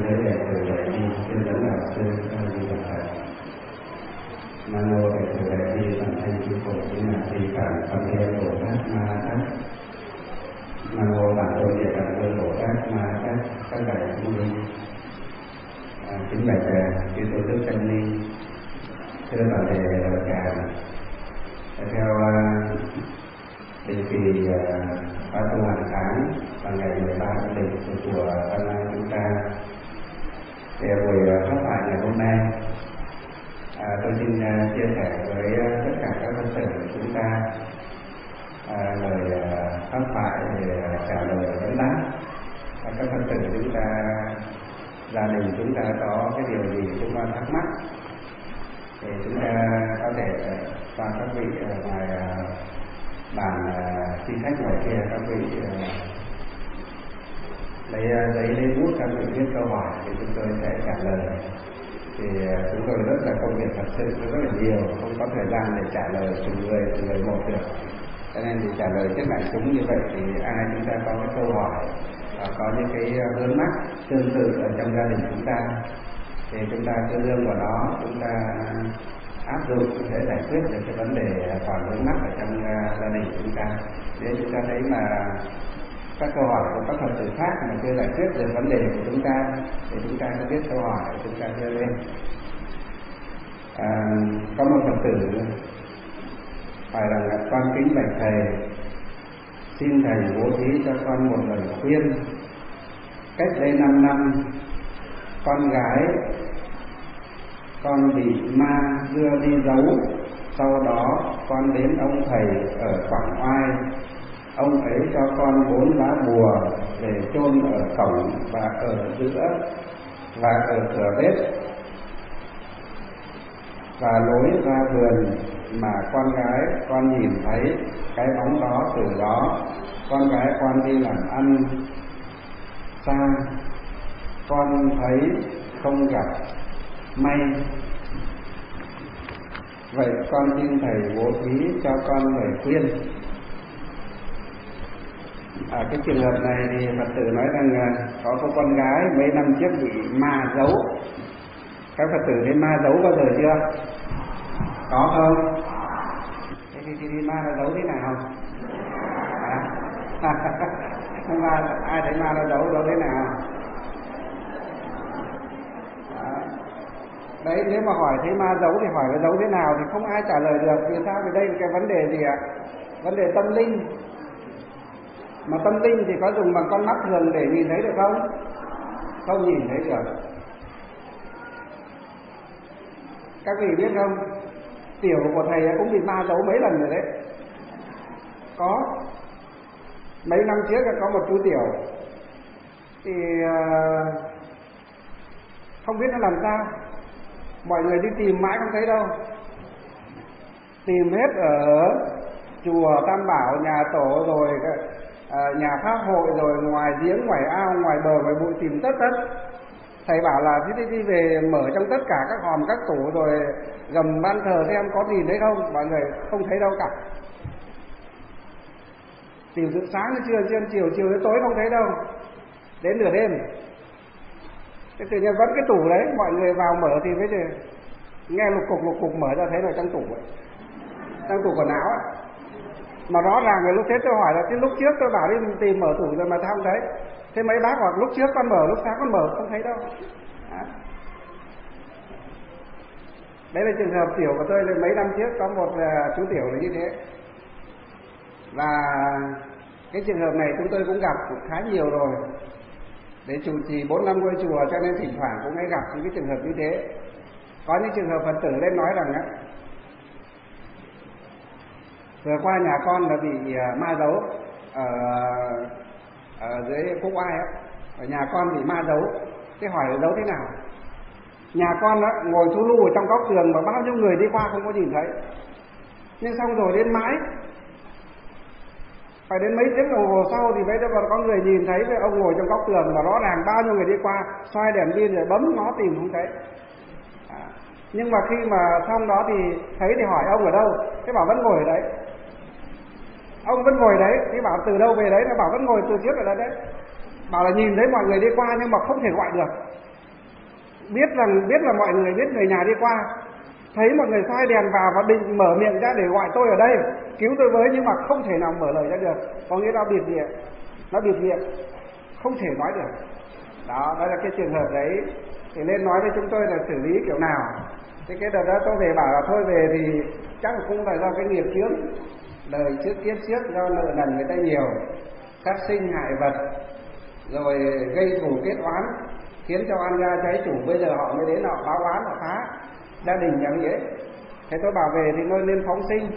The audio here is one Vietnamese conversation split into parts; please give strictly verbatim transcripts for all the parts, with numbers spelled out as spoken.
giới đệ tử Đại Bi sư dẫn đạo sư A Di Đà Phật. Nam mô đệ tử Đại Bi toàn thanh chư Phật chính là vi phạm pháp thế Bồ Tát Ma Tát. Nam mô bản tôn địa tạng vương Bồ Tát Ma Tát. Các đại chúng linh à, kính bạch chư tôn đức chân ni, thưa toàn thể đạo tràng. Theo uh, định kỳ khóa tu hàng tháng vào ngày mười ba tháng lịch của chùa Văn Lang chúng ta, thì buổi pháp thoại ngày hôm nay à, tôi xin uh, chia sẻ với uh, tất cả các phật tử của chúng ta à, lời uh, pháp thoại để uh, trả lời vấn đáp. À, các phật tử chúng ta, gia đình chúng ta có cái điều gì chúng ta thắc mắc thì chúng ta có thể uh, qua các vị uh, ngoài uh, bàn xin uh, khách ngoài kia, các vị uh, lấy uh, giấy lấy bút, các vị viết câu hỏi thì chúng tôi sẽ trả lời. Thì uh, chúng tôi rất là công việc thật sự rất là nhiều, không có thời gian để trả lời từng người từng người một được, cho nên thì trả lời trước đại chúng như vậy thì ai chúng ta có cái câu hỏi và có những cái vướng mắc tương tự ở trong gia đình chúng ta thì chúng ta cứ đương vào đó, chúng ta áp dụng để giải quyết được cái vấn đề còn vướng mắc ở trong uh, gia đình chúng ta. Nếu chúng ta thấy mà các câu hỏi của các phật tử khác mà chưa giải quyết được vấn đề của chúng ta thì chúng ta cứ viết câu hỏi chúng ta đưa lên. À, có một phật tử phải rằng là con kính bạch thầy, xin thầy bố thí cho con một lời khuyên. Cách đây năm năm con gái con bị ma đưa đi giấu, sau đó con đến ông thầy ở Quảng Oai, ông ấy cho con bốn lá bùa để chôn ở cổng và ở giữa và ở cửa bếp và lối ra vườn, mà con gái con nhìn thấy cái bóng đó. Từ đó con gái con đi làm ăn xa, con thấy không gặp may. Vậy con xin thầy bố thí cho con lời khuyên. Ở cái trường hợp này thì Phật tử nói rằng có một con gái mấy năm trước bị ma giấu. Các Phật tử thấy ma giấu bao giờ chưa? Có không? Thế thì, thì, thì ma nó giấu thế nào? À? ma, ai thấy ma nó giấu giấu thế nào? À. Đấy, nếu mà hỏi thấy ma giấu thì hỏi nó giấu thế nào thì không ai trả lời được. Vì sao? Vì đây là cái vấn đề gì ạ? Vấn đề tâm linh. Mà tâm linh thì có dùng bằng con mắt thường để nhìn thấy được không? Không nhìn thấy được. Các vị biết không? Tiểu của thầy cũng bị ma giấu mấy lần rồi đấy. Có. Mấy năm trước có một chú tiểu thì uh, không biết nó làm sao, mọi người đi tìm mãi không thấy đâu. Tìm hết ở chùa Tam Bảo, nhà tổ, rồi uh, nhà pháp hội, rồi ngoài giếng, ngoài ao, ngoài bờ, ngoài bụi, tìm tất tất. Thầy bảo là đi, đi về mở trong tất cả các hòm, các tủ, rồi gầm ban thờ xem có gì đấy không. Mọi người không thấy đâu cả. Tìm từ sáng đến trưa, trưa chiều, chiều đến tối không thấy đâu. Đến nửa đêm thế tự nhiên vẫn cái tủ đấy, mọi người vào mở thì mới được nghe lục cục lục cục, mở ra thấy là trong tủ ấy, trong tủ quần áo ấy. Mà rõ ràng người lúc thế tôi hỏi là cái lúc trước tôi bảo đi tìm mở tủ rồi mà sao không thấy. Thế mấy bác hoặc lúc trước con mở, lúc sáng con mở không thấy đâu. Đó. Đấy là trường hợp tiểu của tôi là mấy năm trước có một uh, chú tiểu là như thế. Và cái trường hợp này chúng tôi cũng gặp cũng khá nhiều rồi. Để chủ trì bốn năm ngôi chùa cho nên thỉnh thoảng cũng hay gặp những cái trường hợp như thế. Có những trường hợp Phật tử lên nói rằng á, vừa qua nhà con là bị uh, ma giấu ở, ở dưới Phúc Oai á, ở nhà con bị ma giấu. Thế hỏi là giấu thế nào? Nhà con đó ngồi thu lu ở trong góc tường mà bao nhiêu người đi qua không có nhìn thấy. Nhưng xong rồi đến mãi, phải đến mấy tiếng đồng hồ sau thì bây giờ còn có người nhìn thấy với ông ngồi trong góc tường mà rõ ràng bao nhiêu người đi qua, xoay đèn pin rồi bấm ngó tìm không thấy. À, nhưng mà khi mà xong đó thì thấy thì hỏi ông ở đâu, thế bảo vẫn ngồi ở đấy. Ông vẫn ngồi đấy, thế bảo từ đâu về đấy, nó bảo vẫn ngồi từ trước ở đấy đấy. Bảo là nhìn thấy mọi người đi qua nhưng mà không thể gọi được. biết rằng biết là mọi người biết người nhà đi qua, thấy một người soi đèn vào và định mở miệng ra để gọi tôi ở đây cứu tôi với, nhưng mà không thể nào mở lời ra được, có nghĩa là bịt miệng, nó bịt miệng, không thể nói được. Đó, đó là cái trường hợp đấy. Thì nên nói với chúng tôi là xử lý kiểu nào. Thế cái đợt đó tôi về bảo là thôi về thì chắc là cũng là do cái nghiệp trước, đời trước kiếp trước, do nợ nần người ta nhiều, sát sinh hại vật, rồi gây thù kết oán, khiến cho ăn ra trái chủ. Bây giờ họ mới đến họ báo oán, họ phá gia đình nhà nghĩa. Thế tôi bảo về thì tôi nên phóng sinh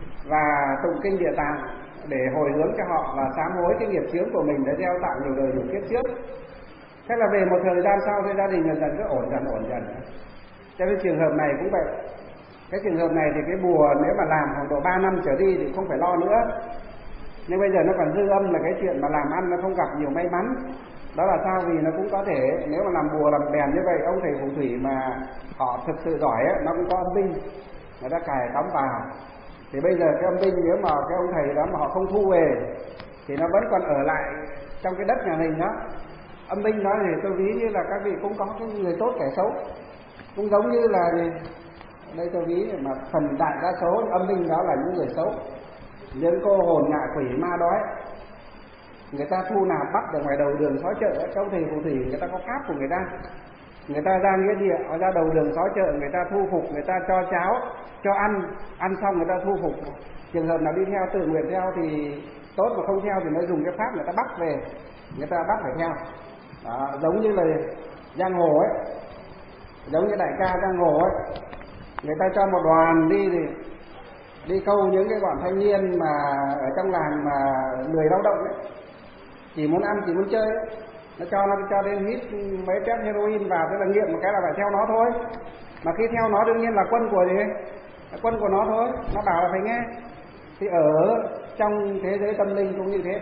và tụng kinh Địa Tạng để hồi hướng cho họ và sám hối cái nghiệp chướng của mình đã gieo tạo nhiều đời nhiều kiếp trước. Thế là về một thời gian sau thì gia đình dần dần cứ ổn dần ổn dần. Cho nên trường hợp này cũng vậy. Cái trường hợp này thì cái bùa nếu mà làm khoảng độ ba năm trở đi thì không phải lo nữa. Nhưng bây giờ nó còn dư âm là cái chuyện mà làm ăn nó không gặp nhiều may mắn. Đó là sao? Vì nó cũng có thể nếu mà làm bùa làm bèn như vậy, ông thầy phù thủy mà họ thực sự giỏi ấy, nó cũng có âm binh người ta cài cắm vào. Thì bây giờ cái âm binh nếu mà cái ông thầy đó mà họ không thu về thì nó vẫn còn ở lại trong cái đất nhà mình đó. Âm binh đó thì tôi ví như là các vị cũng có cái người tốt kẻ xấu, cũng giống như là đây tôi ví mà phần đại đa số âm binh đó là những người xấu, những cô hồn ngạ quỷ ma đói. Người ta thu nạp bắt ở ngoài đầu đường xó chợ, trong thầy phù thủy người ta có pháp của người ta, người ta ra nghĩa địa, họ ra đầu đường xó chợ, người ta thu phục, người ta cho cháo, cho ăn, ăn xong người ta thu phục. Trường hợp nào đi theo tự nguyện theo thì tốt, mà không theo thì nó dùng cái pháp người ta bắt về, người ta bắt phải theo. Đó, giống như là giang hồ ấy, giống như đại ca giang hồ ấy, người ta cho một đoàn đi thì đi câu những cái bọn thanh niên mà ở trong làng mà lười lao động ấy, chỉ muốn ăn chỉ muốn chơi ấy. Nó cho nó cho đến hít mấy tép heroin vào, tức là nghiện một cái là phải theo nó thôi. Mà khi theo nó đương nhiên là quân của gì, là quân của nó thôi, nó bảo là phải nghe. Thì ở trong thế giới tâm linh cũng như thế,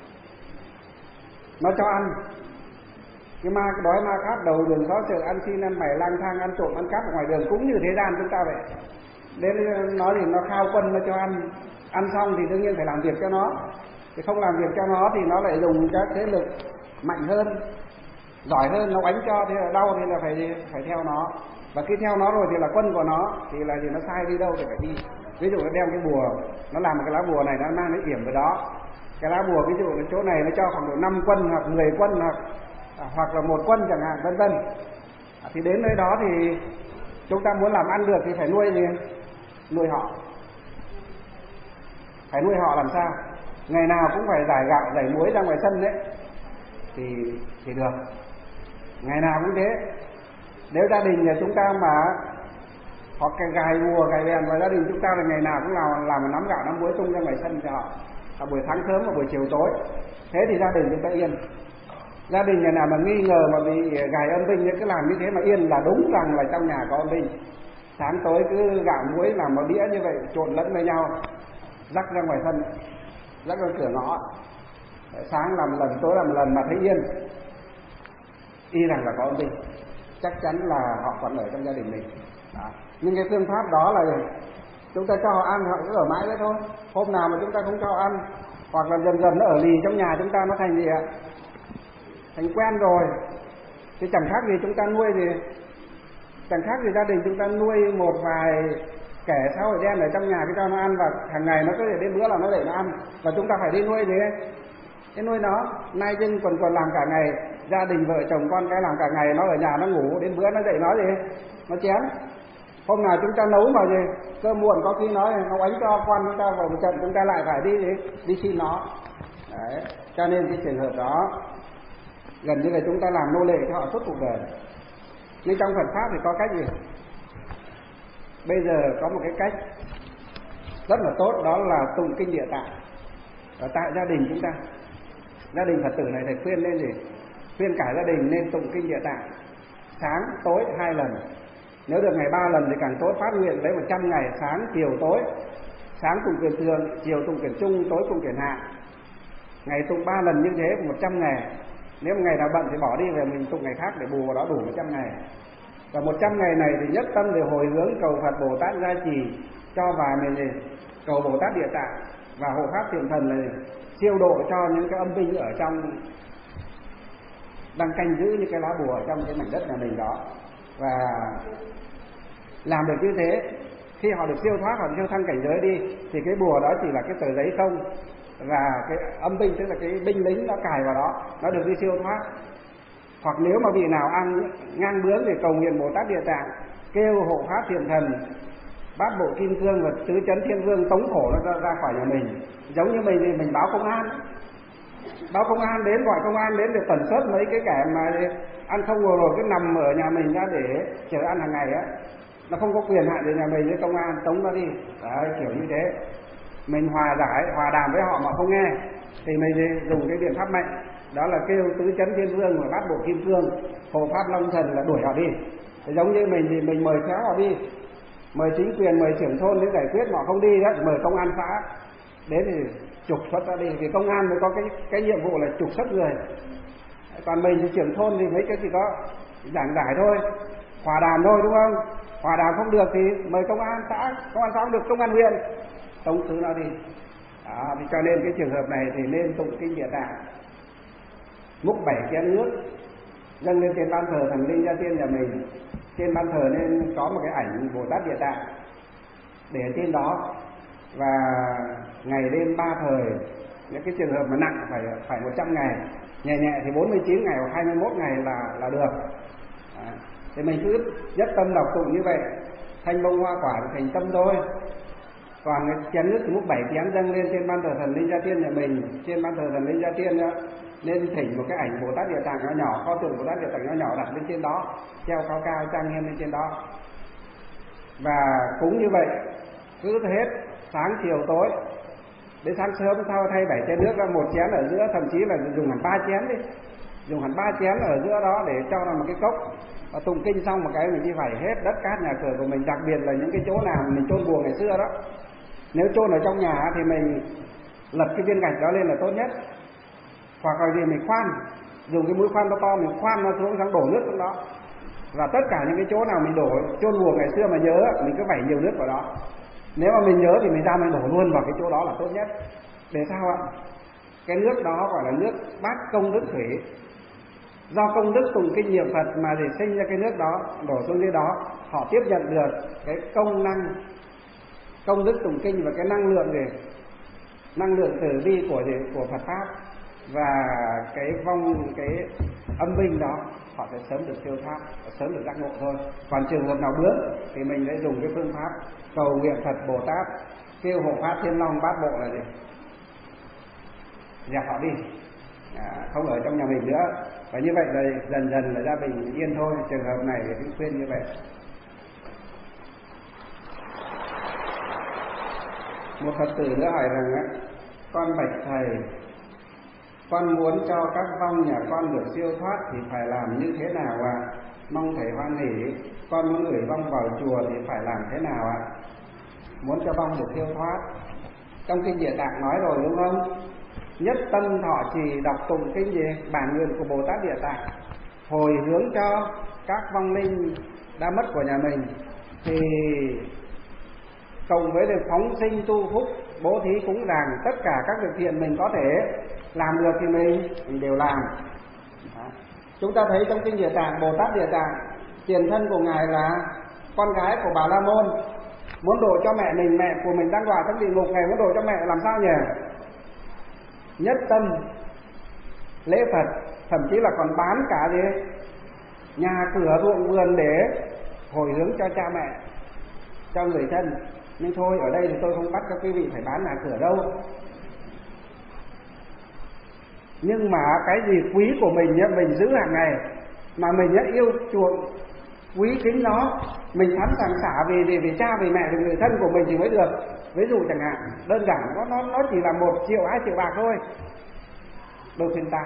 nó cho ăn. Cái ma đói ma khát đầu đường xó chợ, ăn xin ăn mày, lang thang ăn trộm ăn cắp ở ngoài đường, cũng như thế gian chúng ta vậy. Đến nó thì nó khao quân, nó cho ăn, ăn xong thì đương nhiên phải làm việc cho nó. Thì không làm việc cho nó thì nó lại dùng các thế lực mạnh hơn, giỏi hơn, nó đánh cho thì là đau thì là phải phải theo nó. Và khi theo nó rồi thì là quân của nó, thì là gì, nó sai đi đâu thì phải đi. Ví dụ nó đeo cái bùa, nó làm một cái lá bùa này, nó mang cái yểm vào đó. Cái lá bùa ví dụ cái chỗ này nó cho khoảng độ năm quân hoặc mười quân hoặc hoặc là một quân chẳng hạn, vân vân. Thì đến nơi đó thì chúng ta muốn làm ăn được thì phải nuôi gì? Nuôi họ. Phải nuôi họ làm sao? Ngày nào cũng phải giải gạo, giải muối ra ngoài sân đấy thì thì được. Ngày nào cũng thế. Nếu gia đình nhà chúng ta mà họ gài bùa gài bèn vào gia đình chúng ta là ngày nào cũng làm làm nắm gạo nắm muối tung ra ngoài sân cho họ, à, buổi sáng sớm và buổi chiều tối. Thế thì gia đình chúng ta yên. Gia đình nhà nào mà nghi ngờ mà bị gài âm binh cứ làm như thế mà yên là đúng rằng là trong nhà có âm binh. Sáng tối cứ gạo muối làm một đĩa như vậy trộn lẫn với nhau, rắc ra ngoài sân, rắc ra cửa ngõ. Sáng làm lần, tối làm lần mà thấy yên, y rằng là có âm binh, chắc chắn là họ còn ở trong gia đình mình. Đó. Nhưng cái phương pháp đó là chúng ta cho họ ăn, họ cứ ở mãi đấy thôi. Hôm nào mà chúng ta không cho họ ăn, hoặc là dần dần nó ở lì trong nhà chúng ta, nó thành gì ạ? Thành quen rồi. Thì chẳng khác gì chúng ta nuôi gì, chẳng khác gì gia đình chúng ta nuôi một vài kẻ xã hội đen ở trong nhà, cái cho nó ăn và hàng ngày nó cứ để đến bữa là nó để nó ăn, và chúng ta phải đi nuôi gì, cái nuôi nó. Nay dưng còn còn làm cả ngày, gia đình vợ chồng con cái làm cả ngày, nó ở nhà nó ngủ, đến bữa nó dậy nó gì, nó chén. Hôm nào chúng ta nấu mà gì cơm muộn có khi nói nó đánh cho con chúng ta vào một trận, chúng ta lại phải đi gì, đi xin nó. Đấy. Cho nên cái trường hợp đó gần như là chúng ta làm nô lệ cho họ suốt cuộc đời. Nhưng trong Phật pháp thì có cách gì? Bây giờ có một cái cách rất là tốt, đó là tụng kinh Địa Tạng ở tại gia đình chúng ta. Gia đình Phật tử này thầy khuyên lên gì? Khuyên cả gia đình nên tụng kinh Địa Tạng sáng tối hai lần. Nếu được ngày ba lần thì càng tốt, phát nguyện lấy một trăm ngày, sáng chiều tối. Sáng tụng kiền thường, chiều tụng kiền trung, tối tụng kiền hạ. Ngày tụng ba lần như thế một trăm ngày. Nếu một ngày nào bận thì bỏ đi về mình tụng ngày khác để bù vào đó đủ một trăm ngày. Và một trăm ngày này thì nhất tâm để hồi hướng cầu Phật Bồ Tát gia trì cho và mình gì? Cầu Bồ Tát Địa Tạng và hộ pháp thiện thần là siêu độ cho những cái âm binh ở trong đang canh giữ những cái lá bùa ở trong cái mảnh đất nhà mình đó. Và làm được như thế, khi họ được siêu thoát, họ được siêu thăng cảnh giới đi, thì cái bùa đó chỉ là cái tờ giấy không, và cái âm binh, tức là cái binh lính nó cài vào đó, nó được đi siêu thoát. Hoặc nếu mà vị nào ăn ngang bướng thì cầu nguyện Bồ Tát Địa Tạng, kêu hộ pháp thiện thần, bát bộ kim cương và tứ chấn thiên vương tống khổ nó ra, ra khỏi nhà mình. Giống như mình thì mình báo công an, báo công an đến, gọi công an đến để tần suất mấy cái kẻ mà ăn không ngồi rồi cứ nằm ở nhà mình ra để chờ ăn hàng ngày á, nó không có quyền hạn về nhà mình, với công an tống nó đi. Đấy, kiểu như thế. Mình hòa giải, hòa đàm với họ mà không nghe thì mình dùng cái biện pháp mạnh, đó là kêu tứ chấn thiên vương và bát bộ kim cương, hộ pháp long thần là đuổi họ đi. Thì giống như mình thì mình mời khéo họ đi, mời chính quyền, mời trưởng thôn đến giải quyết, mà họ không đi đó, mời công an xã đến thì trục xuất ra đi. Thì công an mới có cái cái nhiệm vụ là trục xuất người, còn mình thì trưởng thôn thì mấy cái chỉ có giảng giải thôi, hòa đàm thôi, đúng không? Hòa đàm không được thì mời công an xã, công an xã không được, công an huyện tống khứ nó đi. Đó, thì cho nên cái trường hợp này thì nên tụng kinh Địa Tạng, múc bảy chén nước dâng lên trên ban thờ thần linh gia tiên nhà mình. Trên ban thờ nên có một cái ảnh Bồ Tát Địa Tạng để trên đó, và ngày đêm ba thời. Những cái trường hợp mà nặng phải phải một trăm ngày, nhẹ nhẹ thì bốn mươi chín ngày hoặc hai mươi mốt ngày là là được. Đó. Thì mình cứ nhất tâm đọc tụng như vậy, thanh bông hoa quả thành tâm thôi. Còn cái chén nước thì múc bảy chén dâng lên trên ban thờ thần linh gia tiên nhà mình. Trên ban thờ thần linh gia tiên đó, nên thỉnh một cái ảnh Bồ Tát Địa Tạng nhỏ nhỏ, pho tượng Bồ Tát Địa Tạng nhỏ nhỏ đặt lên trên đó, treo cao cao trang nghiêm lên trên đó. Và cúng như vậy cứ hết sáng chiều tối, đến sáng sớm sau thay bảy chén nước ra, một chén ở giữa, thậm chí là dùng hẳn ba chén đi, dùng hẳn ba chén ở giữa đó để cho vào một cái cốc. Và tụng kinh xong một cái mình đi vẩy hết đất cát nhà cửa của mình, đặc biệt là những cái chỗ nào mình chôn bùa ngày xưa đó. Nếu chôn ở trong nhà thì mình lật cái viên gạch đó lên là tốt nhất, hoặc là gì mình khoan, dùng cái mũi khoan to to mình khoan nó xuống, xong đổ nước xuống đó. Và tất cả những cái chỗ nào mình đổ chôn bùa ngày xưa mà nhớ, mình cứ vẩy nhiều nước vào đó. Nếu mà mình nhớ thì mình ra mình đổ luôn vào cái chỗ đó là tốt nhất. Để sao ạ? Cái nước đó gọi là nước bát công đức thủy. Do công đức tụng kinh niệm Phật mà để sinh ra cái nước đó, đổ xuống dưới đó, họ tiếp nhận được cái công năng, công đức tụng kinh và cái năng lượng gì, năng lượng tử vi của gì, của Phật pháp, và cái vong, cái âm binh đó họ sẽ sớm được siêu thoát, sớm được giác ngộ thôi. Còn trường hợp nào bướng thì mình sẽ dùng cái phương pháp cầu nguyện Phật Bồ Tát, kêu hộ pháp thiên long bát bộ là gì, dẹp họ đi, à, không ở trong nhà mình nữa. Và như vậy là dần dần là gia bình yên thôi. Trường hợp này thì cũng khuyên như vậy. Một Phật tử nữa hỏi rằng á, con bạch thầy, con muốn cho các vong nhà con được siêu thoát thì phải làm như thế nào ạ? À? Mong thầy hoan hỷ. Con muốn gửi vong vào chùa thì phải làm thế nào ạ? À? Muốn cho vong được siêu thoát, trong kinh Địa Tạng nói rồi đúng không? Nhất tâm thọ trì đọc tụng kinh gì? Bản nguyện của Bồ Tát Địa Tạng, hồi hướng cho các vong linh đã mất của nhà mình, thì cộng với được phóng sinh tu phúc, bố thí cúng dường, tất cả các việc thiện mình có thể làm được thì mình, mình đều làm. Đó. Chúng ta thấy trong kinh Địa Tạng, Bồ Tát Địa Tạng tiền thân của ngài là con gái của Bà La Môn, muốn độ cho mẹ mình, mẹ của mình đang đọa trong địa ngục, ngài muốn độ cho mẹ làm sao nhỉ? Nhất tâm lễ Phật, thậm chí là còn bán cả gì, nhà cửa ruộng vườn để hồi hướng cho cha mẹ, cho người thân. Nhưng thôi, ở đây thì tôi không bắt các quý vị phải bán nhà cửa đâu. Nhưng mà cái gì quý của mình nhá, mình giữ hàng ngày, mà mình nhá, yêu chuộng, quý kính nó, mình sẵn sàng xả vì, vì, vì cha, vì mẹ, vì người thân của mình thì mới được. Ví dụ chẳng hạn, đơn giản, nó, nó, nó chỉ là một triệu, hai triệu bạc thôi, đôi khuyên ta.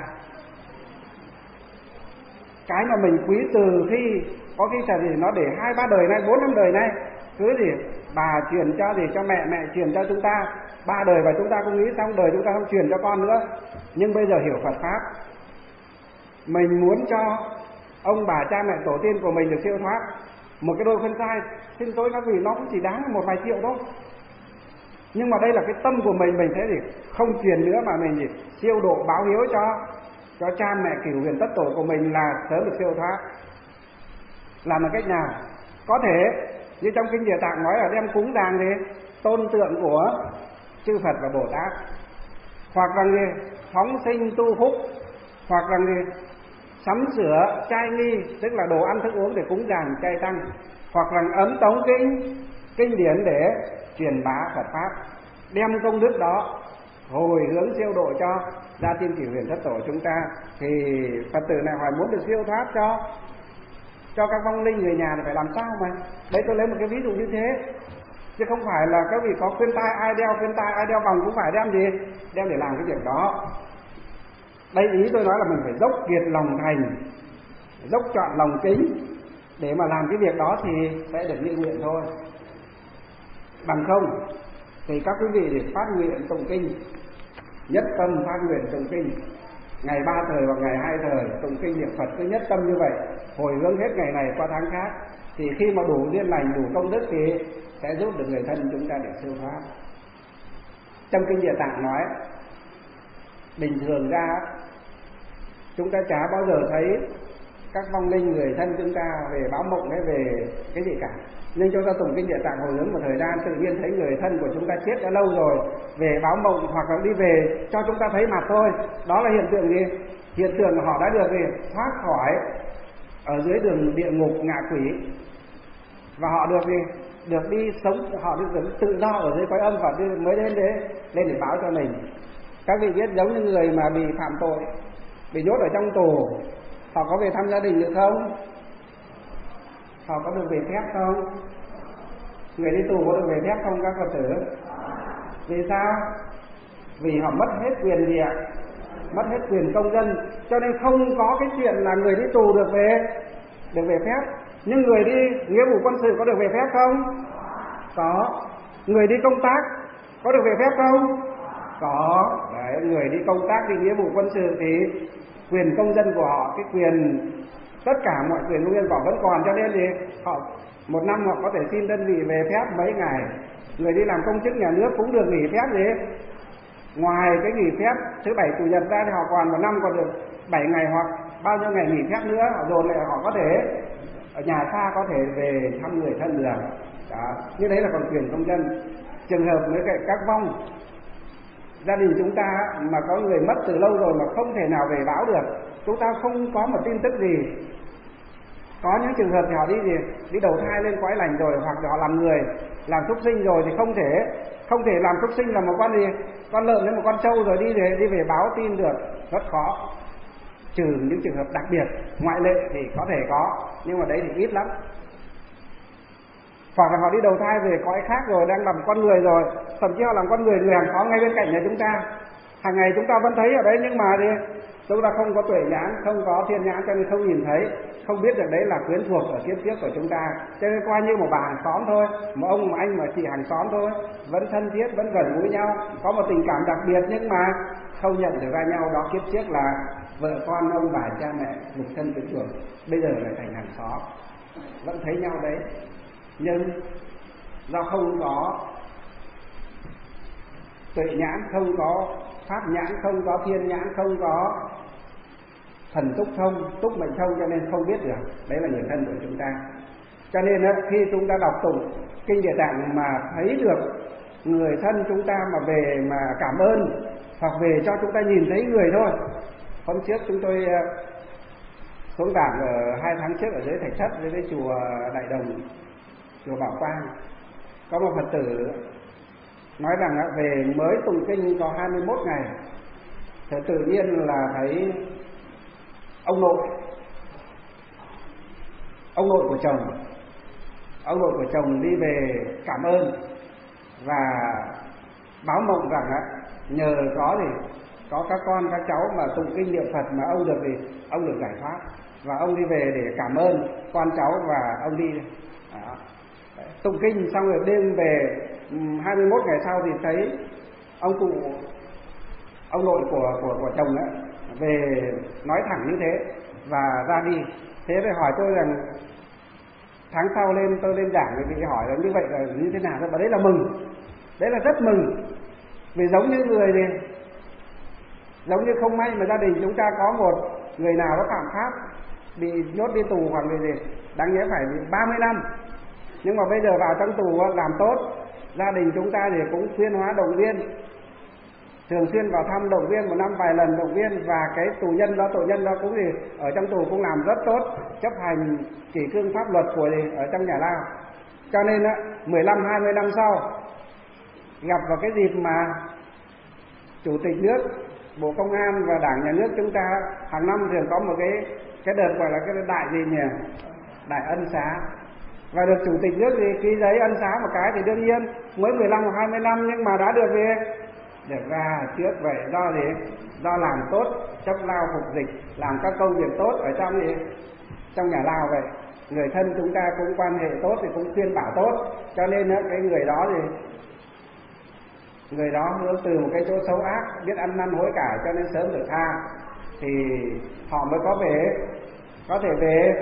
Cái mà mình quý từ khi, có khi là gì, nó để hai ba đời nay, bốn năm đời nay, cứ gì, bà truyền cho gì cho mẹ, mẹ truyền cho chúng ta, ba đời và chúng ta cũng nghĩ xong, đời chúng ta không truyền cho con nữa. Nhưng bây giờ hiểu Phật Pháp, mình muốn cho ông bà cha mẹ tổ tiên của mình được siêu thoát, một cái đôi phân sai, xin tôi các vị, nó cũng chỉ đáng một vài triệu thôi. Nhưng mà đây là cái tâm của mình, mình thấy gì, không truyền nữa mà mình gì, siêu độ báo hiếu cho cho cha mẹ cửu huyền tất tổ của mình là sớm được siêu thoát. Làm bằng cách nào? Có thể như trong kinh Địa Tạng nói là đem cúng đàn thì tôn tượng của chư Phật và Bồ Tát, hoặc rằng gì phóng sinh tu phúc, hoặc rằng gì sắm sửa trai nghi, tức là đồ ăn thức uống để cúng dường chay tăng, hoặc rằng ấn tống kinh kinh điển để truyền bá Phật pháp, đem công đức đó hồi hướng siêu độ cho gia tiên cửu huyền thất tổ chúng ta. Thì Phật tử này hỏi muốn được siêu thoát cho cho các vong linh người nhà thì phải làm sao mà? Đấy, tôi lấy một cái ví dụ như thế, chứ không phải là các vị có khuyên tai ai đeo khuyên tai ai đeo vòng cũng phải đem gì đem để làm cái việc đó. Đây ý tôi nói là mình phải dốc kiệt lòng thành, dốc trọn lòng kính để mà làm cái việc đó thì sẽ được như nguyện thôi. Bằng không thì các quý vị để phát nguyện tụng kinh, nhất tâm phát nguyện tụng kinh, ngày ba thời hoặc ngày hai thời tụng kinh niệm Phật, cứ nhất tâm như vậy, hồi hướng hết ngày này qua tháng khác, thì khi mà đủ duyên lành, đủ công đức thì sẽ giúp được người thân chúng ta để siêu thoát. Trong kinh Địa Tạng nói, bình thường ra chúng ta chả bao giờ thấy các vong linh người thân chúng ta về báo mộng hay về cái gì cả. Nhưng chúng ta tụng kinh Địa Tạng hồi hướng một thời gian, tự nhiên thấy người thân của chúng ta chết đã lâu rồi về báo mộng, hoặc là đi về cho chúng ta thấy mặt thôi. Đó là hiện tượng gì? Hiện tượng họ đã được gì? Thoát khỏi ở dưới đường địa ngục ngạ quỷ, và họ được gì? Được đi sống, họ được tự do ở dưới cõi âm, và mới đến đấy lên để báo cho mình. Các vị biết giống như người mà bị phạm tội, bị nhốt ở trong tù, họ có về thăm gia đình được không? Họ có được về phép không? Người đi tù có được về phép không các Phật tử? Vì sao? Vì họ mất hết quyền gì ạ? Mất hết quyền công dân, cho nên không có cái chuyện là người đi tù được về được về phép. Nhưng người đi nghĩa vụ quân sự có được về phép không? Có. Người đi công tác có được về phép không? Có. Đấy, người đi công tác, đi nghĩa vụ quân sự thì quyền công dân của họ, cái quyền tất cả mọi quyền công dân của họ vẫn còn, cho nên thì họ một năm họ có thể xin đơn vị về phép mấy ngày. Người đi làm công chức nhà nước cũng được nghỉ phép gì? Ngoài cái nghỉ phép thứ bảy chủ nhật ra thì họ còn một năm còn được bảy ngày hoặc bao nhiêu ngày nghỉ phép nữa, họ dồn lại họ có thể ở nhà xa có thể về thăm người thân được. Đó, như đấy là còn quyền công dân. Trường hợp với các vong gia đình chúng ta mà có người mất từ lâu rồi mà không thể nào về báo được, chúng ta không có một tin tức gì. Có những trường hợp thì họ đi gì đi đầu thai lên cõi lành rồi, hoặc là họ làm người làm súc sinh rồi thì không thể không thể làm súc sinh là một con gì con lợn đến một con trâu rồi đi về đi về báo tin được, rất khó. Trừ những trường hợp đặc biệt ngoại lệ thì có thể có, nhưng mà đấy thì ít lắm. Hoặc là họ đi đầu thai về cõi khác rồi, đang làm con người rồi, thậm chí họ làm con người, người hàng xóm ngay bên cạnh nhà chúng ta, hàng ngày chúng ta vẫn thấy ở đấy, nhưng mà thì chúng ta không có tuệ nhãn, không có thiên nhãn, cho nên không nhìn thấy, không biết được đấy là quyến thuộc ở kiếp trước của chúng ta. Cho nên coi như một bà hàng xóm thôi, một ông một anh mà chị hàng xóm thôi, vẫn thân thiết, vẫn gần gũi nhau, có một tình cảm đặc biệt, nhưng mà không nhận được ra nhau. Đó kiếp trước là vợ con, ông bà, cha mẹ, lục thân quyến thuộc, bây giờ lại thành hàng xóm, vẫn thấy nhau đấy. Nhưng do không có tuệ nhãn, không có pháp nhãn, không có thiên nhãn, không có thần túc thông, túc mệnh thông, cho nên không biết được đấy là người thân của chúng ta. Cho nên đó, khi chúng ta đọc tụng kinh Địa Tạng mà thấy được người thân chúng ta mà về mà cảm ơn, hoặc về cho chúng ta nhìn thấy người thôi. Hôm trước chúng tôi xuống giảng ở hai tháng trước ở dưới Thạch Thất với cái chùa Đại Đồng, chùa Bảo Quang, có một Phật tử nói rằng về mới tụng kinh có hai mươi mốt ngày thì tự nhiên là thấy ông nội ông nội của chồng ông nội của chồng đi về cảm ơn và báo mộng rằng nhờ có thì có các con các cháu mà tụng kinh niệm Phật mà ông được thì ông được giải thoát, và ông đi về để cảm ơn con cháu và ông đi. Đó. Tụng kinh xong rồi đêm về hai mươi mốt ngày sau thì thấy ông cụ ông nội của của của chồng ấy về nói thẳng như thế và ra đi. Thế thì hỏi tôi rằng tháng sau lên tôi lên giảng thì bị hỏi là như vậy là như thế nào, và đấy là mừng, đấy là rất mừng, vì giống như người thì giống như không may mà gia đình chúng ta có một người nào đó phạm pháp bị nhốt đi tù hoặc người gì, đáng nhẽ phải bị ba mươi năm. Nhưng mà bây giờ vào trong tù làm tốt, gia đình chúng ta thì cũng khuyên hóa động viên, thường xuyên vào thăm động viên, một năm vài lần động viên. Và cái tù nhân đó, tội nhân đó cũng thì ở trong tù cũng làm rất tốt, chấp hành kỷ cương pháp luật của thì ở trong nhà lao. Cho nên á, mười lăm hai mươi năm sau gặp vào cái dịp mà Chủ tịch nước, Bộ Công an và Đảng Nhà nước chúng ta hàng năm thường có một cái cái đợt gọi là cái đại gì nhỉ? Đại ân xá. Và được Chủ tịch nước thì ký giấy ân xá một cái thì đương nhiên mới mười lăm hoặc hai mươi năm nhưng mà đã được về được ra trước. Vậy do gì? Do làm tốt chấp lao phục dịch, làm các công việc tốt ở trong gì? Trong nhà lao vậy. Người thân chúng ta cũng quan hệ tốt thì cũng khuyên bảo tốt, cho nên cái người đó thì người đó hướng từ một cái chỗ xấu ác, biết ăn năn hối cải cho nên sớm được tha, thì họ mới có về có thể về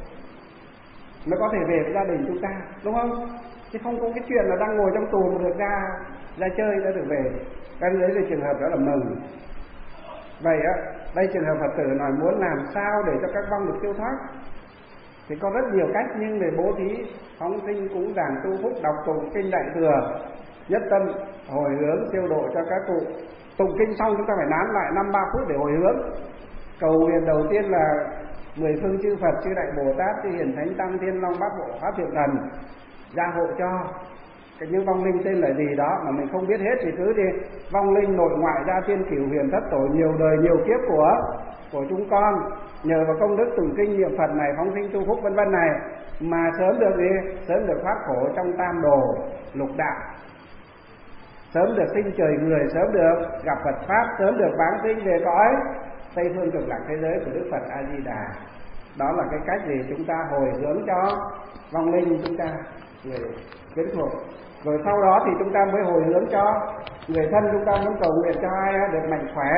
mới có thể về với gia đình chúng ta, đúng không? Chứ không có cái chuyện là đang ngồi trong tù mà được ra ra chơi đã được về. Cái đấy là trường hợp đó là mừng. Vậy á, đây trường hợp Phật tử nói muốn làm sao để cho các vong được siêu thoát thì có rất nhiều cách, nhưng để bố thí phóng sinh cúng dường tu phúc, đọc tụng kinh đại thừa, nhất tâm hồi hướng siêu độ cho các cụ. Tụng kinh xong chúng ta phải nán lại năm ba phút để hồi hướng, cầu nguyện đầu tiên là mười phương chư Phật, chư đại Bồ Tát, chư hiền thánh tăng, thiên long bát bộ, pháp thượng thần gia hộ cho cái những vong linh tên là gì đó mà mình không biết hết thì cứ đi vong linh nội ngoại gia tiên cửu huyền thất tổ nhiều đời nhiều kiếp của của chúng con, nhờ vào công đức tụng kinh niệm Phật này, phóng sinh tu phúc vân vân này mà sớm được gì sớm được thoát khổ trong tam đồ lục đạo, sớm được sinh trời người, sớm được gặp Phật pháp, sớm được vãng sinh về cõi Tây phương cực lạc thế giới của Đức Phật A Di Đà. Đó là cái cách để chúng ta hồi hướng cho vong linh chúng ta người quyến thuộc. Rồi sau đó thì chúng ta mới hồi hướng cho người thân chúng ta, muốn cầu nguyện cho ai được mạnh khỏe,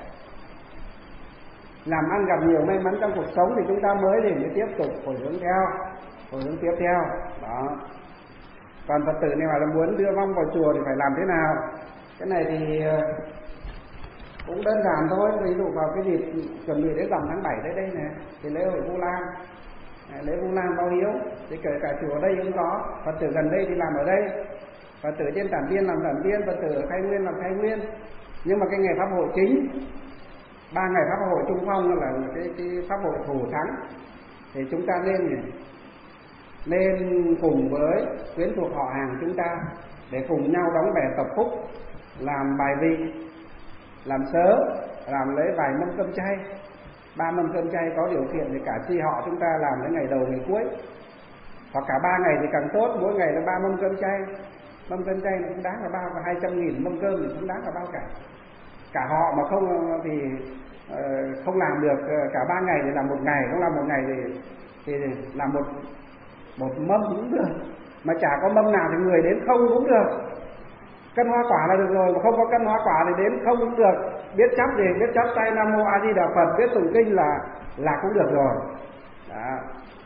làm ăn gặp nhiều may mắn trong cuộc sống thì chúng ta mới thì mới tiếp tục hồi hướng theo, hồi hướng tiếp theo. Đó. Còn Phật tử này mà là muốn đưa vong vào chùa thì phải làm thế nào? Cái này thì cũng đơn giản thôi. Ví dụ vào cái dịp chuẩn bị đến rằm tháng bảy tới đây này thì lễ hội Vu Lan, lễ Vu Lan báo hiếu thì kể cả chùa ở đây cũng có, Phật tử gần đây thì làm ở đây, Phật tử trên Tản Viên làm Tản Viên, Phật tử ở Khai Nguyên làm Khai Nguyên. Nhưng mà cái ngày pháp hội chính, ba ngày pháp hội trung phong là cái, cái pháp hội thủ thắng thì chúng ta nên nên cùng với quyến thuộc họ hàng chúng ta để cùng nhau đóng bè tập phúc, làm bài vị, làm sớ, làm lấy vài mâm cơm chay, ba mâm cơm chay có điều kiện thì cả chi họ chúng ta làm đến ngày đầu ngày cuối, hoặc cả ba ngày thì càng tốt, mỗi ngày là ba mâm cơm chay. Mâm cơm chay nó cũng đáng là bao hai trăm nghìn, mâm cơm thì cũng đáng là bao cả. Cả họ mà không thì uh, không làm được cả ba ngày thì làm một ngày, không làm một ngày thì thì làm một một mâm cũng được, mà chả có mâm nào thì người đến không cũng được. Cân hoa quả là được rồi, mà không có cân hoa quả thì đến không cũng được. Biết chắp gì, biết chắp tay Nam Mô A Di Đà Phật, biết tụng kinh là là cũng được rồi. Đó.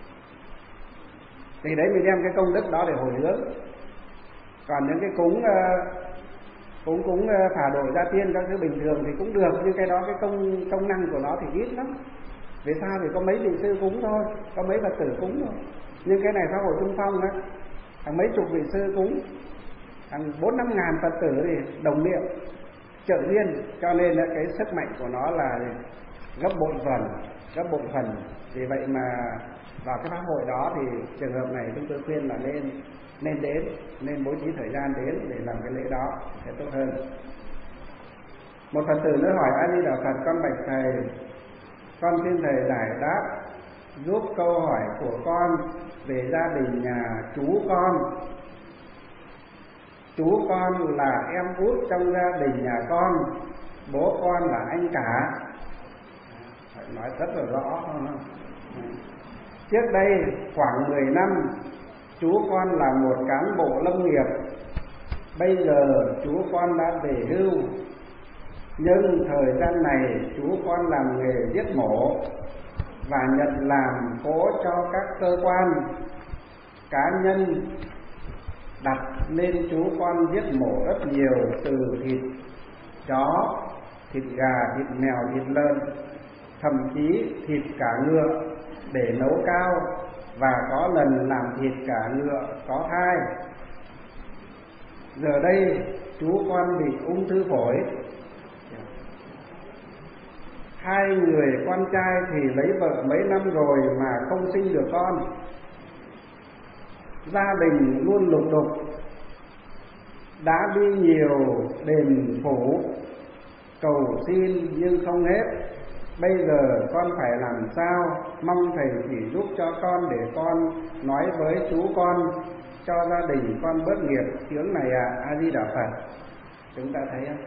Thì đấy mình đem cái công đức đó để hồi hướng. Còn những cái cúng cúng cúng thả đổi gia tiên các thứ bình thường thì cũng được, nhưng cái đó cái công công năng của nó thì ít lắm. Vì sao? Thì có mấy vị sư cúng thôi, có mấy Phật tử cúng thôi. Nhưng cái này pháp hội trung phong đó, hàng mấy chục vị sư cúng, hàng bốn năm ngàn Phật tử thì đồng niệm trợ duyên, cho nên là cái sức mạnh của nó là gấp bội phần, gấp bội phần. Vì vậy mà vào cái pháp hội đó thì trường hợp này chúng tôi khuyên là nên nên đến, nên bố trí thời gian đến để làm cái lễ đó sẽ tốt hơn. Một Phật tử nữa hỏi A Di Đà Phật: con bạch thầy, con xin thầy giải đáp giúp câu hỏi của con về gia đình nhà chú con. Chú con là em út trong gia đình nhà con, bố con là anh cả. Phải nói rất là rõ. Trước đây khoảng mười năm, chú con là một cán bộ lâm nghiệp. Bây giờ chú con đã về hưu, nhưng thời gian này chú con làm nghề giết mổ và nhận làm cố cho các cơ quan cá nhân đặt, nên chú con giết mổ rất nhiều, từ thịt chó, thịt gà, thịt mèo, thịt lợn, thậm chí thịt cả ngựa để nấu cao, và có lần làm thịt cả ngựa có thai. Giờ đây chú con bị ung thư phổi. Hai người con trai thì lấy vợ mấy năm rồi mà không sinh được con. Gia đình luôn lục đục, đã đi nhiều đền phủ cầu xin nhưng không hết. Bây giờ con phải làm sao? Mong thầy chỉ giúp cho con để con nói với chú con cho gia đình con bớt nghiệp chướng này ạ. À. A Di Đà Phật. Chúng ta thấy không?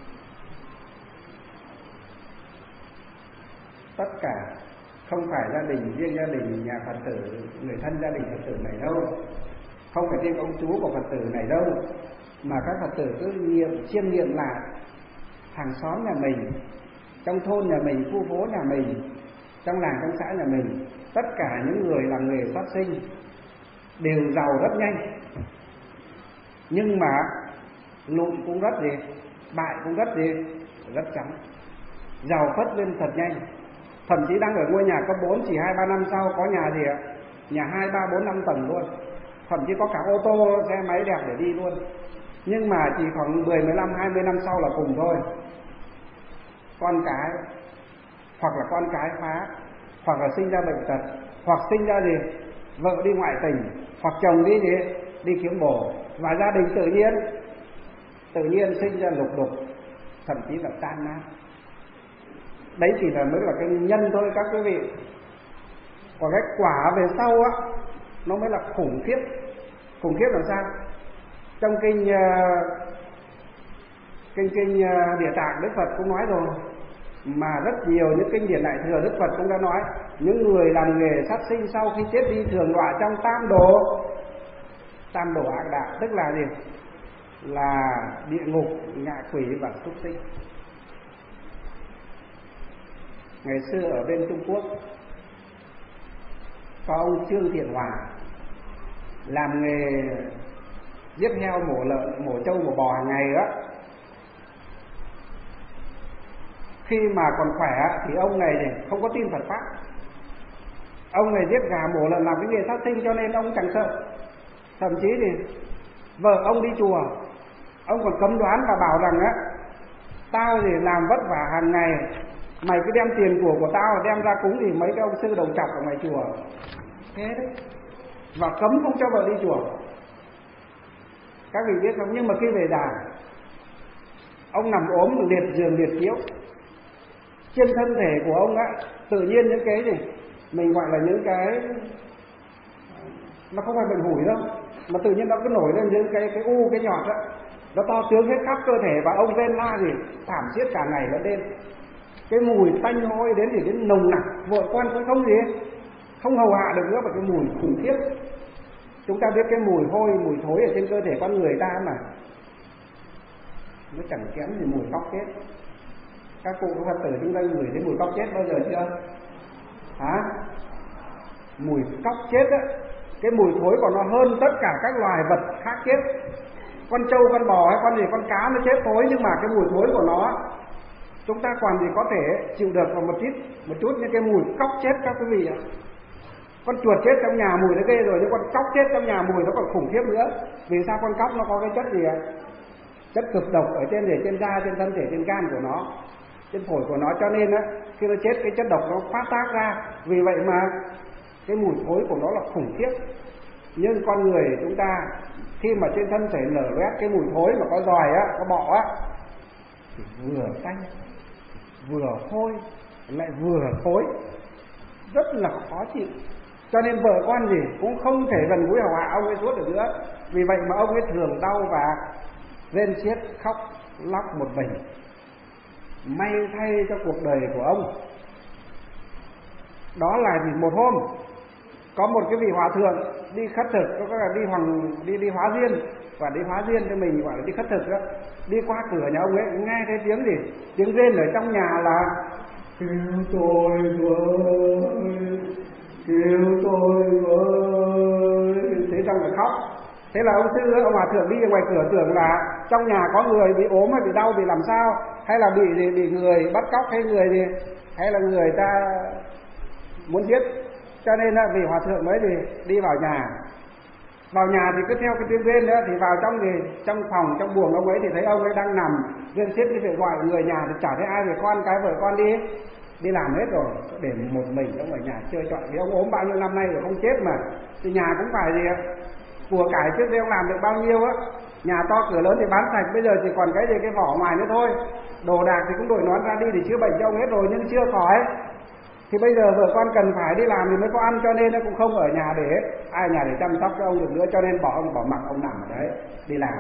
Tất cả không phải gia đình, riêng gia đình nhà Phật tử, người thân gia đình Phật tử này đâu, không phải riêng ông chú của Phật tử này đâu, mà các Phật tử cứ nghiệm chiêm nghiệm lại hàng xóm nhà mình, trong thôn nhà mình, khu phố nhà mình, trong làng trong xã nhà mình, tất cả những người làm nghề sát sinh đều giàu rất nhanh, nhưng mà lụn cũng rất gì, bại cũng rất gì, rất chóng, giàu phất lên thật nhanh. Thậm chí đang ở ngôi nhà có bốn, chỉ hai ba năm sau có nhà gì ạ, nhà hai ba bốn năm tầng luôn, thậm chí có cả ô tô xe máy đẹp để đi luôn, nhưng mà chỉ khoảng mười, mười lăm, hai mươi năm sau là cùng thôi. Con cái, hoặc là con cái phá, hoặc là sinh ra bệnh tật, hoặc sinh ra gì, vợ đi ngoại tình, hoặc chồng đi gì, đi kiếm bồ, và gia đình tự nhiên tự nhiên sinh ra lục đục, thậm chí là tan nát. Đấy chỉ là mới là cái nhân thôi các quý vị. Còn cái quả về sau á, nó mới là khủng khiếp. Khủng khiếp là sao? Trong kinh uh, kinh kinh uh, Địa Tạng, Đức Phật cũng nói rồi, mà rất nhiều những kinh điển Đại Thừa Đức Phật cũng đã nói, những người làm nghề sát sinh sau khi chết đi thường đọa trong tam đồ. Tam đồ ác đạo tức là gì? Là địa ngục, ngạ quỷ và súc sinh. Ngày xưa ở bên Trung Quốc có ông Trương Thiện Hòa làm nghề giết heo, mổ lợn, mổ trâu, mổ bò hàng ngày đó. Khi mà còn khỏe thì ông này này không có tin Phật pháp. Ông này giết gà mổ lợn làm cái nghề sát sinh cho nên ông chẳng sợ. Thậm chí thì vợ ông đi chùa, ông còn cấm đoán và bảo rằng á, tao thì làm vất vả hàng ngày, mày cứ đem tiền của của tao đem ra cúng thì mấy cái ông sư đầu trọc ở ngoài chùa. Thế đấy. Và cấm không cho vợ đi chùa. Các vị biết không? Nhưng mà khi về già, ông nằm ốm liệt giường liệt chiếu, trên thân thể của ông á, tự nhiên những cái gì mình gọi là những cái, nó không phải bệnh hủi đâu, mà tự nhiên nó cứ nổi lên những cái cái u, cái nhọt á, nó to tướng hết khắp cơ thể, và ông rên la gì thảm thiết cả ngày lẫn đêm. Cái mùi tanh hôi đến thì đến nồng nặc, vợ con cũng không gì, không hầu hạ được nữa, mà cái mùi khủng khiếp. Chúng ta biết cái mùi hôi, mùi thối ở trên cơ thể con người ta mà nó chẳng kém gì mùi cóc chết. Các cụ các Phật tử chúng ta ngửi thấy mùi cóc chết bao giờ chưa? Hả? Mùi cóc chết á, cái mùi thối của nó hơn tất cả các loài vật khác chết. Con trâu, con bò hay con gì, con cá nó chết thối, nhưng mà cái mùi thối của nó chúng ta còn gì có thể chịu được vào một chút, một chút những cái mùi cóc chết các quý vị ạ. Con chuột chết trong nhà mùi nó ghê rồi, nhưng con cóc chết trong nhà mùi nó còn khủng khiếp nữa. Vì sao? Con cóc nó có cái chất gì ạ? Chất cực độc ở trên để trên da, trên thân thể, trên gan của nó, trên phổi của nó, cho nên á khi nó chết cái chất độc nó phát tác ra. Vì vậy mà cái mùi thối của nó là khủng khiếp. Nhưng con người chúng ta khi mà trên thân thể nở loét cái mùi thối mà có giòi á, có bọ á, thì vừa tanh, vừa hôi, lại vừa thối, rất là khó chịu. Cho nên vợ con gì cũng không thể gần gũi hầu hạ ông ấy suốt được nữa. Vì vậy mà ông ấy thường đau và rên xiết khóc lóc một mình. May thay cho cuộc đời của ông, đó là gì? Một hôm có một cái vị hòa thượng đi khất thực, có cái là đi hoàng đi đi hóa diên, và đi hóa diên cho mình gọi là đi khất thực đó. Đi qua cửa nhà ông ấy nghe cái tiếng gì? Tiếng rên ở trong nhà là kêu tôi với, kêu tôi với. Thế xong rồi khóc. Thế là ông sư, ông hòa thượng đi ra ngoài cửa tưởng là trong nhà có người bị ốm hay bị đau, bị làm sao, hay là bị bị người bắt cóc, hay người gì, hay là người ta muốn giết. cho nên là vị hòa thượng mới thì đi vào nhà. Vào nhà thì cứ theo cái tuyên viên nữa, thì vào trong thì trong phòng trong buồng ông ấy thì thấy ông ấy đang nằm viên xiết, cái việc gọi người nhà thì chả thấy ai, về con cái vợ con đi đi làm hết rồi, để một mình ông ở nhà chơi trọi. Vì ông ốm bao nhiêu năm nay rồi không chết mà, thì nhà cũng phải gì của cải trước đây ông làm được bao nhiêu á, nhà to cửa lớn thì bán sạch, bây giờ chỉ còn cái gì cái vỏ ngoài nữa thôi, đồ đạc thì cũng đổi nón ra đi để chữa bệnh cho ông hết rồi nhưng chưa khỏi. Thì bây giờ vợ con cần phải đi làm thì mới có ăn, cho nên nó cũng không ở nhà để ai nhà để chăm sóc cho ông được nữa, cho nên bỏ ông bỏ mặc ông nằm ở đấy đi làm.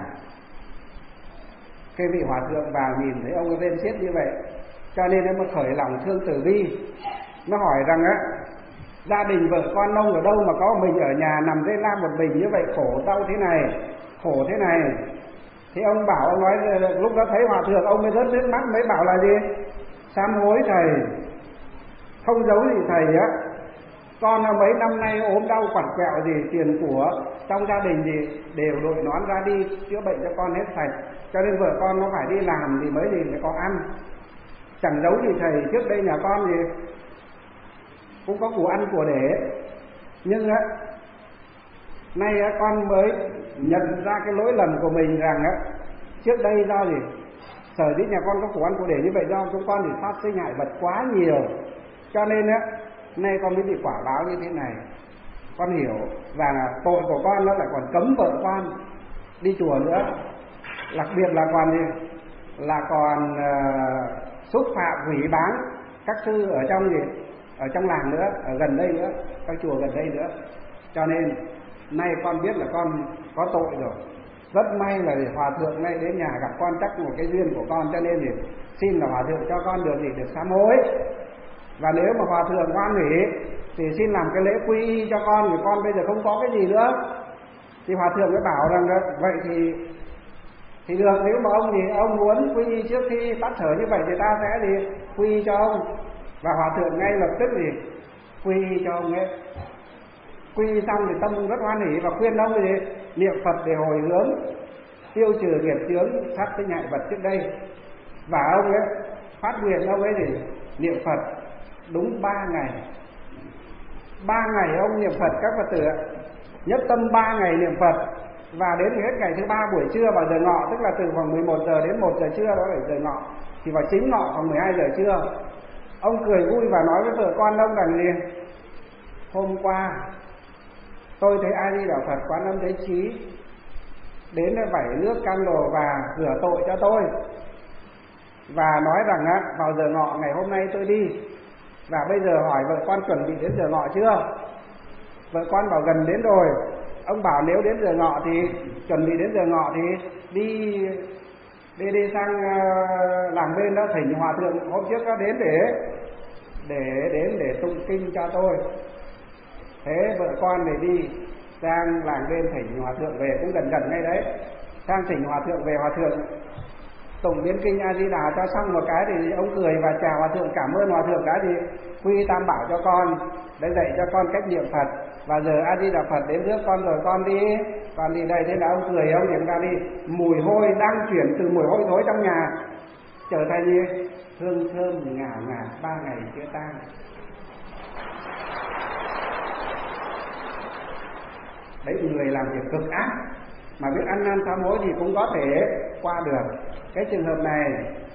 Cái vị hòa thượng vào nhìn thấy ông ấy lên xiết như vậy, cho nên nó mới khởi lòng thương từ bi. Nó hỏi rằng á, gia đình vợ con ông ở đâu mà có mình ở nhà nằm đây la một mình như vậy, khổ đau thế này, khổ thế này. Thì ông bảo, ông nói lúc đó thấy hòa thượng ông mới rớt nước mắt, mới bảo là gì? Sám hối thầy, không giấu gì thầy á, con mấy năm nay ốm đau quằn quẹo gì, tiền của trong gia đình thì đều đội nón ra đi chữa bệnh cho con hết sạch, cho nên vợ con nó phải đi làm thì mới gì mới có ăn. Chẳng giấu gì thầy, trước đây nhà con gì cũng có của ăn của để, nhưng á nay á, con mới nhận ra cái lỗi lầm của mình, rằng á trước đây do gì sở dĩ nhà con có của ăn của để như vậy, do chúng con thì phát sinh hại vật quá nhiều, cho nên á nay con mới bị quả báo như thế này. Con hiểu, và là tội của con nó lại còn cấm vợ con đi chùa nữa, đặc biệt là còn gì là còn uh, xúc phạm hủy báng các sư ở trong gì ở trong làng nữa, ở gần đây nữa, các chùa gần đây nữa. Cho nên nay con biết là con có tội rồi. Rất may là hòa thượng nay đến nhà gặp con, chắc một cái duyên của con, cho nên thì xin là hòa thượng cho con được gì được sám hối. Và nếu mà hòa thượng hoan hỉ thì xin làm cái lễ quy y cho con, vì con bây giờ không có cái gì nữa. Thì hòa thượng mới bảo rằng đó, vậy thì thì được, nếu mà ông thì ông muốn quy y trước khi tắt thở như vậy thì ta sẽ thì quy y cho ông. Và hòa thượng ngay lập tức thì quy y cho ông ấy. Quy y xong thì tâm rất hoan hỉ và khuyên ông thì niệm Phật để hồi hướng, tiêu trừ nghiệp chướng sát sinh hại vật trước đây. Và ông ấy phát nguyện, ông ấy thì niệm Phật đúng ba ngày. Ba ngày ông niệm Phật các Phật tử ạ, nhất tâm ba ngày niệm Phật. Và đến hết ngày thứ ba buổi trưa vào giờ ngọ, tức là từ khoảng mười một giờ đến một giờ trưa, đó là giờ ngọ, thì vào chính ngọ khoảng mười hai giờ trưa, ông cười vui và nói với vợ con ông rằng gì: hôm qua tôi thấy A Di Đà Phật Quán Âm Thế Chí đến vẩy nước cam lồ và rửa tội cho tôi, và nói rằng á, vào giờ ngọ ngày hôm nay tôi đi. Và bây giờ hỏi vợ con chuẩn bị đến giờ ngọ chưa? Vợ con bảo gần đến rồi. Ông bảo nếu đến giờ ngọ thì chuẩn bị đến giờ ngọ thì đi đi đi sang uh, làng bên đó thỉnh hòa thượng hôm trước đó đến để để đến để tụng kinh cho tôi. Thế vợ con để đi sang làng bên thỉnh hòa thượng về, cũng gần gần ngay đấy. Sang thỉnh hòa thượng về, hòa thượng tụng biến kinh A Di Đà cho xong một cái thì ông cười và chào hòa thượng, cảm ơn hòa thượng đã gì quy tam bảo cho con, đã dạy cho con cách niệm Phật, và giờ A Di Đà Phật đến rước con rồi, con đi con đi đây. Thế là ông cười, ông niệm ra đi, mùi hôi đang chuyển từ mùi hôi thối trong nhà trở thành gì hương thơm ngào ngạt, ba ngày chữa tan. Đấy, người làm việc cực ác mà biết ăn năn sám hối thì cũng có thể qua được cái trường hợp này.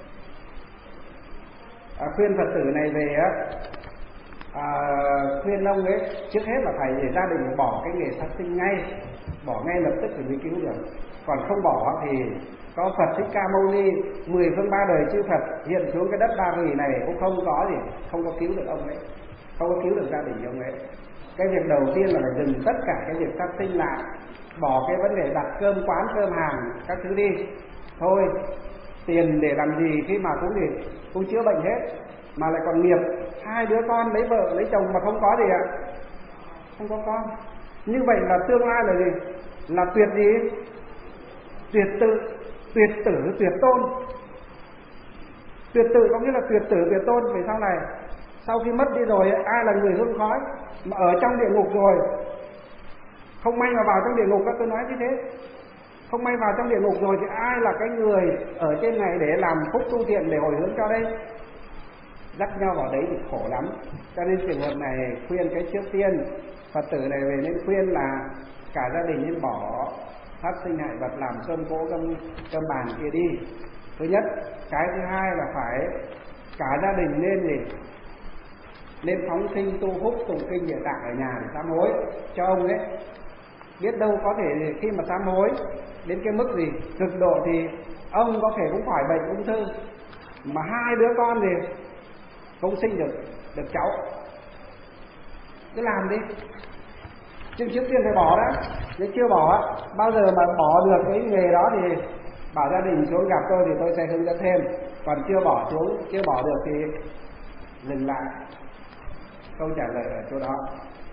À, khuyên Phật tử này về á, à, khuyên ông ấy trước hết là phải để gia đình bỏ cái nghề sát sinh ngay, bỏ ngay lập tức thì mới cứu được. Còn không bỏ thì có Phật Thích Ca Mâu Ni mười phương ba đời chư Phật hiện xuống cái đất Ba Vì này cũng không có gì, không có cứu được ông ấy, không có cứu được gia đình ông ấy. Cái việc đầu tiên là phải dừng tất cả cái việc sát sinh lại, bỏ cái vấn đề đặt cơm quán, cơm hàng các thứ đi. Thôi, tiền để làm gì khi mà cũng gì cũng chữa bệnh hết, mà lại còn nghiệp. Hai đứa con lấy vợ lấy chồng mà không có gì ạ, không có con. Như vậy là tương lai là gì? Là tuyệt gì? Tuyệt tự, tuyệt tử, tuyệt tôn. Tuyệt tự có nghĩa là tuyệt tử, tuyệt tôn. Về sau này, sau khi mất đi rồi, ai là người hương khói mà ở trong địa ngục rồi, không may mà vào trong địa ngục, các tôi nói như thế, không may vào trong địa ngục rồi thì ai là cái người ở trên này để làm phúc tu thiện để hồi hướng cho đây? dắt nhau vào đấy thì khổ lắm. Cho nên trường hợp này khuyên cái trước tiên Phật tử này về nên khuyên là cả gia đình nên bỏ sát sinh hại vật làm cơm cỗ cơm cơm bàn kia đi. Thứ nhất. Cái thứ hai là phải cả gia đình nên gì nên phóng sinh tu phúc tụng kinh Địa Tạng ở nhà để sám hối cho ông ấy. Biết đâu có thể khi mà sám hối đến cái mức gì cực độ thì ông có thể cũng khỏi bệnh ung thư, mà hai đứa con thì không sinh được được cháu. Cứ làm đi. Nhưng trước tiên phải bỏ đã. Nếu chưa bỏ, bao giờ mà bỏ được cái nghề đó thì bảo gia đình xuống gặp tôi thì tôi sẽ hướng dẫn thêm. Còn chưa bỏ xuống, chưa bỏ được thì dừng lại. Câu trả lời ở chỗ đó.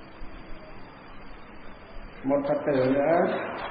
Một Phật tử nữa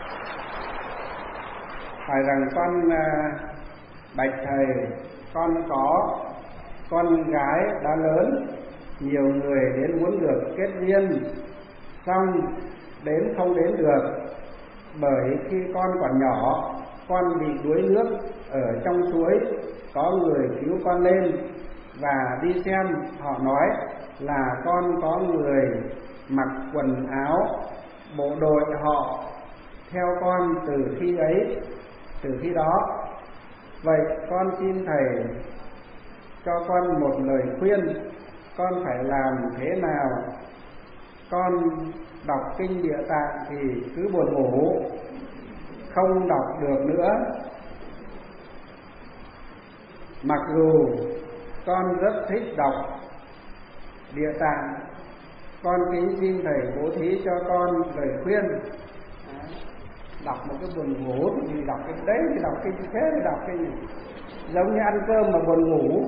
hỏi rằng con bạch thầy, con có con gái đã lớn, nhiều người đến muốn được kết duyên, xong đến không đến được, bởi khi con còn nhỏ con bị đuối nước ở trong suối, có người cứu con lên và đi xem, họ nói là con có người mặc quần áo bộ đội họ theo con từ khi ấy, từ khi đó. Vậy con xin thầy cho con một lời khuyên, con phải làm thế nào? Con đọc kinh Địa Tạng thì cứ buồn ngủ, không đọc được nữa. Mặc dù con rất thích đọc Địa Tạng, con kính xin thầy bố thí cho con lời khuyên. Đọc một cái buồn ngủ thì đọc cái đấy, thì đọc cái thế thì đọc cái gì? Giống như ăn cơm mà buồn ngủ,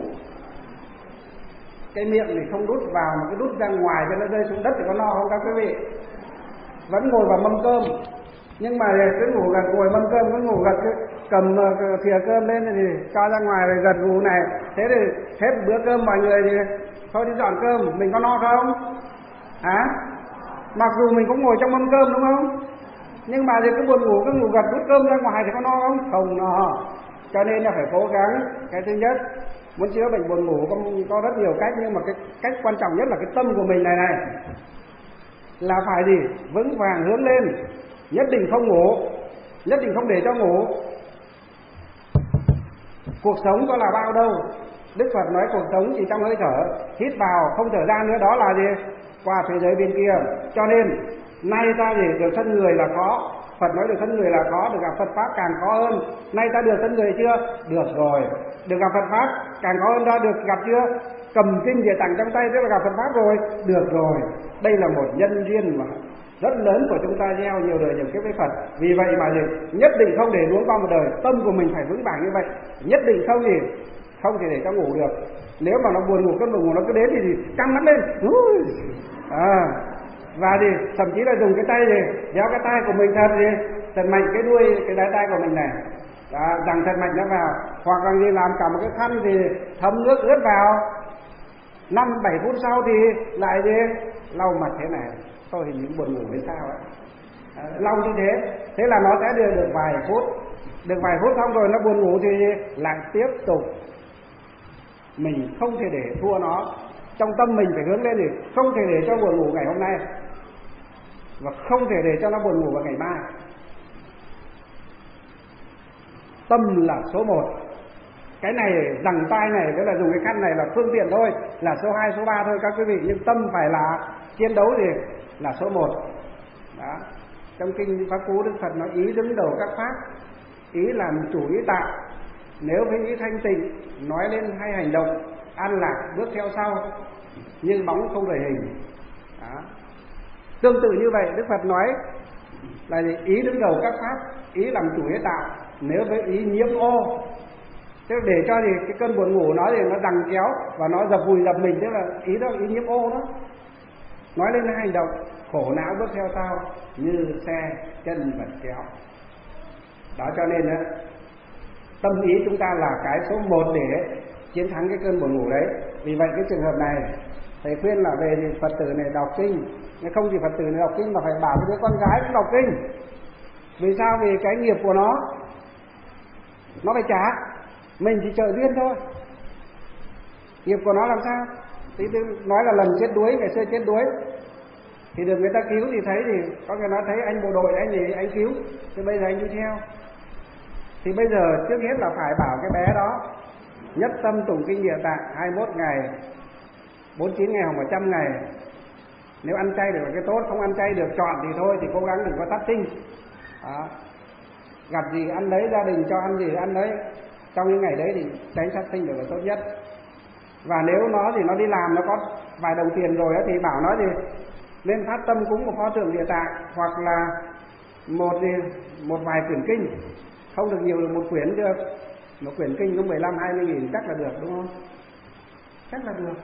cái miệng thì không đút vào mà cái đút ra ngoài cho nó rơi xuống đất thì có no không các quý vị? Vẫn ngồi vào mâm cơm, nhưng mà cứ ngủ gật, ngồi mâm cơm cứ ngủ gật, cứ cầm thìa cơm lên thì cho ra ngoài rồi gật gù này. Thế thì hết bữa cơm mọi người thì thôi đi dọn cơm, mình có no không? Hả? Mặc dù mình cũng ngồi trong mâm cơm đúng không? Nhưng mà thì cứ buồn ngủ, cứ ngủ gật đút cơm ra ngoài thì có no không? Không no. Cho nên là phải cố gắng. Cái thứ nhất, muốn chữa bệnh buồn ngủ có, có rất nhiều cách, nhưng mà cái cách quan trọng nhất là cái tâm của mình này này là phải gì? Vững vàng hướng lên, nhất định không ngủ, nhất định không để cho ngủ. Cuộc sống có là bao đâu. Đức Phật nói cuộc sống chỉ trong hơi thở, hít vào không thở ra nữa, đó là gì? Qua thế giới bên kia. Cho nên nay ta gì được thân người là khó. Phật nói được thân người là khó, được gặp Phật Pháp càng khó hơn. Nay ta được thân người chưa? Được rồi. Được gặp Phật Pháp càng khó hơn, ta được gặp chưa? Cầm kinh Địa Tạng trong tay tức là gặp Phật Pháp rồi. Được rồi. Đây là một nhân duyên mà rất lớn của chúng ta gieo nhiều đời nhiều kiếp với Phật. Vì vậy mà gì? Nhất định không để luống qua một đời. Tâm của mình phải vững vàng như vậy. Nhất định không gì? Không thể để cho ngủ được. Nếu mà nó buồn ngủ, cơn buồn ngủ nó cứ đến thì gì? Căng mắt lên. À, và gì? Thậm chí là dùng cái tay gì? Đéo cái tay của mình thật gì? Thật mạnh cái đuôi cái đáy tay của mình này. Đó, rằng thật mạnh nó vào. Hoặc là gì làm cả một cái khăn thì thấm nước ướt vào. Năm bảy phút sau thì lại gì? Lau mặt thế này. Tôi thì những buồn ngủ đến sao ấy. À, lau như thế. Thế là nó sẽ được, được vài phút. Được vài phút xong rồi nó buồn ngủ thì lại tiếp tục. Mình không thể để thua nó. Trong tâm mình phải hướng lên thì không thể để cho buồn ngủ ngày hôm nay, và không thể để cho nó buồn ngủ vào ngày mai. Tâm là số một. Cái này rằng tay này với là dùng cái khăn này là phương tiện thôi, là số hai, số ba thôi các quý vị. Nhưng tâm phải là chiến đấu thì là số một. Đó. Trong kinh Pháp Cú Đức Phật nói ý đứng đầu các pháp, ý làm chủ ý tạo. Nếu với ý thanh tịnh nói lên hay hành động, an lạc bước theo sau, như bóng không rời hình. Đó. Tương tự như vậy Đức Phật nói là ý đứng đầu các pháp, ý làm chủ ý tạo. Nếu với ý nhiễm ô, tức là để cho thì cái cơn buồn ngủ nó thì nó đằng kéo và nó dập vùi dập mình, tức là ý đó ý nhiễm ô đó. Nói lên hành động, khổ não bước theo sau, như xe chân vật kéo. Đó cho nên đó, tâm ý chúng ta là cái số một để chiến thắng cái cơn buồn ngủ đấy. Vì vậy cái trường hợp này thầy khuyên là về thì Phật tử này đọc kinh, nhưng không chỉ Phật tử này đọc kinh mà phải bảo với đứa con gái cũng đọc kinh. Vì sao? Vì cái nghiệp của nó nó phải trả, mình chỉ trợ duyên thôi. Nghiệp của nó làm sao? Thì nói là lần chết đuối, ngày xưa chết đuối thì được người ta cứu thì thấy thì có người nói thấy anh bộ đội anh gì anh cứu, thì bây giờ anh đi theo. Thì bây giờ trước hết là phải bảo cái bé đó nhất tâm tụng kinh Địa Tạng hai mươi mốt ngày, bốn mươi chín ngày hoặc một trăm ngày. Nếu ăn chay được là cái tốt, không ăn chay được chọn thì thôi, thì cố gắng đừng có sát sinh. Đó. Gặp gì ăn đấy, gia đình cho ăn gì ăn đấy. Trong những ngày đấy thì tránh sát sinh được là tốt nhất. Và nếu nó thì nó đi làm nó có vài đồng tiền rồi thì bảo nó gì nên phát tâm cúng một pho tượng Địa Tạng, hoặc là một gì một vài quyển kinh, không được nhiều, được một quyển được. Một quyển kinh có mười lăm hai mươi nghìn chắc là được, đúng không? Chắc là được.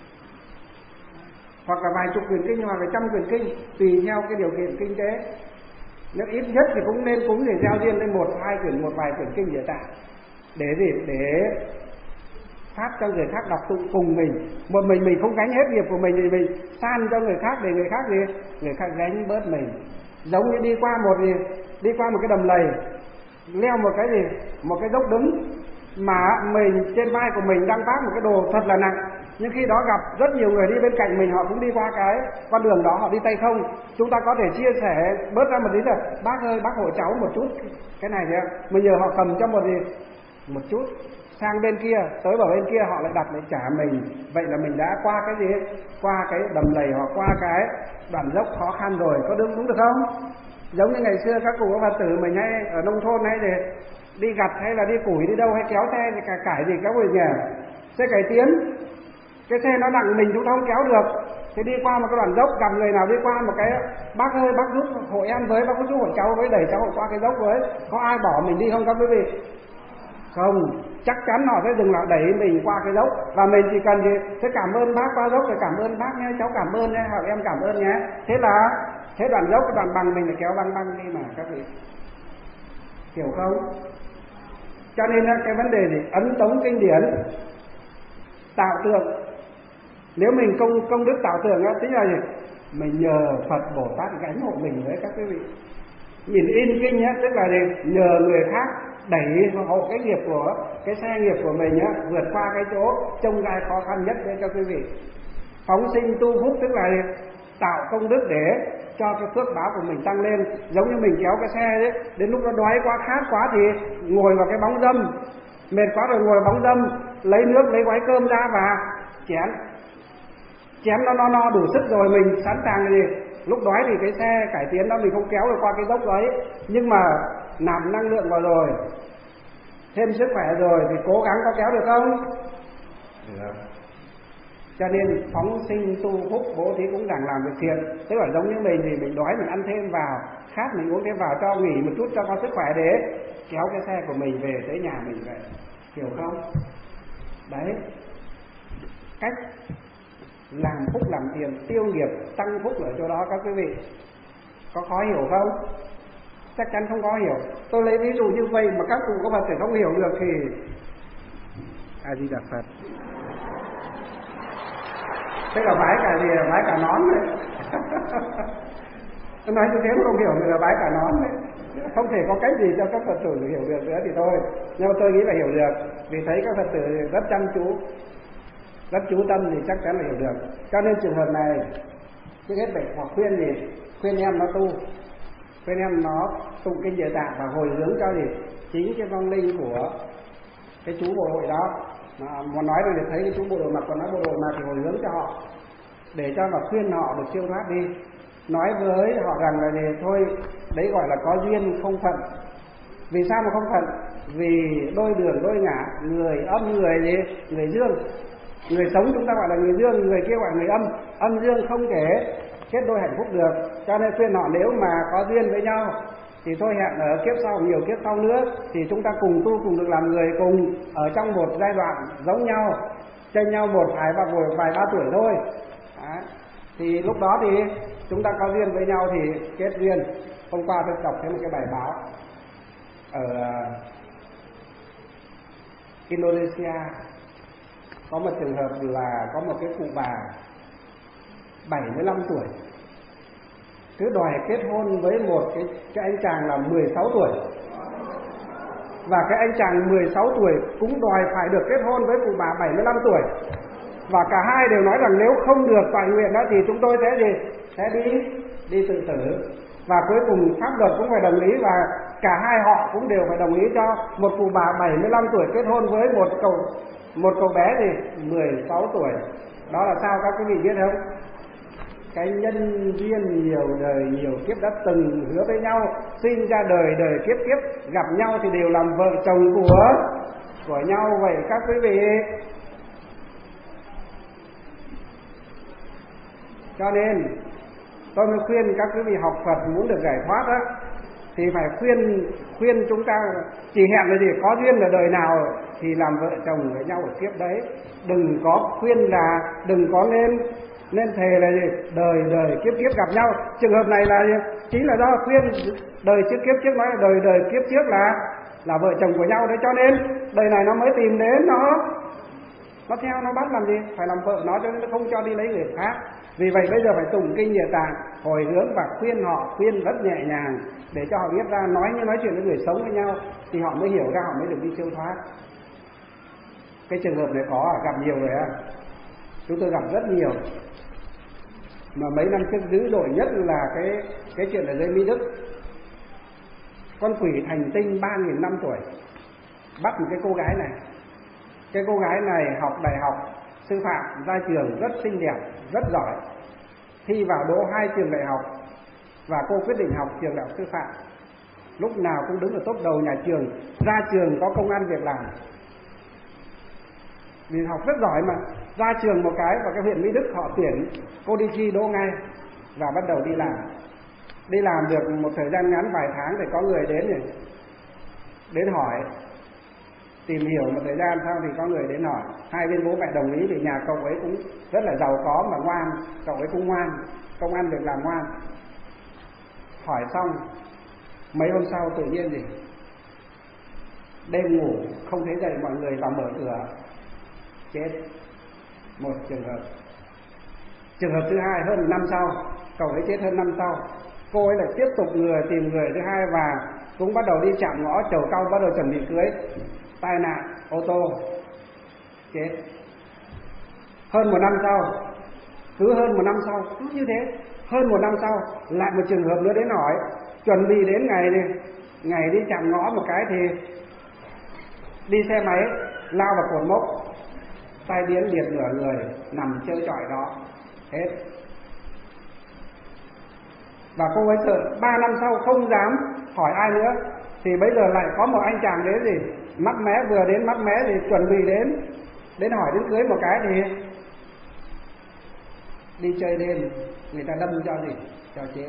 Hoặc là vài chục quyển kinh hoặc là trăm quyển kinh, tùy theo cái điều kiện kinh tế. Nếu ít nhất thì cũng nên cúng để giao duyên lên một hai quyển, một vài quyển kinh Địa Tạng. Để gì? Để phát cho người khác đọc tụng cùng mình. Một mình mình không gánh hết nghiệp của mình thì mình san cho người khác để người khác gì? Người khác gánh bớt mình. Giống như đi qua một gì? Đi qua một cái đầm lầy, leo một cái gì? Một cái dốc đứng mà mình trên vai của mình đang vác một cái đồ thật là nặng. Nhưng khi đó gặp rất nhiều người đi bên cạnh mình, họ cũng đi qua cái con đường đó, họ đi tay không. Chúng ta có thể chia sẻ bớt ra một tí là bác ơi, bác hộ cháu một chút cái này nhé. Bây giờ họ cầm cho một gì? Một chút. Sang bên kia, tới vào bên kia họ lại đặt lại trả mình. Vậy là mình đã qua cái gì? Qua cái đầm lầy hoặc qua cái đoạn dốc khó khăn rồi, có đúng đúng được không? Giống như ngày xưa các cụ các Phật tử mình hay ở nông thôn hay thì đi gặt hay là đi củi đi đâu hay kéo xe thì cả cải gì kéo về nhà, xe cải tiến, cái xe nó nặng mình chúng ta không kéo được, thì đi qua một cái đoạn dốc gặp người nào đi qua một cái bác ơi bác giúp hộ em với, bác có giúp hộ cháu với, đẩy cháu qua cái dốc với, có ai bỏ mình đi không các quý vị? Không, chắc chắn họ sẽ dừng lại đẩy mình qua cái dốc, và mình chỉ cần thì sẽ cảm ơn bác qua dốc, rồi cảm ơn bác nhé, cháu cảm ơn nhé, hoặc em cảm ơn nhé. Thế là thế đoạn dốc cái đoạn bằng mình phải kéo băng băng đi mà các vị hiểu không? Cho nên là cái vấn đề gì ấn tống kinh điển, tạo tượng. Nếu mình công công đức tạo tượng á, tính là gì? Mình nhờ Phật Bồ Tát gánh hộ mình với các quý vị. Nhìn in kinh nhá, tức là gì? Nhờ người khác đẩy hộ cái nghiệp của cái xe nghiệp của mình á, vượt qua cái chỗ trông gai khó khăn nhất để cho quý vị. Phóng sinh tu phúc tức là gì? Tạo công đức để cho cái phước báo của mình tăng lên. Giống như mình kéo cái xe đấy, đến lúc nó đói quá khát quá thì ngồi vào cái bóng râm, mệt quá rồi ngồi bóng râm, lấy nước lấy gói cơm ra và chén chén nó no no đủ sức rồi mình sẵn sàng gì. Lúc đói thì cái xe cải tiến đó mình không kéo được qua cái dốc ấy, nhưng mà nạp năng lượng vào rồi, thêm sức khỏe rồi thì cố gắng có kéo được không? Được. Cho nên phóng sinh tu phúc bố thí cũng đang làm việc thiện. Tức là giống như mình thì mình đói mình ăn thêm vào, khát mình uống thêm vào, cho nghỉ một chút cho có sức khỏe để kéo cái xe của mình về tới nhà mình vậy. Hiểu không? Đấy, cách làm phúc làm tiền, tiêu nghiệp tăng phúc ở chỗ đó các quý vị. Có khó hiểu không? Chắc chắn không có hiểu. Tôi lấy ví dụ như vậy mà các cụ có Phật tử không hiểu được thì A Di Đà Phật. Thế là bái cả gì? Bái cả nón đấy. Tôi nói như thế không hiểu thì là bái cả nón đấy. Không thể có cách gì cho các Phật tử hiểu được nữa thì thôi. Nhưng mà tôi nghĩ là hiểu được, vì thấy các Phật tử rất chăm chú, rất chú tâm thì chắc chắn là hiểu được. Cho nên trường hợp này trước hết phải hoặc khuyên gì? Khuyên em nó tu, khuyên em nó tụng kinh Địa Tạng và hồi hướng cho gì? Chính cái vong linh của cái chú bộ đội đó. Mà muốn nói rồi để thấy cái chú bộ đội mặc còn nói bộ đội mà thì hồi hướng cho họ, để cho mà khuyên họ được siêu thoát đi. Nói với họ rằng là gì? Thôi đấy gọi là có duyên không phận. Vì sao mà không phận? Vì đôi đường đôi ngã, người âm người gì? Người dương. Người sống chúng ta gọi là người dương, người kia gọi là người âm. Âm dương không thể kết đôi hạnh phúc được. Cho nên khuyên họ nếu mà có duyên với nhau thì thôi hẹn ở kiếp sau, nhiều kiếp sau nữa thì chúng ta cùng tu, cùng được làm người, cùng ở trong một giai đoạn giống nhau, chênh nhau một vài ba tuổi, vài ba tuổi thôi. Đó. Thì lúc đó thì chúng ta có duyên với nhau thì kết duyên. Hôm qua tôi đọc thêm một cái bài báo ở Indonesia, có một trường hợp là có một cái cụ bà bảy mươi lăm tuổi cứ đòi kết hôn với một cái, cái anh chàng là mười sáu tuổi, và cái anh chàng mười sáu tuổi cũng đòi phải được kết hôn với cụ bà bảy mươi lăm tuổi. và cả hai đều nói rằng nếu không được toàn nguyện đó thì chúng tôi sẽ gì sẽ đi đi tự tử, và cuối cùng pháp luật cũng phải đồng ý, và cả hai họ cũng đều phải đồng ý cho một cụ bà bảy mươi lăm tuổi kết hôn với một cậu một cậu bé gì mười sáu tuổi. Đó là sao các quý vị biết không? Cái nhân duyên nhiều đời nhiều kiếp đã từng hứa với nhau, sinh ra đời đời kiếp kiếp gặp nhau thì đều làm vợ chồng của của nhau vậy các quý vị. Cho nên tôi mới khuyên các quý vị học Phật muốn được giải thoát đó, thì phải khuyên khuyên chúng ta chỉ hẹn là gì, có duyên là đời nào thì làm vợ chồng với nhau ở kiếp đấy. Đừng có khuyên là đừng có nên nên thề là gì đời đời kiếp kiếp gặp nhau. Trường hợp này là chính là do khuyên đời trước kiếp trước, nói là đời đời kiếp trước là là vợ chồng của nhau đấy, cho nên đời này nó mới tìm đến nó nó theo nó bắt làm gì phải làm vợ nó, cho nên nó không cho đi lấy người khác. Vì vậy bây giờ phải tụng kinh Địa Tạng hồi hướng và khuyên họ, khuyên rất nhẹ nhàng để cho họ biết ra, nói như nói chuyện với người sống với nhau thì họ mới hiểu ra, họ mới được đi siêu thoát. Cái trường hợp này có gặp nhiều rồi á, chúng tôi gặp rất nhiều. Mà mấy năm trước dữ dội nhất là cái cái chuyện ở dưới Mỹ Đức, con quỷ thành tinh ba nghìn năm tuổi bắt một cái cô gái này. Cái cô gái này học đại học sư phạm, ra trường rất xinh đẹp, rất giỏi, thi vào đỗ hai trường đại học, và cô quyết định học trường đại học sư phạm. Lúc nào cũng đứng ở top đầu nhà trường, ra trường có công ăn việc làm, vì học rất giỏi mà. Ra trường một cái vào cái huyện Mỹ Đức họ tuyển cô đi thi đỗ ngay và bắt đầu đi làm. Đi làm được một thời gian ngắn vài tháng thì có người đến rồi đến hỏi, tìm hiểu một thời gian sau thì có người đến hỏi. Hai bên bố mẹ đồng ý vì nhà cậu ấy cũng rất là giàu có mà ngoan, cậu ấy cũng ngoan, công ăn việc làm ngoan. Hỏi xong mấy hôm sau tự nhiên gì đêm ngủ không thấy dậy, mọi người vào mở cửa, chết. Một trường hợp. Trường hợp thứ hai hơn năm sau, cậu ấy chết hơn năm sau, cô ấy lại tiếp tục người tìm người thứ hai và cũng bắt đầu đi chạm ngõ chầu cau, bắt đầu chuẩn bị cưới, tai nạn ô tô, chết. Hơn một năm sau, cứ hơn một năm sau cứ như thế, hơn một năm sau lại một trường hợp nữa đến hỏi, chuẩn bị đến ngày đi ngày đi chạm ngõ một cái thì đi xe máy lao vào cột mốc, tai biến liệt nửa người, nằm trơ trọi đó, hết. Và cô ấy sợ ba năm sau không dám hỏi ai nữa, thì bây giờ lại có một anh chàng đến gì mắt mé, vừa đến mắt mé thì chuẩn bị đến đến hỏi đến cưới một cái thì đi chơi đêm, người ta đâm cho gì cho chết.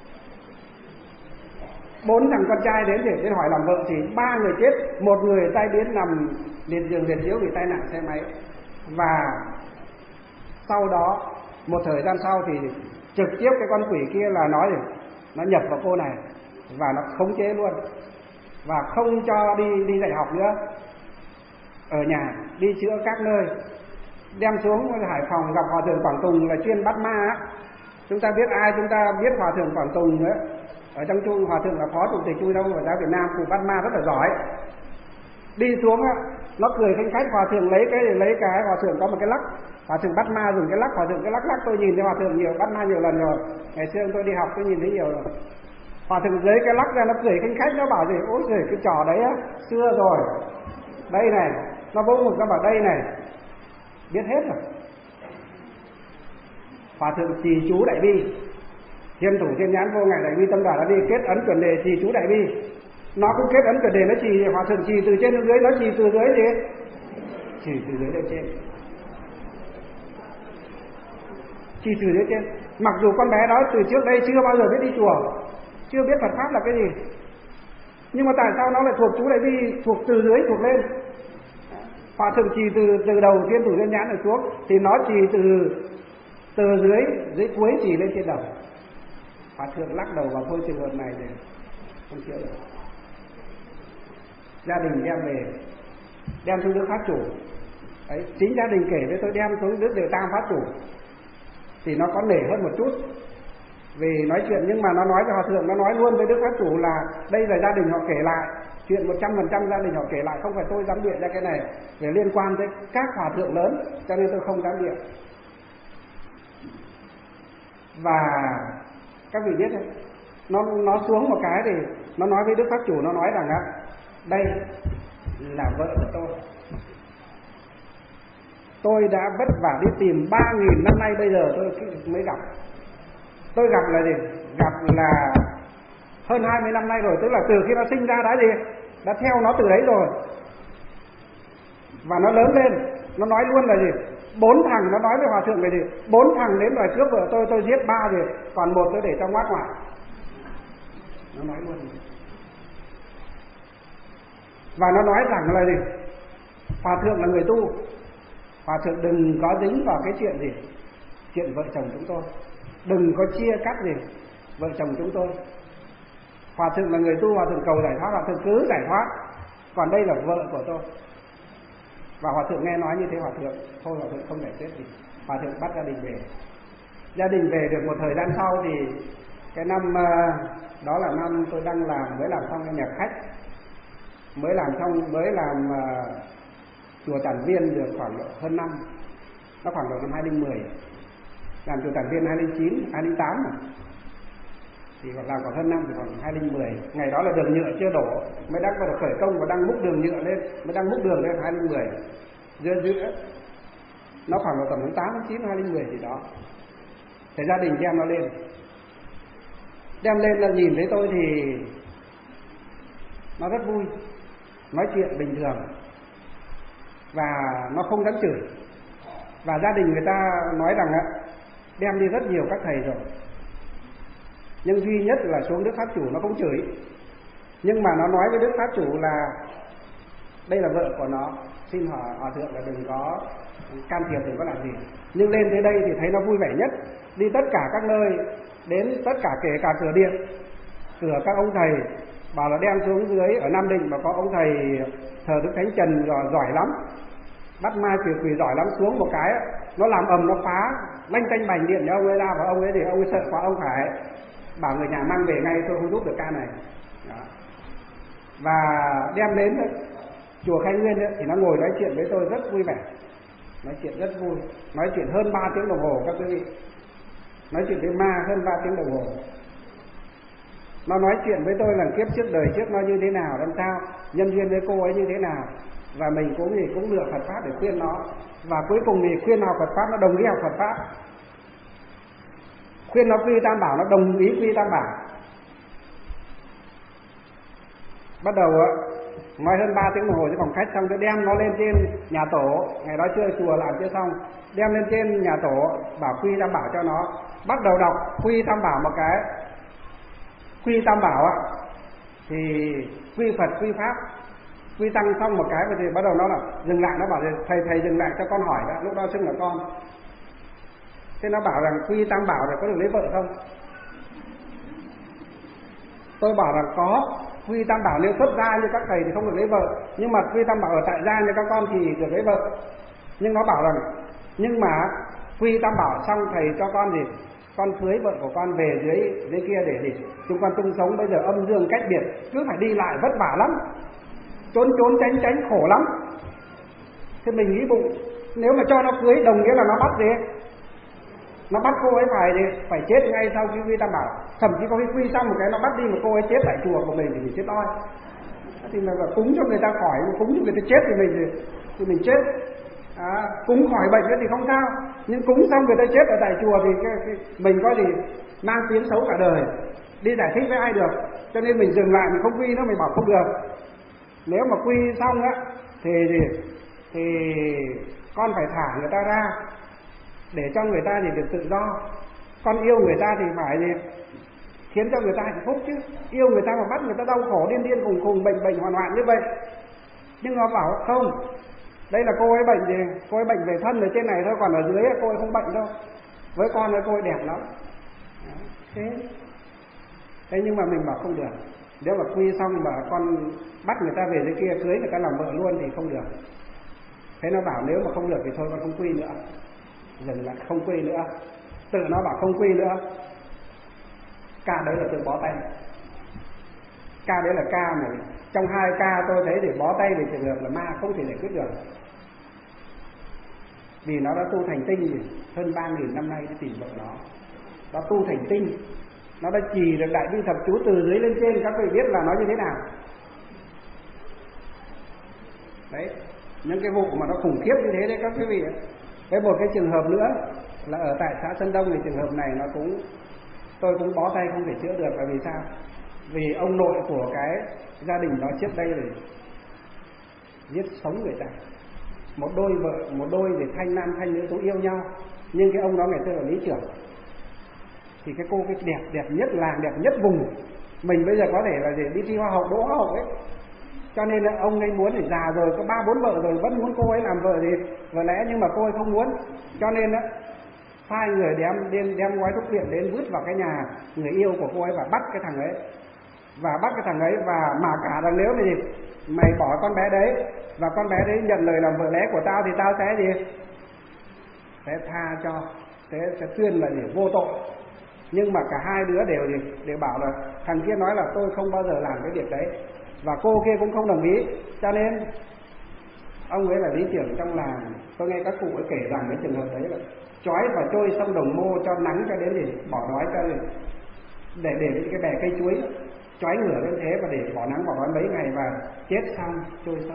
Bốn thằng con trai đến thì đến hỏi làm vợ chỉ ba người chết, một người tai biến nằm liệt giường liệt diếu vì tai nạn xe máy. Và sau đó một thời gian sau thì trực tiếp cái con quỷ kia là nói nó nhập vào cô này và nó khống chế luôn, và không cho đi đi dạy học nữa, ở nhà đi chữa các nơi. Đem xuống Hải Phòng gặp Hòa thượng Quảng Tùng là chuyên bắt ma á. Chúng ta biết ai? Chúng ta biết Hòa thượng Quảng Tùng nữa. Ở trong Trung, Hòa thượng là phó chủ tịch Trung Đông Phật giáo Việt Nam, cụ bắt ma rất là giỏi. Đi xuống á, nó cười khanh khách, Hòa thượng lấy cái lấy cái Hòa thượng có một cái lắc, Hòa thượng bắt ma dùng cái lắc, Hòa thượng cái lắc lắc, tôi nhìn thấy Hòa thượng nhiều bắt ma nhiều lần rồi. Ngày xưa tôi đi học tôi nhìn thấy nhiều rồi. Hòa thượng lấy cái lắc ra nó cười khanh khách, nó bảo gì, ôi giời cái trò đấy á, xưa rồi. Đây này, nó vỗ một cái bảo đây này, biết hết rồi. Hòa thượng trì chú đại bi, thiên thủ thiên nhãn vô ngại đại bi tâm đà đã đi kết ấn chuẩn đề trì chú đại bi. Nó cũng kết ấn chuẩn đề, nó trì, Hòa thượng trì từ trên đến dưới, nó trì từ dưới gì? Trì từ dưới lên trên. Trì từ dưới trên. Mặc dù con bé đó từ trước đây chưa bao giờ biết đi chùa, chưa biết Phật pháp là cái gì, nhưng mà tại sao nó lại thuộc chú đại bi, thuộc từ dưới thuộc lên? Hòa thượng trì từ từ đầu thiên thủ thiên nhãn này xuống, thì nó trì từ từ dưới dưới cuối trì lên trên đầu. Hòa thượng lắc đầu vào thôi, trường hợp này thì không chữa được. Gia đình đem về, đem xuống nước Pháp chủ. Đấy, chính gia đình kể với tôi đem xuống nước Địa Tạng Pháp chủ thì nó có nể hơn một chút. Vì nói chuyện, nhưng mà nó nói với hòa thượng, nó nói luôn với Đức Pháp Chủ là đây là gia đình họ kể lại, chuyện một trăm phần trăm gia đình họ kể lại, không phải tôi dám bịa ra cái này, về liên quan tới các hòa thượng lớn, cho nên tôi không dám bịa. Và các vị biết đấy, nó nó xuống một cái thì nó nói với Đức Pháp Chủ, nó nói rằng á, đây là vợ của tôi. Tôi đã vất vả đi tìm ba nghìn năm nay, bây giờ tôi mới gặp. Tôi gặp là gì? Gặp là hơn hai mươi năm nay rồi, tức là từ khi nó sinh ra đã gì? Đã theo nó từ đấy rồi. Và nó lớn lên, nó nói luôn là gì? Bốn thằng, nó nói với hòa thượng về gì? Bốn thằng đến đòi cướp vợ tôi, tôi giết ba rồi, còn một tôi để trong ngoát ngoại. Nó nói luôn. Và nó nói rằng là gì? Hòa thượng là người tu, hòa thượng đừng có dính vào cái chuyện gì? Chuyện vợ chồng chúng tôi. Đừng có chia cắt gì vợ chồng chúng tôi. Hòa thượng là người tu, hòa thượng cầu giải thoát, hòa thượng cứ giải thoát. Còn đây là vợ của tôi. Và hòa thượng nghe nói như thế, hòa thượng thôi, hòa thượng không giải quyết gì. Hòa thượng bắt gia đình về. Gia đình về được một thời gian sau thì cái năm đó là năm tôi đang làm, mới làm xong cái nhà khách, mới làm xong, mới làm uh, chùa Tản Viên được khoảng độ hơn năm, nó khoảng độ năm hai không một không, làm chùa Tản Viên hai không chín, hai không tám mà. Thì còn làm còn hơn năm thì còn hai không một không. Ngày đó là đường nhựa chưa đổ, mới đang bắt đầu khởi công và đang múc đường nhựa lên, mới đang múc đường lên hai không một không. Giữa giữa nó khoảng độ tầm tháng tám, tháng chín, hai không một không gì đó. Thì gia đình đem nó lên. Đem lên là nhìn thấy tôi thì nó rất vui, nói chuyện bình thường và nó không dám chửi. Và gia đình người ta nói rằng á, đem đi rất nhiều các thầy rồi, nhưng duy nhất là xuống Đức Pháp Chủ nó không chửi. Nhưng mà nó nói với Đức Pháp Chủ là đây là vợ của nó, xin hỏi hòa thượng là đừng có can thiệp, đừng có làm gì. Nhưng lên tới đây thì thấy nó vui vẻ nhất, đi tất cả các nơi, đến tất cả kể cả cửa điện, cửa các ông thầy, bảo là đem xuống dưới ở Nam Định mà có ông thầy thờ Đức Thánh Trần giỏi lắm, bắt ma trừ quỷ giỏi lắm, xuống một cái nó làm ầm, nó phá lanh tanh bành điện cho ông ấy ra, và ông ấy thì ông ấy sợ quá, ông phải bảo người nhà mang về ngay, tôi không giúp được ca này. Đó. Và đem đến chùa Khai Nguyên ấy, thì nó ngồi nói chuyện với tôi rất vui vẻ, nói chuyện rất vui, nói chuyện hơn ba tiếng đồng hồ các quý vị, nói chuyện với ma hơn ba tiếng đồng hồ. Nó nói chuyện với tôi là kiếp trước đời trước nó như thế nào, làm sao nhân duyên với cô ấy như thế nào, và mình cũng thì cũng lựa Phật pháp để khuyên nó, và cuối cùng thì khuyên học Phật pháp, nó đồng ý học Phật pháp. Khuyên nó quy tam bảo, nó đồng ý quy tam bảo. Bắt đầu nói hơn ba tiếng đồng hồ trong phòng khách, xong tôi đem nó lên trên nhà tổ, ngày đó chưa chùa làm chưa xong, đem lên trên nhà tổ bảo quy tam bảo cho nó. Bắt đầu đọc quy tam bảo một cái, quy tam bảo á thì quy Phật, quy pháp, quy tăng xong một cái, và thì bắt đầu nó là dừng lại, nó bảo thầy thầy dừng lại cho con hỏi đã, lúc đó xưng là con. Thế nó bảo rằng quy tam bảo rồi có được lấy vợ không? Tôi bảo rằng có, quy tam bảo nếu xuất gia như các thầy thì không được lấy vợ, nhưng mà quy tam bảo ở tại gia như các con thì được lấy vợ. Nhưng nó bảo rằng nhưng mà quy tam bảo xong thầy cho con gì, con cưới vợ của con về dưới dưới kia để gì chúng con chung sống, bây giờ âm dương cách biệt, cứ phải đi lại vất vả lắm, trốn trốn tránh tránh khổ lắm. Thế mình nghĩ bụng, nếu mà cho nó cưới đồng nghĩa là nó bắt gì, nó bắt cô ấy phải gì, phải chết ngay sau khi quy tam bảo. Thậm chí có khi quy xong một cái nó bắt đi một cô ấy chết tại chùa của mình thì mình chết oi. Thì là cúng cho người ta khỏi, cúng cho người ta chết thì mình thì, thì mình chết. À, cúng khỏi bệnh thì không sao, nhưng cúng xong người ta chết ở tại chùa thì cái, cái, mình có gì mang tiếng xấu cả đời, đi giải thích với ai được. Cho nên mình dừng lại, mình không quy nữa, mình bảo không được. Nếu mà quy xong á thì, thì thì con phải thả người ta ra để cho người ta thì được tự do. Con yêu người ta thì phải gì khiến cho người ta hạnh phúc chứ. Yêu người ta mà bắt người ta đau khổ điên điên khùng khùng, bệnh bệnh hoạn hoạn như vậy. Nhưng nó bảo không, đây là cô ấy bệnh gì, cô ấy bệnh về thân ở trên này thôi, còn ở dưới cô ấy không bệnh đâu. Với con ấy cô ấy đẹp lắm. Thế thế nhưng mà mình bảo không được. Nếu mà quy xong mà con bắt người ta về dưới kia cưới người ta làm vợ luôn thì không được. Thế nó bảo nếu mà không được thì thôi con không quy nữa, dừng lại không quy nữa. Tự nó bảo không quy nữa. Ca đấy là tôi bó tay. Ca đấy là ca mà trong hai ca tôi thấy để bó tay về trường hợp là ma không thể giải quyết được, vì nó đã tu thành tinh rồi, hơn ba nghìn năm nay nó tìm vợ nó, nó tu thành tinh, nó đã trì được đại bi thập chú từ dưới lên trên. Các vị biết là nó như thế nào đấy, những cái vụ mà nó khủng khiếp như thế đấy các quý vị. Với một cái trường hợp nữa là ở tại xã Sơn Đông thì trường hợp này nó cũng tôi cũng bó tay không thể chữa được. Là vì sao? Vì ông nội của cái gia đình đó trước đây rồi giết sống người ta, một đôi vợ một đôi để thanh nam thanh nữ cũng yêu nhau, nhưng cái ông đó ngày xưa là lý trưởng, thì cái cô cái đẹp đẹp nhất làng, đẹp nhất vùng mình bây giờ có thể là để đi thi hoa hậu, đỗ hoa hậu ấy, cho nên là ông ấy muốn để già rồi có ba bốn vợ rồi vẫn muốn cô ấy làm vợ thì vợ lẽ, nhưng mà cô ấy không muốn, cho nên á hai người đem đem đem gói thuốc viện đến vứt vào cái nhà người yêu của cô ấy và bắt cái thằng ấy và bắt cái thằng ấy và mà cả rằng nếu mà gì mày bỏ con bé đấy và con bé đấy nhận lời làm vợ lẽ của tao thì tao sẽ gì sẽ tha cho, sẽ sẽ tuyên là gì vô tội. Nhưng mà cả hai đứa đều gì đều bảo là thằng kia nói là tôi không bao giờ làm cái việc đấy và cô kia cũng không đồng ý, cho nên ông ấy là lý trưởng trong làng. Tôi nghe các cụ ấy kể rằng cái trường hợp đấy là trói và trôi sông Đồng Mô cho nắng cho đến gì bỏ đói cho gì để để những cái bè cây chuối trói ngửa lên thế và để bỏ nắng bỏ đói mấy ngày và chết xong trôi sông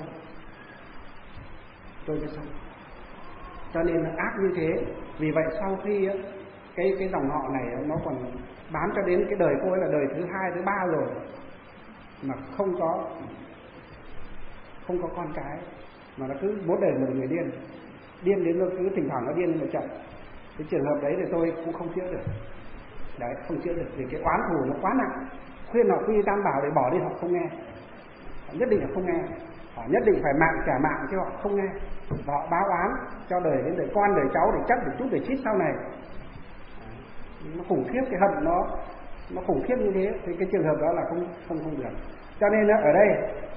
trôi cái sông. Cho nên là ác như thế. Vì vậy sau khi ấy, cái cái dòng họ này nó còn bám cho đến cái đời cô ấy là đời thứ hai thứ ba rồi mà không có không có con cái, mà nó cứ mỗi đời một người điên điên đến nó cứ thỉnh thoảng nó điên lên một trận. Cái trường hợp đấy thì tôi cũng không chữa được đấy, không chữa được vì cái oán thù nó quá nặng. Khuyên họ quy tam bảo để bỏ đi họ không nghe, họ nhất định là không nghe, họ nhất định phải mạng trả mạng chứ họ không nghe, và họ báo oán cho đời đến đời con đời cháu để chắc để chút để chít sau này. Nó khủng khiếp, cái hận nó nó khủng khiếp như thế thì cái trường hợp đó là không không không được. Cho nên ở đây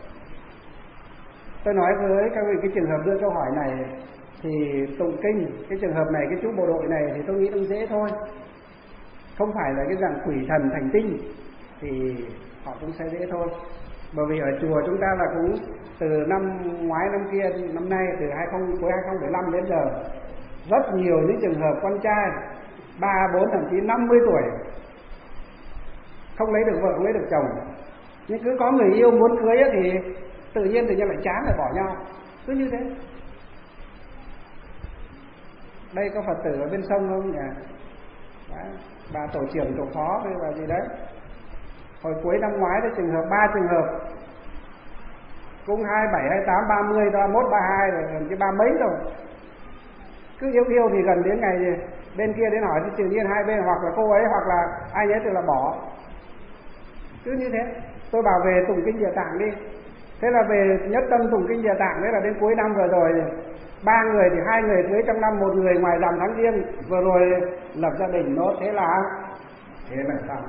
tôi nói với các vị cái trường hợp đưa câu hỏi này thì tụng kinh, cái trường hợp này cái chú bộ đội này thì tôi nghĩ nó dễ thôi, không phải là cái dạng quỷ thần thành tinh thì họ cũng sẽ dễ thôi. Bởi vì ở chùa chúng ta là cũng từ năm ngoái năm kia năm nay từ hai không cuối hai không một năm đến giờ rất nhiều những trường hợp con trai ba bốn thậm chí năm mươi tuổi không lấy được vợ không lấy được chồng, nhưng cứ có người yêu muốn cưới thì tự nhiên tự nhiên lại chán lại bỏ nhau, cứ như thế. Đây có Phật tử ở bên sông không nhỉ? Đấy, bà tổ trưởng tổ phó với bà gì đấy, hồi cuối năm ngoái đấy trường hợp ba trường hợp cũng hai bảy hai tám ba mươi ba mốt ba hai rồi gần cái ba mấy rồi, cứ yêu yêu thì gần đến ngày gì bên kia đến hỏi thì tự nhiên hai bên hoặc là cô ấy hoặc là ai nhớ tự là bỏ, cứ như thế. Tôi bảo về tụng kinh Địa Tạng đi, thế là về nhất tâm tụng kinh Địa Tạng, đấy là đến cuối năm vừa rồi ba người thì hai người cưới trong năm, một người ngoài rằm tháng Giêng vừa rồi lập gia đình nốt, thế là thế là xong.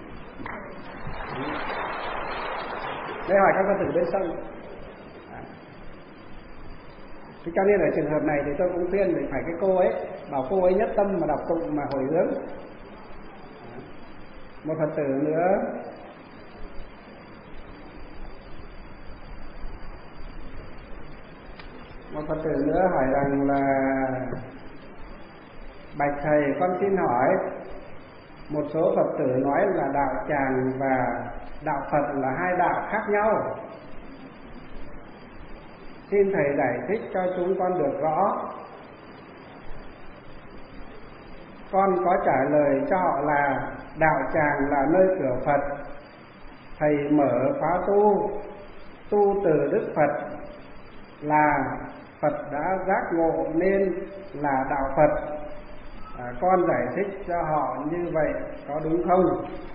Đây hỏi các Phật tử bên sông. Thế cho nên ở trường hợp này thì tôi cũng khuyên phải phải cái cô ấy bảo cô ấy nhất tâm mà đọc tụng mà hồi hướng. Một Phật tử nữa một Phật tử nữa hỏi rằng là bạch thầy con xin hỏi, một số Phật tử nói là đạo Tràng và đạo Phật là hai đạo khác nhau, xin thầy giải thích cho chúng con được rõ. Con có trả lời cho họ là đạo Tràng là nơi cửa Phật, thầy mở khóa tu, tu từ Đức Phật là Phật đã giác ngộ nên là đạo Phật. À, con giải thích cho họ như vậy có đúng không?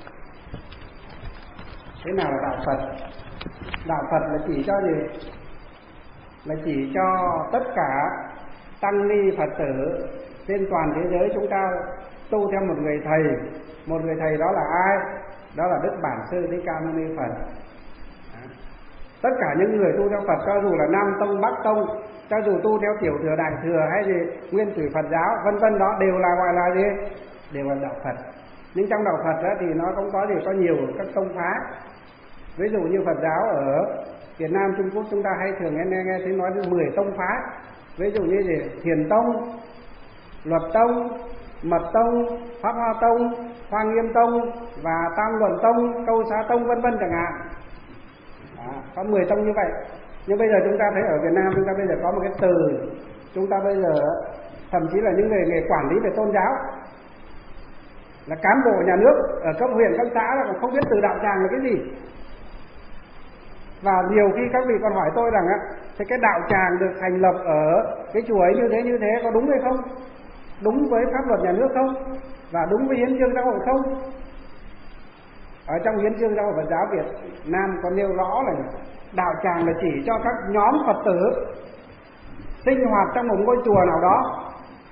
Thế nào là đạo Phật? Đạo Phật là chỉ cho gì? Là chỉ cho tất cả tăng ni Phật tử trên toàn thế giới chúng ta tu theo một người thầy. Một người thầy đó là ai? Đó là Đức Bản Sư Thích Ca Mâu Ni Phật. Tất cả những người tu theo Phật, cho dù là Nam Tông, Bắc Tông, cho dù tu theo Tiểu Thừa, Đại Thừa hay gì Nguyên Thủy Phật giáo vân vân, đó đều là gọi là gì? Đều là đạo Phật. Nhưng trong đạo Phật đó thì nó cũng có gì có nhiều các tông phái. Ví dụ như Phật giáo ở Việt Nam, Trung Quốc chúng ta hay thường nghe nghe, nghe thấy nói đến mười tông phái. Ví dụ như gì? Thiền tông, Luật tông, Mật tông, Pháp Hoa tông, Hoa Nghiêm tông và Tam Luận tông, Câu Xá tông vân vân chẳng hạn. Đó, có mười tông như vậy. Nhưng bây giờ chúng ta thấy ở Việt Nam chúng ta bây giờ có một cái từ, chúng ta bây giờ thậm chí là những người nghề quản lý về tôn giáo, là cán bộ nhà nước ở cấp huyện, cấp xã là còn không biết từ đạo tràng là cái gì. Và nhiều khi các vị còn hỏi tôi rằng á, thì cái đạo tràng được thành lập ở cái chùa ấy như thế như thế có đúng hay không? Đúng với pháp luật nhà nước không? Và đúng với hiến chương xã hội không? Ở trong hiến chương xã hội Phật giáo Việt Nam có nêu rõ là đạo tràng là chỉ cho các nhóm Phật tử sinh hoạt trong một ngôi chùa nào đó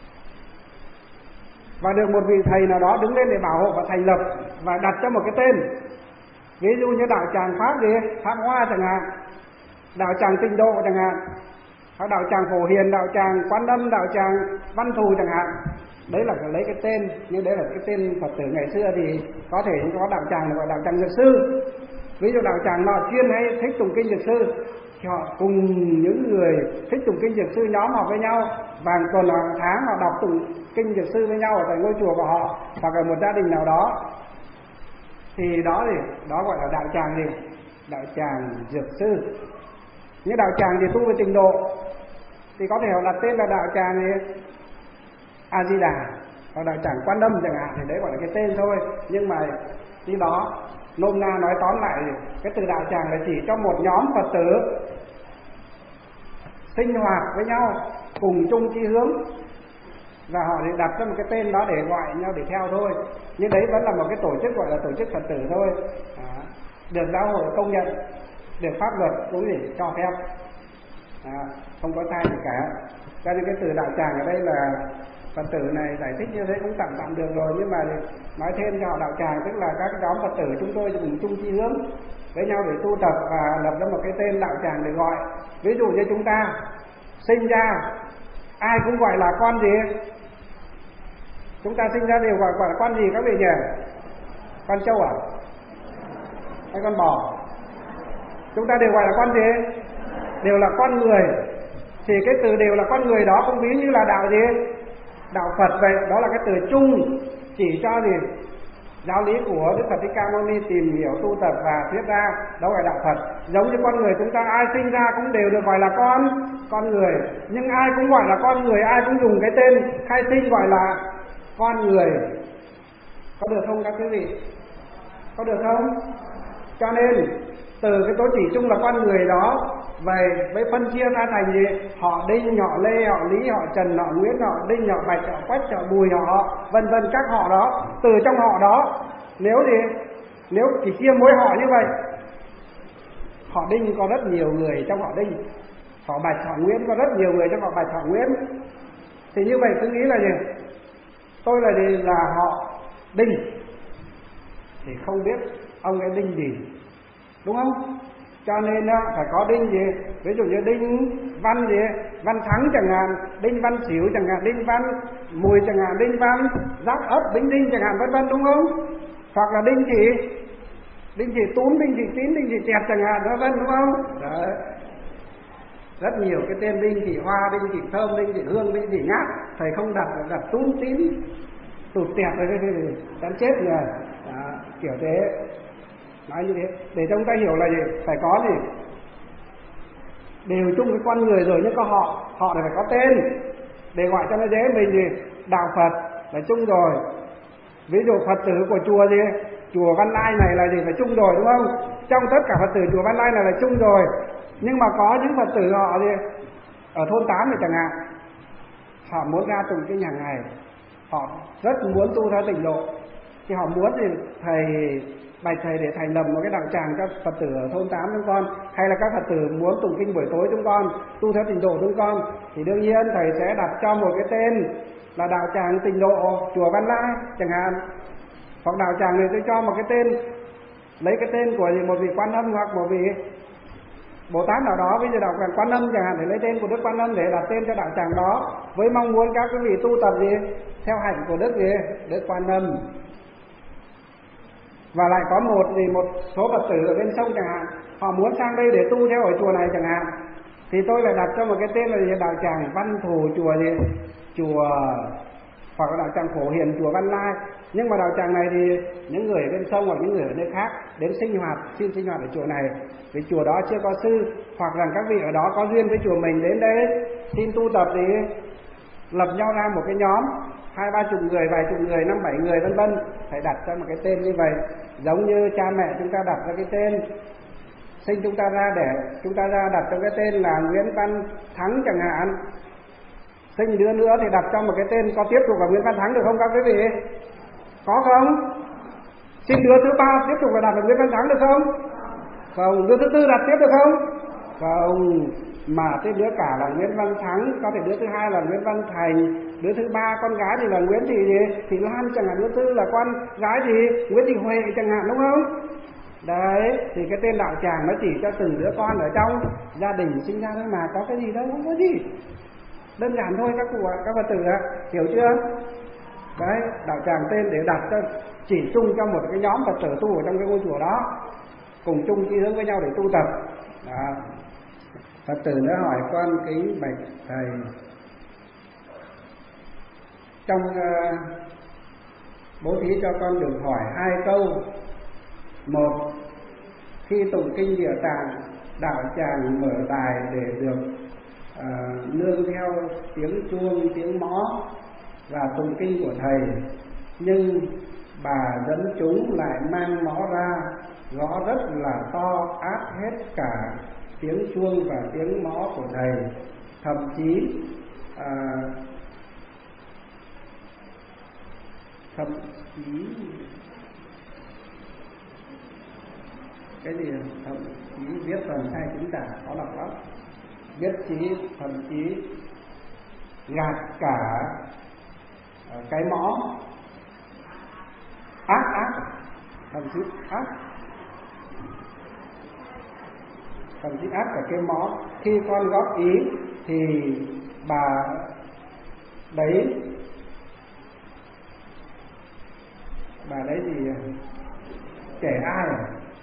và được một vị thầy nào đó đứng lên để bảo hộ và thành lập và đặt cho một cái tên. Ví dụ như đạo tràng Pháp gì, Pháp Hoa chẳng hạn, đạo tràng Tịnh Độ chẳng hạn, hoặc đạo tràng Phổ Hiền, đạo tràng Quán Âm, đạo tràng Văn Thù chẳng hạn. Đấy là lấy cái tên, nhưng đấy là cái tên Phật tử ngày xưa thì có thể có đạo tràng gọi đạo tràng Dược Sư. Ví dụ đạo tràng nọ chuyên hay thích tụng kinh Dược Sư, thì họ cùng những người thích tụng kinh Dược Sư nhóm họ với nhau, và tuần hoặc tháng họ đọc tụng kinh Dược Sư với nhau ở tại ngôi chùa của họ hoặc ở một gia đình nào đó. Thì đó thì đó gọi là đạo tràng gì? Đạo tràng Dược Sư. Những đạo tràng thì tu về trình độ thì có thể họ đặt tên là đạo tràng gì? A Di Đà, hoặc đạo tràng Quan Âm chẳng hạn, thì đấy gọi là cái tên thôi. Nhưng mà như đó nôm na nói tóm lại thì cái từ đạo tràng là chỉ cho một nhóm Phật tử sinh hoạt với nhau cùng chung chí hướng, và họ thì đặt ra một cái tên đó để gọi nhau để theo thôi. Nhưng đấy vẫn là một cái tổ chức gọi là tổ chức Phật tử thôi, à, được giáo hội công nhận, được pháp luật cũng gì cho phép, à, không có sai gì cả. Cho nên cái từ đạo tràng ở đây là Phật tử này giải thích như thế cũng tạm tạm được rồi, nhưng mà nói thêm cho họ đạo tràng tức là các nhóm Phật tử chúng tôi cùng chung chí hướng với nhau để tu tập và lập ra một cái tên đạo tràng để gọi. Ví dụ như chúng ta sinh ra ai cũng gọi là con gì? Chúng ta sinh ra đều gọi, gọi là con gì các vị nhỉ? Con trâu à? Hay con bò? Chúng ta đều gọi là con gì? Đều là con người. Thì cái từ đều là con người đó cũng ví như là đạo gì? Đạo Phật vậy. Đó là cái từ chung chỉ cho gì? Giáo lý của Đức Phật Thích Ca Mâu Ni tìm hiểu tu tập và thuyết ra, đó là đạo Phật. Giống như con người chúng ta ai sinh ra cũng đều được gọi là con con người, nhưng ai cũng gọi là con người, ai cũng dùng cái tên khai sinh gọi là con người. Có được không các quý vị? Có được không? Cho nên từ cái tố chỉ chung là con người đó về với phân chia ra thành gì? Họ Đinh, họ Lê, họ Lý, họ Trần, họ Nguyễn, họ Đinh, họ Bạch, họ Quách, họ Bùi, họ vân vân các họ đó. Từ trong họ đó, nếu thì nếu chỉ chia mỗi họ như vậy, họ Đinh có rất nhiều người trong họ Đinh, họ Bạch, họ Nguyễn có rất nhiều người trong họ Bạch, họ Nguyễn. Thì như vậy cứ nghĩ là gì? Tôi là gì? Là họ Đinh, thì không biết ông ấy Đinh gì, đúng không? Cho nên phải có Đinh gì? Ví dụ như Đinh Văn gì? Văn Thắng chẳng hạn, Đinh Văn Xỉu chẳng hạn, Đinh Văn Mùi chẳng hạn, Đinh Văn Giáp Ấp, Đinh Đinh chẳng hạn, vân vân, đúng không? Hoặc là Đinh gì? Đinh gì Tún, Đinh gì Tín, Đinh gì Chẹt chẳng hạn, vân vân, đúng không? Đấy. Rất nhiều cái tên Đinh Thị Hoa, Đinh Thị Thơm, Đinh Thị Hương, Đinh Thị Ngát. Thầy không đặt đặt Tún, Tín, Tụt Tẹt rồi cái gì đánh chết rồi. Đó, kiểu thế. Nói như thế để chúng ta hiểu là gì? Phải có gì? Đều chung với con người rồi, nhưng có họ, họ này phải có tên để gọi cho nó dễ. Mình gì? Đạo Phật là chung rồi. Ví dụ Phật tử của chùa gì? Chùa Văn Lai này là gì? Phải chung rồi, đúng không? Trong tất cả Phật tử chùa Văn Lai này là chung rồi. Nhưng mà có những Phật tử họ gì? Ở thôn tám này chẳng hạn, họ muốn ra tụng kinh hàng ngày, họ rất muốn tu theo tịnh độ, thì họ muốn thì thầy bạch thầy để thành lập một cái đạo tràng cho Phật tử ở thôn tám chúng con, hay là các Phật tử muốn tụng kinh buổi tối chúng con, tu theo tịnh độ chúng con, thì đương nhiên thầy sẽ đặt cho một cái tên là đạo tràng tịnh độ chùa Văn Lai chẳng hạn. Hoặc đạo tràng này tôi cho một cái tên, lấy cái tên của một vị Quan Âm hoặc một vị Bồ Tát nào đó, ví dụ đạo tràng Quan Âm chẳng hạn, để lấy tên của Đức Quan Âm để đặt tên cho đạo tràng đó, với mong muốn các quý vị tu tập gì theo hạnh của Đức gì Đức Quan Âm. Và lại có một thì một số Phật tử ở bên sông chẳng hạn, họ muốn sang đây để tu theo ở chùa này chẳng hạn, thì tôi lại đặt cho một cái tên là gì? Đạo tràng Văn Thù chùa gì? Chùa hoặc là đạo tràng Phổ Hiền chùa Văn Lai. Nhưng mà đạo tràng này thì những người ở bên sông hoặc những người ở nơi khác đến sinh hoạt, xin sinh hoạt ở chùa này, vì chùa đó chưa có sư, hoặc rằng các vị ở đó có duyên với chùa mình đến đây xin tu tập thì lập nhau ra một cái nhóm hai ba chục người, vài chục người, năm bảy người vân vân, phải đặt cho một cái tên như vậy. Giống như cha mẹ chúng ta đặt ra cái tên, sinh chúng ta ra để chúng ta ra đặt cho cái tên là Nguyễn Văn Thắng chẳng hạn, sinh đứa nữa thì đặt cho một cái tên có tiếp tục là Nguyễn Văn Thắng được không các quý vị? Có không? Sinh đứa thứ ba tiếp tục là đặt là Nguyễn Văn Thắng được không? Không. Đứa thứ tư đặt tiếp được không? Không. Mà tên đứa cả là Nguyễn Văn Thắng, có thể đứa thứ hai là Nguyễn Văn Thành, đứa thứ ba con gái thì là Nguyễn Thị Thị Lan chẳng hạn, đứa thứ là con gái thì Nguyễn Thị Huệ chẳng hạn, đúng không? Đấy, thì cái tên đạo tràng nó chỉ cho từng đứa con ở trong gia đình sinh ra thôi mà, có cái gì đâu, không có gì. Đơn giản thôi các cụ ạ, các Phật tử ạ, hiểu chưa? Đấy, đạo tràng tên để đặt cho chỉ chung cho một cái nhóm Phật tử tu ở trong cái ngôi chùa đó, cùng chung chí hướng với nhau để tu tập. Đó. Phật tử nữa hỏi con kính bạch thầy, trong uh, bố thí cho con được hỏi hai câu. Một, khi tụng kinh Địa Tạng, đạo tràng mở đài để được uh, nương theo tiếng chuông, tiếng mõ và tụng kinh của thầy, nhưng bà dẫn chúng lại mang mõ ra gõ rất là to, át hết cả tiếng chuông và tiếng mõ của thầy, thậm chí à, thậm chí cái gì thậm chí viết phần sai chính tả khó đọc lắm, viết chí thậm chí gạt cả cái mõ, ác ác thậm chí ác thậm chí ác cả cái mõ. Khi con góp ý thì bà đấy bà đấy gì trẻ ai à?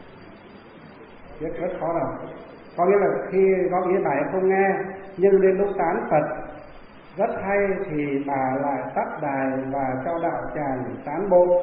Rất rất khó đọc. Có nghĩa là khi góp ý bà ấy không nghe, nhưng đến lúc tán Phật rất hay thì bà lại tắt đài và cho đạo tràng tán bộ.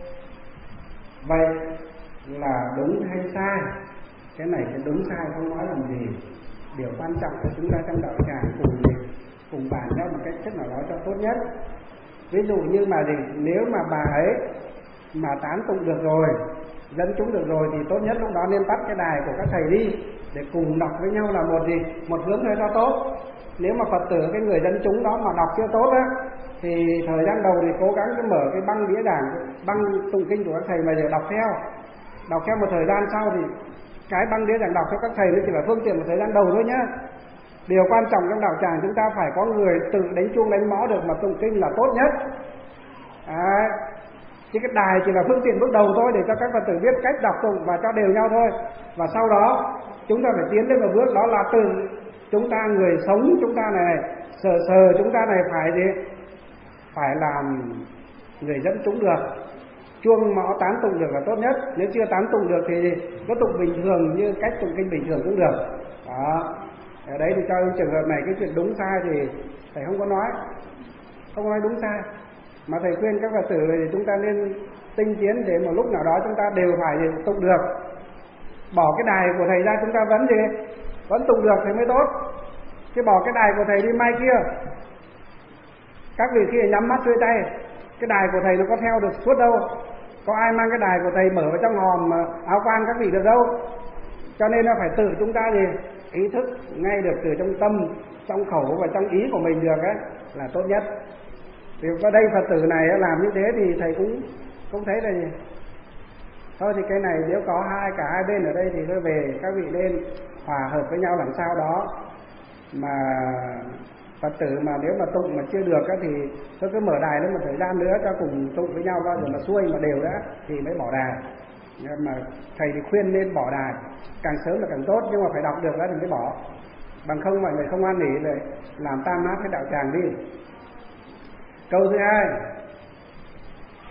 Vậy là đúng hay sai? Cái này cái đúng sai không nói làm gì. Điều quan trọng là chúng ta trong đạo tràng cùng cùng bàn nhau một cách rất nào đó cho tốt nhất. Ví dụ như mà gì, nếu mà bà ấy mà tán tụng được rồi, dẫn chúng được rồi thì tốt nhất lúc đó nên tắt cái đài của các thầy đi để cùng đọc với nhau là một gì, một hướng thôi cho tốt. Nếu mà Phật tử cái người dẫn chúng đó mà đọc chưa tốt á, thì thời gian đầu thì cố gắng cứ mở cái băng đĩa giảng, băng tụng kinh của các thầy mà để đọc theo. Đọc theo một thời gian sau thì cái băng đĩa giảng đọc cho các thầy nó chỉ là phương tiện một thời gian đầu thôi nhá. Điều quan trọng trong đạo tràng chúng ta phải có người tự đánh chuông đánh mõ được mà tụng kinh là tốt nhất. À, chứ cái đài chỉ là phương tiện bước đầu thôi để cho các Phật tử biết cách đọc tụng và cho đều nhau thôi. Và sau đó chúng ta phải tiến lên một bước, đó là từ chúng ta người sống chúng ta này, sờ sờ chúng ta này phải gì? Phải làm người dẫn chúng được. Chuông mõ tán tụng được là tốt nhất. Nếu chưa tán tụng được thì có tụng bình thường như cách tụng kinh bình thường cũng được. Đó. Ở đấy thì cho trường hợp này cái chuyện đúng sai thì thầy không có nói, không nói đúng sai, mà thầy khuyên các Phật tử thì chúng ta nên tinh tiến để một lúc nào đó chúng ta đều phải tụng được. Bỏ cái đài của thầy ra chúng ta vẫn gì vẫn tụng được thì mới tốt, chứ bỏ cái đài của thầy đi mai kia. Các vị khi nhắm mắt xuôi tay, cái đài của thầy nó có theo được suốt đâu, có ai mang cái đài của thầy mở vào trong hòm áo quan các vị được đâu. Cho nên nó phải tự chúng ta gì ý thức ngay được từ trong tâm, trong khẩu và trong ý của mình được ấy là tốt nhất. Vì ở đây Phật tử này làm như thế thì thầy cũng không thấy là gì. Thôi thì cái này nếu có hai cả hai bên ở đây thì tôi về các vị nên hòa hợp với nhau làm sao đó mà Phật tử mà nếu mà tụng mà chưa được á thì tôi cứ mở đài lên một thời gian nữa cho cùng tụng với nhau bao giờ mà xuôi mà đều đã thì mới bỏ đài. Nhưng mà thầy thì khuyên nên bỏ đài, càng sớm là càng tốt, nhưng mà phải đọc được đó thì mới bỏ. Bằng không mọi người không an nỉ rồi làm tan nát cái đạo tràng đi. Câu thứ hai,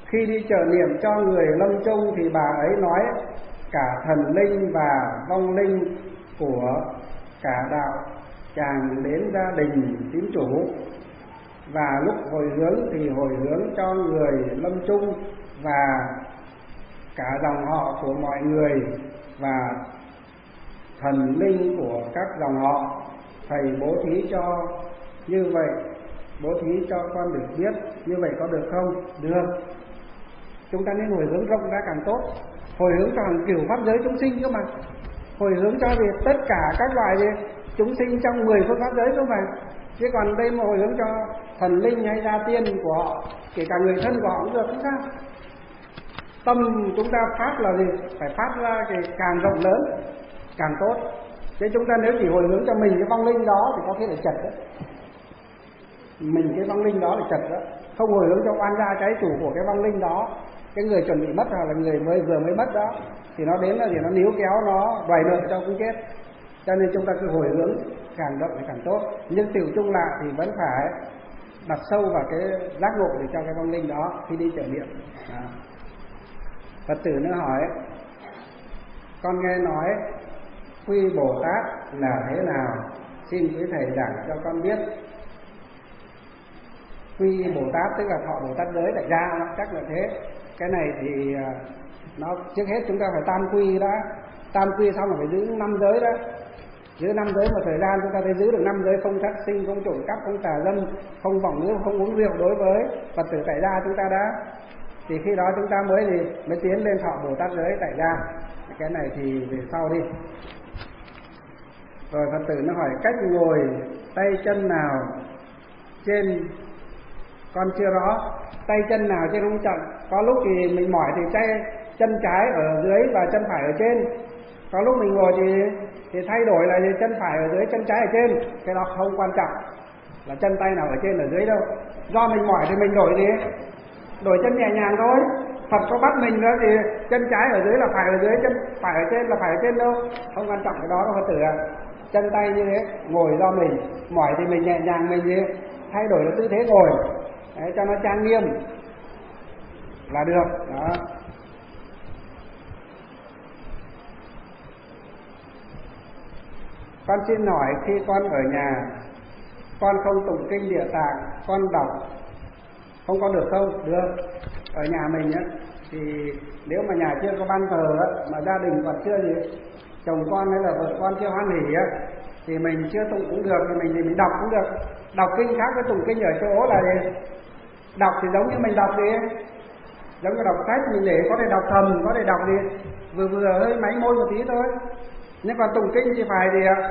Khi đi trợ niệm cho người lâm chung thì bà ấy nói cả thần linh và vong linh của cả đạo tràng đến gia đình tín chủ, và lúc hồi hướng thì hồi hướng cho người lâm chung và cả dòng họ của mọi người và thần linh của các dòng họ. Thầy bố thí cho như vậy, bố thí cho con được biết như vậy có được không? Được. Chúng ta nên hồi hướng rộng ra càng tốt, hồi hướng cho hàng kiểu pháp giới chúng sinh cơ mà, hồi hướng cho việc tất cả các loại gì chúng sinh trong mười phương pháp giới không phải. Chứ còn đây mà hồi hướng cho thần linh hay gia tiên của họ, kể cả người thân của họ cũng được, không sao. Tâm chúng ta phát là gì? Phải phát ra cái càng rộng lớn càng tốt. Chứ chúng ta nếu chỉ hồi hướng cho mình cái vong linh đó thì có thể là chật đó. Mình cái vong linh đó là chật đó. Không hồi hướng cho oan gia trái chủ của cái vong linh đó, cái người chuẩn bị mất hoặc là người mới vừa mới mất đó, thì nó đến là thì nó níu kéo, nó đòi nợ cho cũng chết. Cho nên chúng ta cứ hồi hướng càng rộng thì càng tốt. Nhưng tiểu chung lại thì vẫn phải đặt sâu vào cái giác ngộ để cho cái vong linh đó khi đi trợ niệm. À. Phật tử nữa hỏi: con nghe nói quy Bồ Tát là thế nào? Xin quý thầy giảng cho con biết. Quy Bồ Tát tức là thọ Bồ Tát giới tại gia, chắc là thế. Cái này thì nó trước hết chúng ta phải tam quy đã, tam quy xong rồi phải giữ năm giới đó. Giữ năm giới một thời gian chúng ta phải giữ được năm giới: không sát sinh, không trộm cắp, không tà dâm, không vọng ngữ, không uống rượu đối với Phật tử tại gia chúng ta đã. Thì khi đó chúng ta mới gì mới tiến lên thọ Bồ Tát giới tại gia. Cái này thì về sau đi. Rồi Phật tử nó hỏi cách ngồi tay chân nào trên, con chưa rõ. Tay chân nào trên không chậm. Có lúc thì mình mỏi thì tay chân trái ở dưới và chân phải ở trên. Có lúc mình ngồi thì thì thay đổi là chân phải ở dưới, chân trái ở trên. Cái đó không quan trọng là chân tay nào ở trên ở dưới đâu. Do mình mỏi thì mình đổi đi, đổi chân nhẹ nhàng thôi. Phật có bắt mình nữa thì chân trái ở dưới là phải ở dưới, chân phải ở trên là phải ở trên đâu. Không quan trọng cái đó đâu Phật tử ạ. Chân tay như thế, ngồi do mình, mỏi thì mình nhẹ nhàng, mình gì thay đổi là tư thế ngồi. Đấy, cho nó trang nghiêm là được. Đó. Con xin hỏi, khi con ở nhà, con không tụng kinh Địa Tạng, con đọc không có được không? Được. Ở nhà mình á, thì nếu mà nhà chưa có ban thờ á, mà gia đình còn chưa gì, chồng con hay là vợ con chưa hoan hỉ á, thì mình chưa tụng cũng được, thì mình thì mình đọc cũng được. Đọc kinh khác với tụng kinh ở chỗ là gì? Đọc thì giống như mình đọc gì, giống như đọc sách, mình để có thể đọc thầm, có thể đọc gì vừa vừa hơi máy môi một tí thôi. Nhưng còn tụng kinh thì phải gì ạ?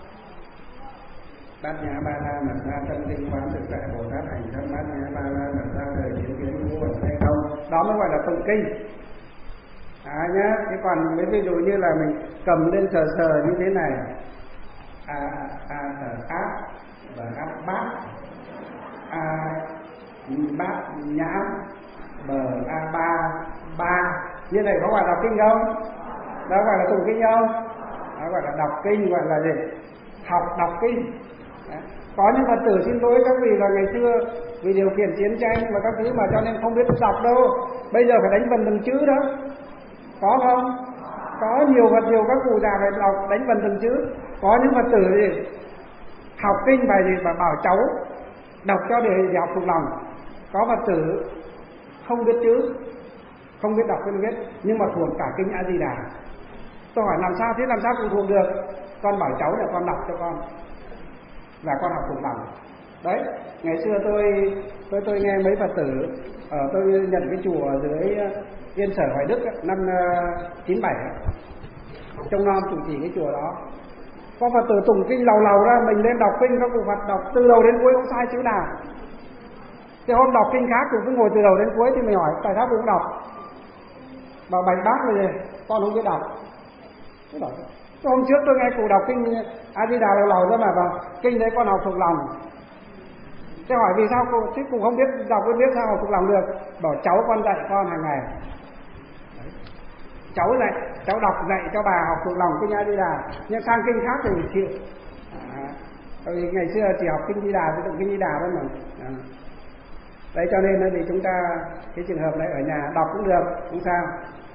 Bát nhã ba la mật ra tâm tinh quán thực tại Bồ Tát hành thân bát nhã ba la mật ra đời kiến kiến ngũ uẩn hay không, đó mới gọi là tụng kinh. À nhá, thế còn mấy ví dụ như là mình cầm lên sờ sờ như thế này, a a sờ áp và áp bát, a bát nhã bờ a ba ba, như này có gọi là đọc kinh không? Đó gọi là tụng kinh không? Đó gọi là đọc kinh, gọi là gì? Học đọc kinh. Đấy. Có những Phật tử xin lỗi các vị là ngày xưa vì điều kiện chiến tranh và các thứ mà cho nên không biết đọc đâu. Bây giờ phải đánh vần từng chữ đó. Có không? Có nhiều Phật, nhiều các cụ già phải đọc đánh vần từng chữ. Có những Phật tử thì học kinh phải gì mà bảo cháu đọc cho để, để học thuộc lòng. Có Phật tử không biết chữ, không biết đọc không biết, nhưng mà thuộc cả kinh A Di Đà. Tôi hỏi làm sao thế, làm sao cũng thuộc được? Con bảo cháu là con đọc cho con và con học thuộc lòng. Đấy, ngày xưa tôi tôi tôi nghe mấy Phật tử ở tôi nhận cái chùa ở dưới Yên Sở Hoài Đức năm chín bảy, trông nom chủ trì cái chùa đó. Có Phật tử tụng kinh lầu lầu ra, mình lên đọc kinh, các cụ Phật đọc từ đầu đến cuối không sai chữ nào. Cái hôm đọc kinh khác cũng cứ ngồi từ đầu đến cuối thì mình hỏi tại sao cũng đọc. Bảo bạch bác là gì? Con không biết đọc. Cái đó. Hôm trước tôi nghe cụ đọc kinh A Di Đà lầu lầu ra mà vào kinh đấy con học thuộc lòng. Thế hỏi vì sao cô, chứ cụ không biết đọc không biết sao học thuộc lòng được? Bảo cháu con dạy con hàng ngày. Đấy. Cháu dạy, cháu đọc dạy cho bà học thuộc lòng kinh A Di Đà, nhưng sang kinh khác thì chịu. À, ngày xưa chỉ học kinh Di Đà, thì tụng kinh Di Đà thôi mà. À. Đấy cho nên thì chúng ta cái trường hợp này ở nhà đọc cũng được, không sao.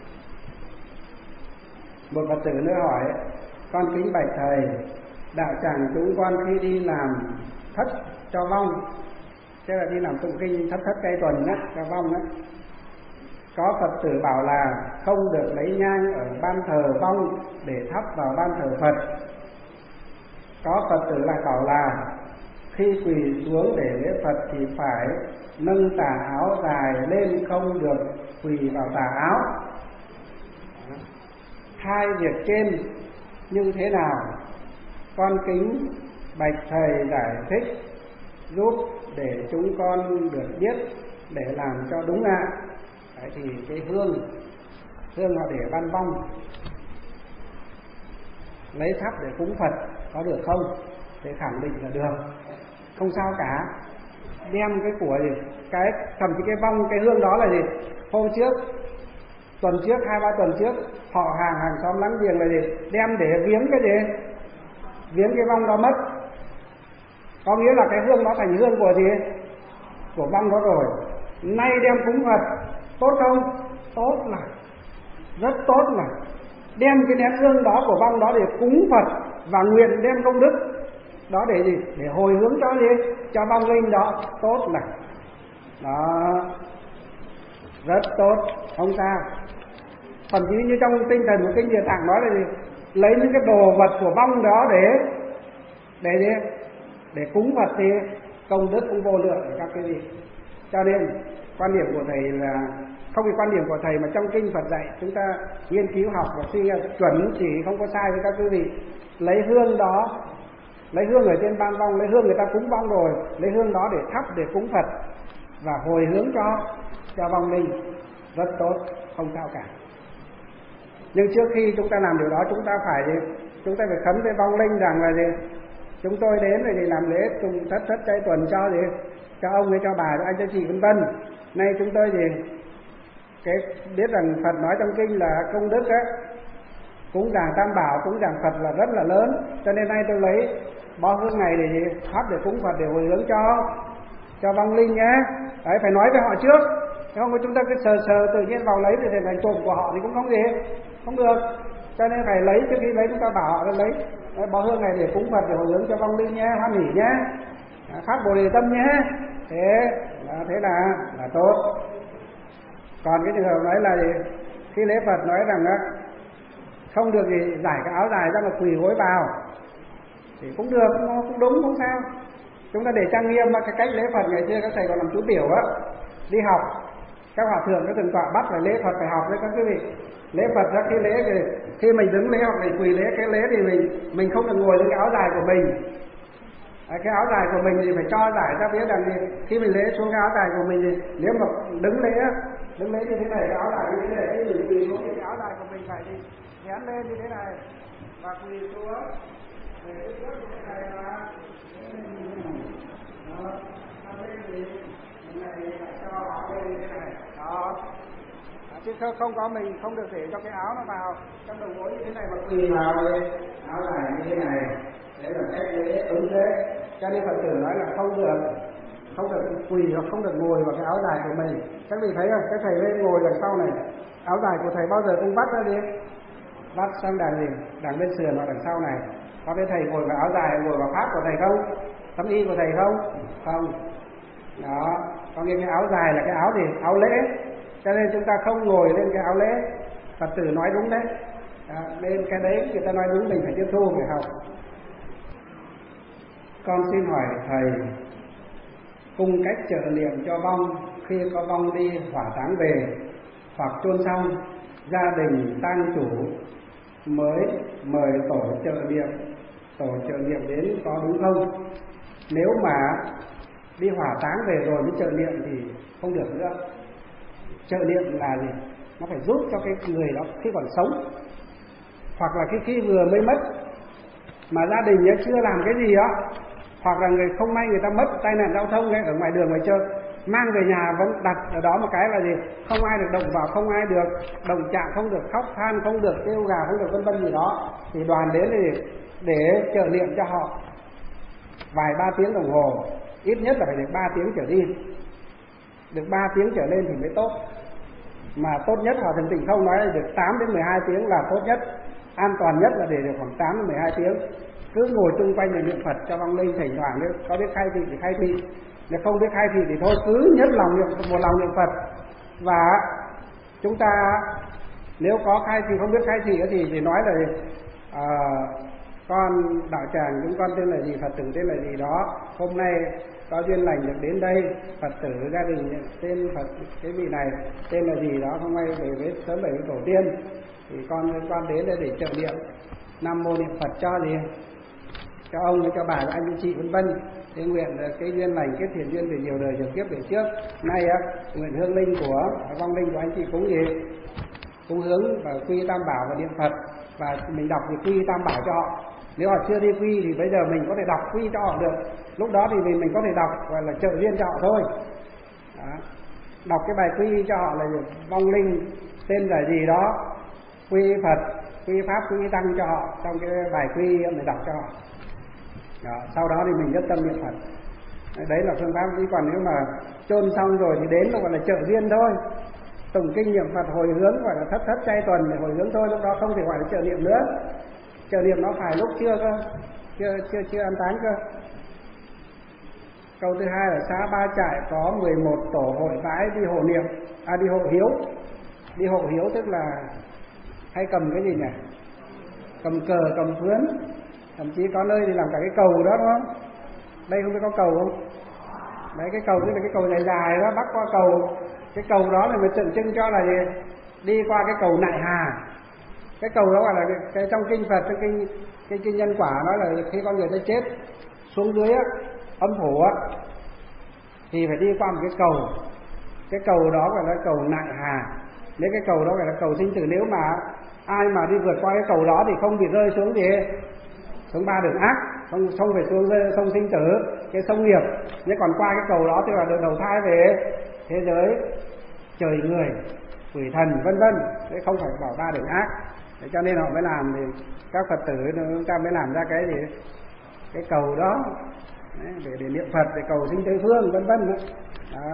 Một Phật tử nữa hỏi: con kính bạch thầy, đạo tràng chúng con khi đi làm thất cho vong, tức là đi làm tụng kinh thất thất cây tuần á, cho vong á, có Phật tử bảo là không được lấy nhang ở ban thờ vong để thắp vào ban thờ Phật. Có Phật tử lại bảo là khi quỳ xuống để lễ Phật thì phải nâng tà áo dài lên, không được quỳ vào tà áo. Hai việc trên như thế nào? Con kính bạch thầy giải thích giúp để chúng con được biết để làm cho đúng ạ. Đấy thì cái hương hương họ để ban vong, lấy thắp để cúng Phật có được không? Để khẳng định là được, không sao cả. Đem cái của gì, cái thậm chí cái vong cái hương đó là gì, hôm trước, tuần trước, hai ba tuần trước, họ hàng hàng xóm láng giềng là gì, đem để viếng cái gì, viếng cái vong đó mất. Có nghĩa là cái hương đó thành hương của gì, của vong đó rồi. Nay đem cúng Phật tốt không? Tốt là rất tốt là đem cái nén hương đó của vong đó để cúng Phật và nguyện đem công đức đó để gì, để hồi hướng cho gì, cho vong linh đó, tốt là đó, rất tốt, không sao. Thậm chí như trong tinh thần của kinh Địa Tạng nói là gì, lấy những cái đồ vật của vong đó để để gì, để cúng Phật thì công đức cũng vô lượng các cái gì. Cho nên quan điểm của thầy là không phải quan điểm của thầy mà trong kinh Phật dạy chúng ta nghiên cứu học và suy chuẩn chỉ, không có sai với các quý vị. Lấy hương đó, lấy hương ở trên ban vong, lấy hương người ta cúng vong rồi, lấy hương đó để thắp để cúng Phật và hồi hướng cho cho vong linh, rất tốt, không sao cả. Nhưng trước khi chúng ta làm điều đó, chúng ta phải chúng ta phải khấn với vong linh rằng là gì, chúng tôi đến để làm lễ cùng thất thất chay tuần cho gì, cho ông ấy, cho bà, cho anh, cho chị vân vân. Nay chúng tôi gì, cái biết rằng Phật nói trong kinh là công đức á, cúng dường Tam Bảo, cúng dường Phật là rất là lớn, cho nên nay tôi lấy bó hương này để gì, thắp để cúng Phật để hồi hướng cho cho vong linh nhé. Đấy, phải nói với họ trước, không có chúng ta cứ sờ sờ tự nhiên vào lấy thì thành trộm của họ thì cũng không gì, không được. Cho nên phải lấy, trước khi lấy chúng ta bảo họ lấy đấy, bó hương này để cúng Phật để hồi hướng cho vong linh nhé, hoan hỉ nhé, phát Bồ Đề tâm nhé. Thế là thế là là tốt. Còn cái trường hợp nói là gì, khi lễ Phật nói rằng á không được gì giải cái áo dài ra mà quỳ gối vào thì cũng được, cũng đúng, không sao. Chúng ta để trang nghiêm mà cái cách lễ Phật ngày xưa các thầy còn làm chú tiểu á, đi học các hòa thượng các thượng tọa bắt phải lễ Phật phải học với các quý vị. Lễ Phật ra khi lễ thì khi mình đứng lễ hoặc mình quỳ lễ cái lễ thì mình mình không được ngồi lên cái áo dài của mình. À, cái áo dài của mình thì phải cho giải ra biết rằng thì khi mình lễ xuống cái áo dài của mình thì nếu mà đứng lễ đứng lễ như thế này, cái áo dài như thế này, khi mình quỳ xuống thì cái áo dài của mình phải thì nhén lên như thế này và quỳ xuống để cái trước như thế này là đó, lên thì này phải cho áo lên như thế này đó. À, chứ không có mình không được để cho cái áo nó vào trong đầu gối như thế này mà quỳ vào đây, áo dài như thế này. Đấy là cách lễ ứng thế. Cho nên Phật tử nói là không được không được quỳ hoặc không được ngồi vào cái áo dài của mình. Các vị thấy không, cái thầy lên ngồi đằng sau này, áo dài của thầy bao giờ cũng vắt ra đi, vắt sang đằng gì, đằng bên sườn hoặc đằng sau này. Có cái thầy ngồi vào áo dài, ngồi vào pháp của thầy không, tấm y của thầy không, không. Đó, có nghĩa cái áo dài là cái áo gì, áo lễ. Cho nên chúng ta không ngồi lên cái áo lễ. Phật tử nói đúng đấy. Đó, nên cái đấy người ta nói đúng, mình phải tiếp thu, phải học. Con xin hỏi thầy, cùng cách trợ niệm cho vong khi có vong đi hỏa táng về hoặc chôn xong, gia đình tang chủ mới mời tổ trợ niệm, tổ trợ niệm đến có đúng không? Nếu mà đi hỏa táng về rồi mới trợ niệm thì không được nữa. Trợ niệm là gì? Nó phải giúp cho cái người đó khi còn sống, hoặc là cái khi vừa mới mất mà gia đình ấy chưa làm cái gì đó, hoặc là người không may người ta mất tai nạn giao thông ấy, ở ngoài đường ngoài chơi, mang về nhà vẫn đặt ở đó một cái là gì, không ai được động vào, không ai được động chạm, không được khóc than, không được kêu gào, không được vân vân gì đó, thì đoàn đến thì để trợ niệm cho họ vài ba tiếng đồng hồ, ít nhất là phải được ba tiếng trở đi. được ba tiếng trở lên thì mới tốt. Mà tốt nhất Hòa Thượng Tịnh Không nói là được tám đến mười hai tiếng là tốt nhất, an toàn nhất là để được khoảng tám đến mười hai tiếng. Cứ ngồi chung quanh để niệm Phật cho vong linh, thỉnh thoảng nếu có biết khai thị thì khai thị, nếu không biết khai thị thì thôi, cứ nhất lòng niệm một lòng niệm Phật. Và chúng ta nếu có khai thị không biết khai thị thì thì nói là à, con đạo tràng chúng con tên là gì, Phật tử tên là gì đó, hôm nay có duyên lành được đến đây, Phật tử gia đình tên Phật cái vị này tên là gì đó, hôm nay về với sớm về với tổ tiên thì con con đến đây để trợ niệm Nam Mô niệm Phật cho gì, cho ông cho bà cho anh cho chị vân vân. Thế nguyện cái duyên lành kết thiện duyên về nhiều đời nhiều kiếp về trước. Nay á nguyện hương linh của vong linh của anh chị cúng gì, cúng hướng và quy tam bảo và niệm Phật, và mình đọc thì quy tam bảo cho họ. Nếu họ chưa đi quy thì bây giờ mình có thể đọc quy cho họ được. Lúc đó thì mình mình có thể đọc gọi là trợ duyên cho họ thôi. Đó. Đọc cái bài quy cho họ là vong linh tên là gì đó, quy Phật, quy Pháp, quy Tăng cho họ trong cái bài quy mình đọc cho họ. Đó. Sau đó thì mình nhất tâm niệm Phật. Đấy là phương pháp. Chứ còn nếu mà chôn xong rồi thì đến nó gọi là trợ duyên thôi, tụng kinh niệm Phật hồi hướng gọi là thất thất chay tuần để hồi hướng thôi, lúc đó không thể gọi là trợ niệm nữa. Trợ niệm nó phải lúc chưa cơ, chưa chưa chưa an táng cơ. Câu thứ hai là xã Ba Trại có mười một tổ hội bái đi hộ niệm, à đi hộ hiếu. Đi hộ hiếu tức là hay cầm cái gì nhỉ? Cầm cờ, cầm phướn, thậm chí có nơi thì làm cả cái cầu đó đúng không? Đây không biết có cầu không? Đấy, cái cầu tức là cái cầu dài dài đó, bắc qua cầu. Cái cầu đó là mình tượng trưng cho là gì? Đi qua cái cầu Nại Hà. Cái cầu đó gọi là cái, cái trong kinh Phật, trong kinh cái kinh nhân quả nói là khi con người ta chết xuống dưới á, âm phủ á, thì phải đi qua một cái cầu. Cái cầu đó gọi là cầu Nại Hà. Nếu cái cầu đó gọi là cầu sinh tử, nếu mà ai mà đi vượt qua cái cầu đó thì không bị rơi xuống gì, xuống ba đường ác, không không phải xuống sông sinh tử, cái sông nghiệp. Nếu còn qua cái cầu đó thì là được đầu thai về thế giới trời người, quỷ thần vân vân, thế không phải bỏ ba đường ác. Thế cho nên họ mới làm, thì các Phật tử chúng ta mới làm ra cái gì, cái cầu đó để, để niệm Phật, để cầu sinh Tây phương vân vân. Đó.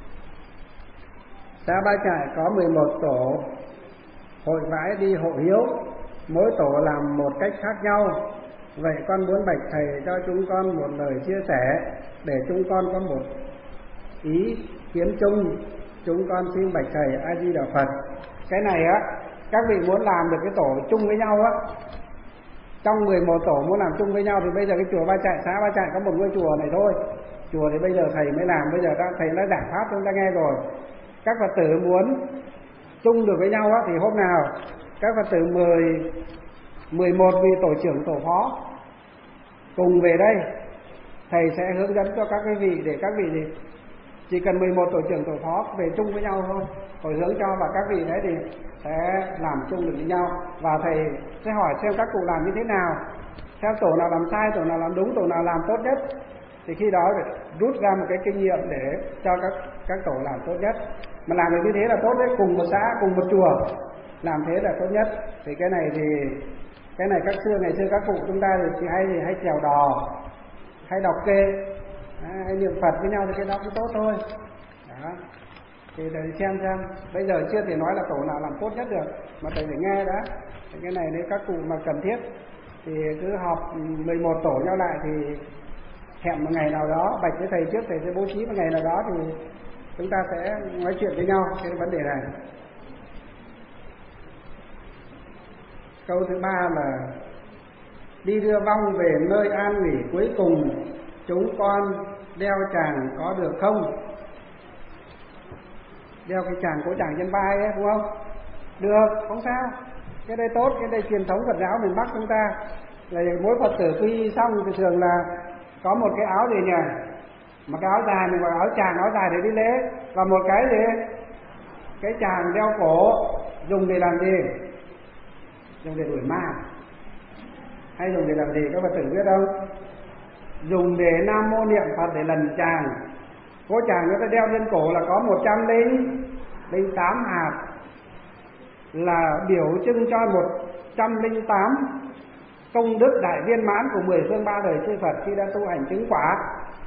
Xã Ba Trại có mười một tổ hội vái đi hộ hiếu, mỗi tổ làm một cách khác nhau. Vậy con muốn bạch thầy cho chúng con một lời chia sẻ để chúng con có một ý kiến chung. Chúng con xin bạch thầy A Di Đà Phật. Cái này á, các vị muốn làm được cái tổ chung với nhau á, trong mười một tổ muốn làm chung với nhau thì bây giờ cái chùa Ba Trại, xã Ba Trại có một ngôi chùa này thôi. Chùa thì bây giờ thầy mới làm, bây giờ đã, thầy đã giảng pháp chúng ta nghe rồi. Các Phật tử muốn chung được với nhau á, thì hôm nào các Phật tử mười mười một vị tổ trưởng tổ phó cùng về đây, thầy sẽ hướng dẫn cho các cái vị, để các vị thì chỉ cần mười một tổ trưởng tổ phó về chung với nhau thôi, hồi hướng cho, và các vị đấy thì sẽ làm chung được với nhau. Và thầy sẽ hỏi xem các cụ làm như thế nào, xem tổ nào làm sai, tổ nào làm đúng, tổ nào làm tốt nhất, thì khi đó để rút ra một cái kinh nghiệm để cho các các tổ làm tốt nhất. Mà làm được như thế là tốt đấy, cùng một xã, cùng một chùa làm thế là tốt nhất. Thì cái này thì cái này các xưa ngày xưa các cụ chúng ta thì hay thì hay trèo đò, hay đọc kê, hay niệm Phật với nhau thì cái đó cũng tốt thôi. Đó. Thì thầy xem xem, bây giờ chưa thể nói là tổ nào làm tốt nhất được, mà thầy phải nghe đã. Thì cái này nếu các cụ mà cần thiết thì cứ họp mười một tổ nhau lại, thì hẹn một ngày nào đó, bạch với thầy trước, thầy sẽ bố trí một ngày nào đó thì chúng ta sẽ nói chuyện với nhau cái vấn đề này. Câu thứ ba là đi đưa vong về nơi an nghỉ cuối cùng, chúng con đeo tràng có được không? Đeo cái tràng cổ tràng trên vai ấy, đúng không? Được, không sao. Cái đây tốt, cái đây truyền thống Phật giáo miền Bắc chúng ta là mỗi Phật tử quy xong thì thường là có một cái áo gì nhỉ? Một cái áo dài, mình gọi áo tràng, áo dài để đi lễ, và một cái gì? Cái tràng đeo cổ dùng để làm gì? Dùng để đuổi ma, hay dùng để làm gì các Phật tử biết không? Dùng để Nam Mô niệm Phật để lần tràng. Cổ tràng người ta đeo trên cổ là có một trăm linh tám hạt, là biểu trưng cho một trăm linh tám công đức đại viên mãn của mười phương ba đời chư Phật khi đã tu hành chứng quả.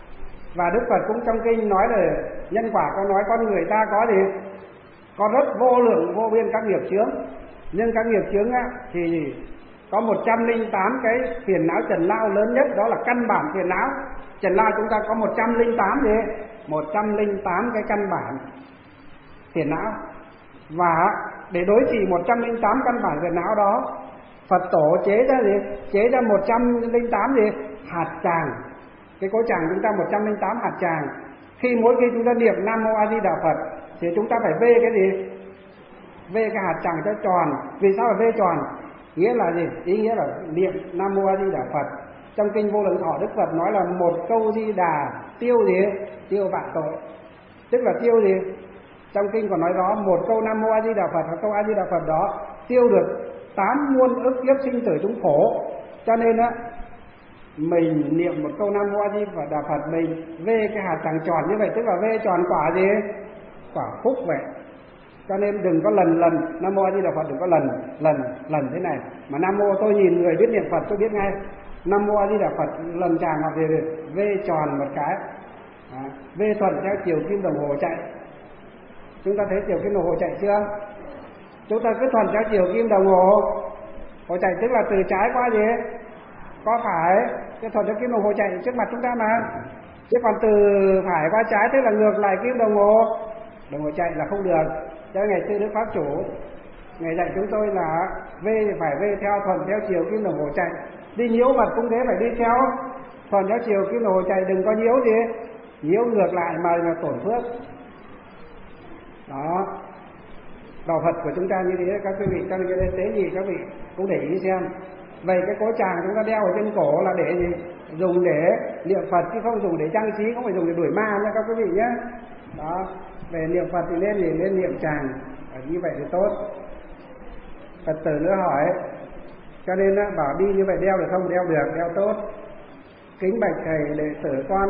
Và Đức Phật cũng trong kinh nói là nhân quả có nói con người ta có gì? Có rất vô lượng vô biên các nghiệp chướng. Nhưng các nghiệp chướng á, thì có một trăm linh tám cái phiền não trần lao lớn nhất, đó là căn bản phiền não. Trần lao chúng ta có một trăm linh tám gì? một trăm linh tám cái căn bản phiền não. Và để đối trị một trăm linh tám căn bản phiền não đó, Phật tổ chế ra gì? Chế ra một trăm linh tám gì? Hạt tràng. Cái cối tràng chúng ta một trăm linh tám hạt tràng. Khi mỗi khi chúng ta niệm Nam Mô A Di Đà Phật thì chúng ta phải vê cái gì? Vê cái hạt tràng cho tròn. Vì sao phải vê tròn? Nghĩa là gì? Ý nghĩa là niệm Nam Mô A Di Đà Phật. Trong kinh Vô Lượng Thọ Đức Phật nói là một câu Di Đà tiêu gì? Tiêu vạn tội. Tức là tiêu gì? Trong kinh còn nói đó, một câu Nam Mô A Di Đà Phật hoặc câu A Di Đà Phật đó tiêu được tám muôn ức kiếp sinh tử chúng khổ. Cho nên á, mình niệm một câu Nam Mô A Di Đà Phật, mình vê cái hạt tràng tròn như vậy, tức là vê tròn quả gì? Quả phúc vậy. Cho nên đừng có lần lần Nam Mô A Di Đà Phật, đừng có lần lần lần thế này. Mà Nam Mô tôi nhìn người biết niệm Phật tôi biết ngay. Nam Mô A Di Đà Phật lần tràng hoặc gì vê tròn một cái, à, vê thuận theo chiều kim đồng hồ chạy. Chúng ta thấy chiều kim đồng hồ chạy chưa? Chúng ta cứ thuận theo chiều kim đồng hồ hồ chạy, tức là từ trái qua gì? Qua phải. Cái thuận theo kim đồng hồ chạy trước mặt chúng ta mà. Chứ còn từ phải qua trái tức là ngược lại kim đồng hồ đồng hồ chạy là không được. Cho ngày xưa Đức Pháp Chủ Ngài dạy chúng tôi là vê thì phải vê theo thuận theo chiều kim đồng hồ chạy. Đi nhiễu vật cũng thế, phải đi theo thuận theo chiều kim đồng hồ chạy, đừng có nhiễu gì nhiễu ngược lại mà là tổn phước. Đó, đạo Phật của chúng ta như thế các quý vị. Cho nên cái tế gì các vị cũng để ý xem. Vậy cái cối tràng chúng ta đeo ở trên cổ là để gì? Dùng để niệm Phật chứ không dùng để trang trí, không phải dùng để đuổi ma nha các quý vị nhé. Đó, về niệm Phật thì nên gì? Nên niệm tràng, như vậy thì tốt. Phật tử nữa hỏi, cho nên á, bảo đi như vậy đeo được không? Đeo được, đeo tốt. Kính bạch thầy, đệ tử con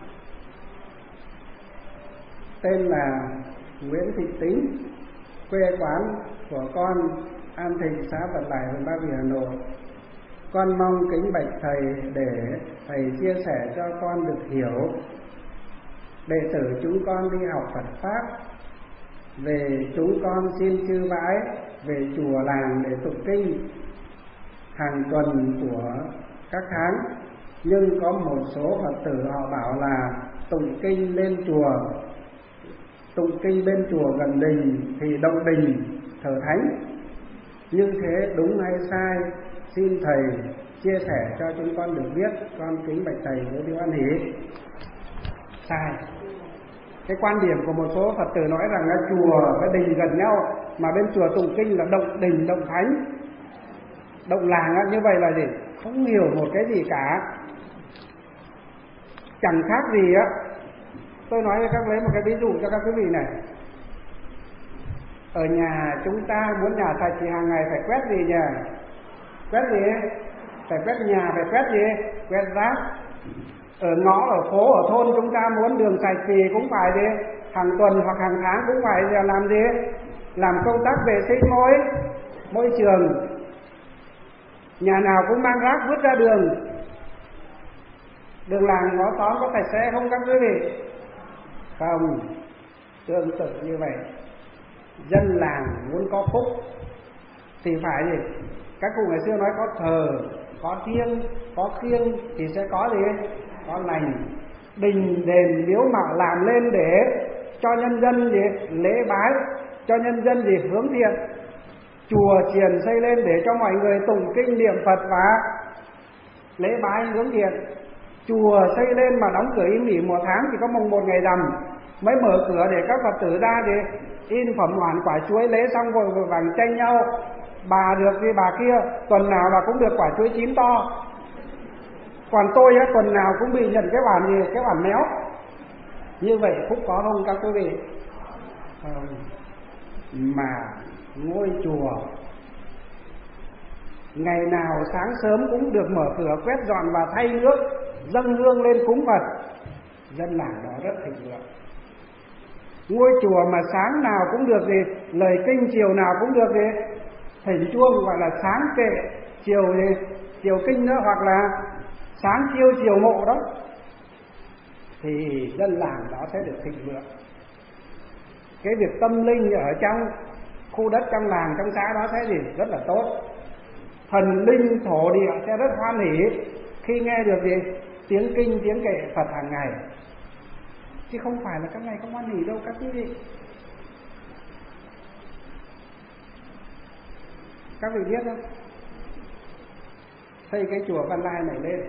tên là Nguyễn Thị Tính, quê quán của con An Thịnh, xã Vận Lại, huyện Ba Vì, Hà Nội. Con mong kính bạch thầy để thầy chia sẻ cho con được hiểu. Đệ tử chúng con đi học Phật Pháp, về chúng con xin chư bái về chùa làng để tụng kinh hàng tuần của các tháng. Nhưng có một số Phật tử họ bảo là tụng kinh lên chùa, tụng kinh bên chùa gần đình thì động đình thờ thánh. Như thế đúng hay sai? Xin thầy chia sẻ cho chúng con được biết. Con kính bạch thầy với điều an hỷ. Sai. Cái quan điểm của một số Phật tử nói rằng là chùa với đình gần nhau, mà bên chùa tụng kinh là động đình, động thánh, động làng. Như vậy là gì? Không hiểu một cái gì cả. Chẳng khác gì á. Tôi nói cho các lấy một cái ví dụ cho các quý vị này. Ở nhà chúng ta muốn nhà sạch thì hàng ngày phải quét gì nhỉ? Quét gì? Phải quét nhà, phải quét gì? Quét rác. Ở ngõ, ở phố, ở thôn chúng ta muốn đường sạch thì cũng phải gì? Hàng tuần hoặc hàng tháng cũng phải làm gì? Làm công tác vệ sinh môi môi trường. Nhà nào cũng mang rác vứt ra đường. Đường làng ngõ xóm có sạch sẽ không các quý vị? Không. Tương tự như vậy, dân làng muốn có phúc thì phải gì? Các cụ ngày xưa nói có thờ, có thiêng, có khiêng thì sẽ có gì? Có lành. Đình đền miếu mạo làm lên để cho nhân dân gì? Lễ bái, cho nhân dân gì? Hướng thiện. Chùa chiền xây lên để cho mọi người tụng kinh niệm Phật và lễ bái hướng thiện. Chùa xây lên mà đóng cửa im nghỉ một tháng thì có mùng một ngày rằm mới mở cửa để các Phật tử ra để in phẩm hoàn quả chuối, lễ xong vội vội vàng tranh nhau. Bà được thì bà kia tuần nào bà cũng được quả chuối chín to, còn tôi á, tuần nào cũng bị nhận cái bản gì? Cái bản méo. Như vậy phúc có không các quý vị? Không. Mà ngôi chùa ngày nào sáng sớm cũng được mở cửa quét dọn và thay nước, dâng hương lên cúng Phật, dân làng đó rất thịnh vượng. Ngôi chùa mà sáng nào cũng được gì? Lời kinh, chiều nào cũng được gì? Thỉnh chuông, gọi là sáng kệ, chiều gì? Chiều kinh đó, hoặc là sáng chiêu chiều mộ đó. thì dân làng đó sẽ được thịnh vượng. Cái việc tâm linh ở trong khu đất, trong làng, trong xã đó sẽ gì rất là tốt. Thần linh thổ địa sẽ rất hoan hỉ khi nghe được gì tiếng kinh, tiếng kệ Phật hàng ngày, chứ không phải là các ngày không hoan hỉ đâu các quý vị. Các vị biết không, xây cái chùa Văn Lai này lên,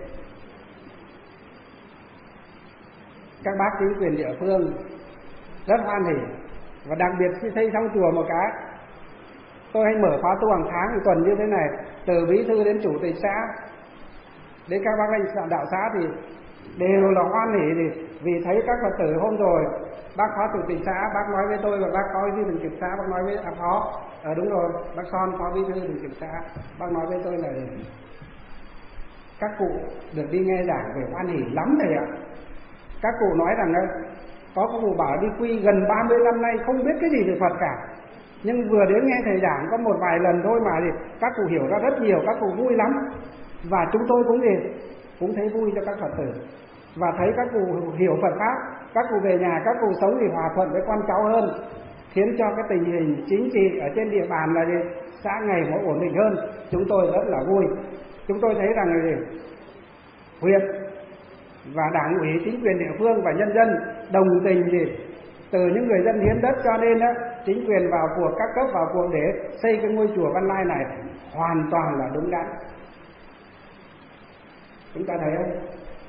các bác chính quyền địa phương rất hoan hỉ, và đặc biệt khi xây xong chùa một cái, tôi hay mở khóa tu hàng tháng, tuần như thế này, từ bí thư đến chủ tịch xã đến các bác lãnh đạo xã thì đều là hoan hỉ, thì vì thấy các Phật tử hôm rồi bác phó chủ tịch xã bác nói với tôi, và bác phó bí thư thường trực xã bác nói với à, phó à, đúng rồi bác Son phó bí thư thường trực xã bác nói với tôi là các cụ được đi nghe giảng về hoan hỉ lắm thầy ạ. Các cụ nói rằng có các cụ bảo đi quy gần ba mươi năm nay không biết cái gì về Phật cả, nhưng vừa đến nghe thầy giảng có một vài lần thôi mà thì các cụ hiểu ra rất nhiều, các cụ vui lắm, và chúng tôi cũng gì cũng thấy vui cho các Phật tử, và thấy các cụ hiểu Phật pháp, các cụ về nhà các cụ sống thì hòa thuận với con cháu hơn, khiến cho cái tình hình chính trị ở trên địa bàn là gì xã ngày một ổn định hơn. Chúng tôi rất là vui. Chúng tôi thấy rằng là gì huyện và đảng ủy, chính quyền địa phương và nhân dân đồng tình gì từ những người dân hiến đất, cho nên đó chính quyền vào cuộc, các cấp vào cuộc để xây cái ngôi chùa Văn Lai này hoàn toàn là đúng đắn. Chúng ta thấy không?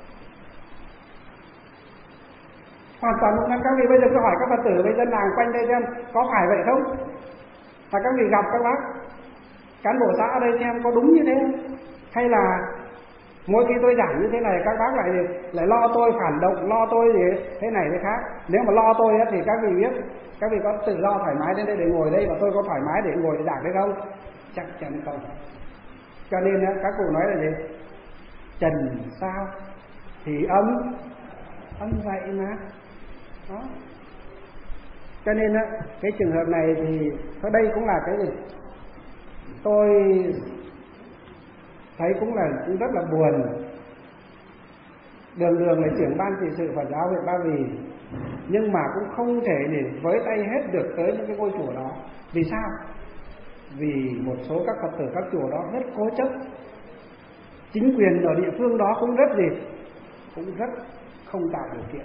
Hoàn toàn đúng đắn. Các vị bây giờ tôi hỏi các Phật tử với dân làng quanh đây xem có phải vậy không? Và các vị gặp các bác cán bộ xã ở đây xem có đúng như thế không? Hay là mỗi khi tôi giảng như thế này các bác lại lại lo tôi phản động, lo tôi gì thế này thế khác. Nếu mà lo tôi thì các vị biết, các vị có tự lo thoải mái đến đây để ngồi đây, và tôi có thoải mái để ngồi để giảng đấy không? Chắc chắn không. Cho nên các cụ nói là gì? Trần sao thì âm, âm vậy mà. Đó. Cho nên cái trường hợp này thì ở đây cũng là cái gì tôi thấy cũng là cũng rất là buồn. Đường Đường là trưởng ban trị sự Phật giáo huyện Ba Vì, nhưng mà cũng không thể để với tay hết được tới những cái ngôi chùa đó. Vì sao? Vì một số các Phật tử các chùa đó rất cố chấp. Chính quyền ở địa phương đó cũng rất gì cũng rất không tạo điều kiện.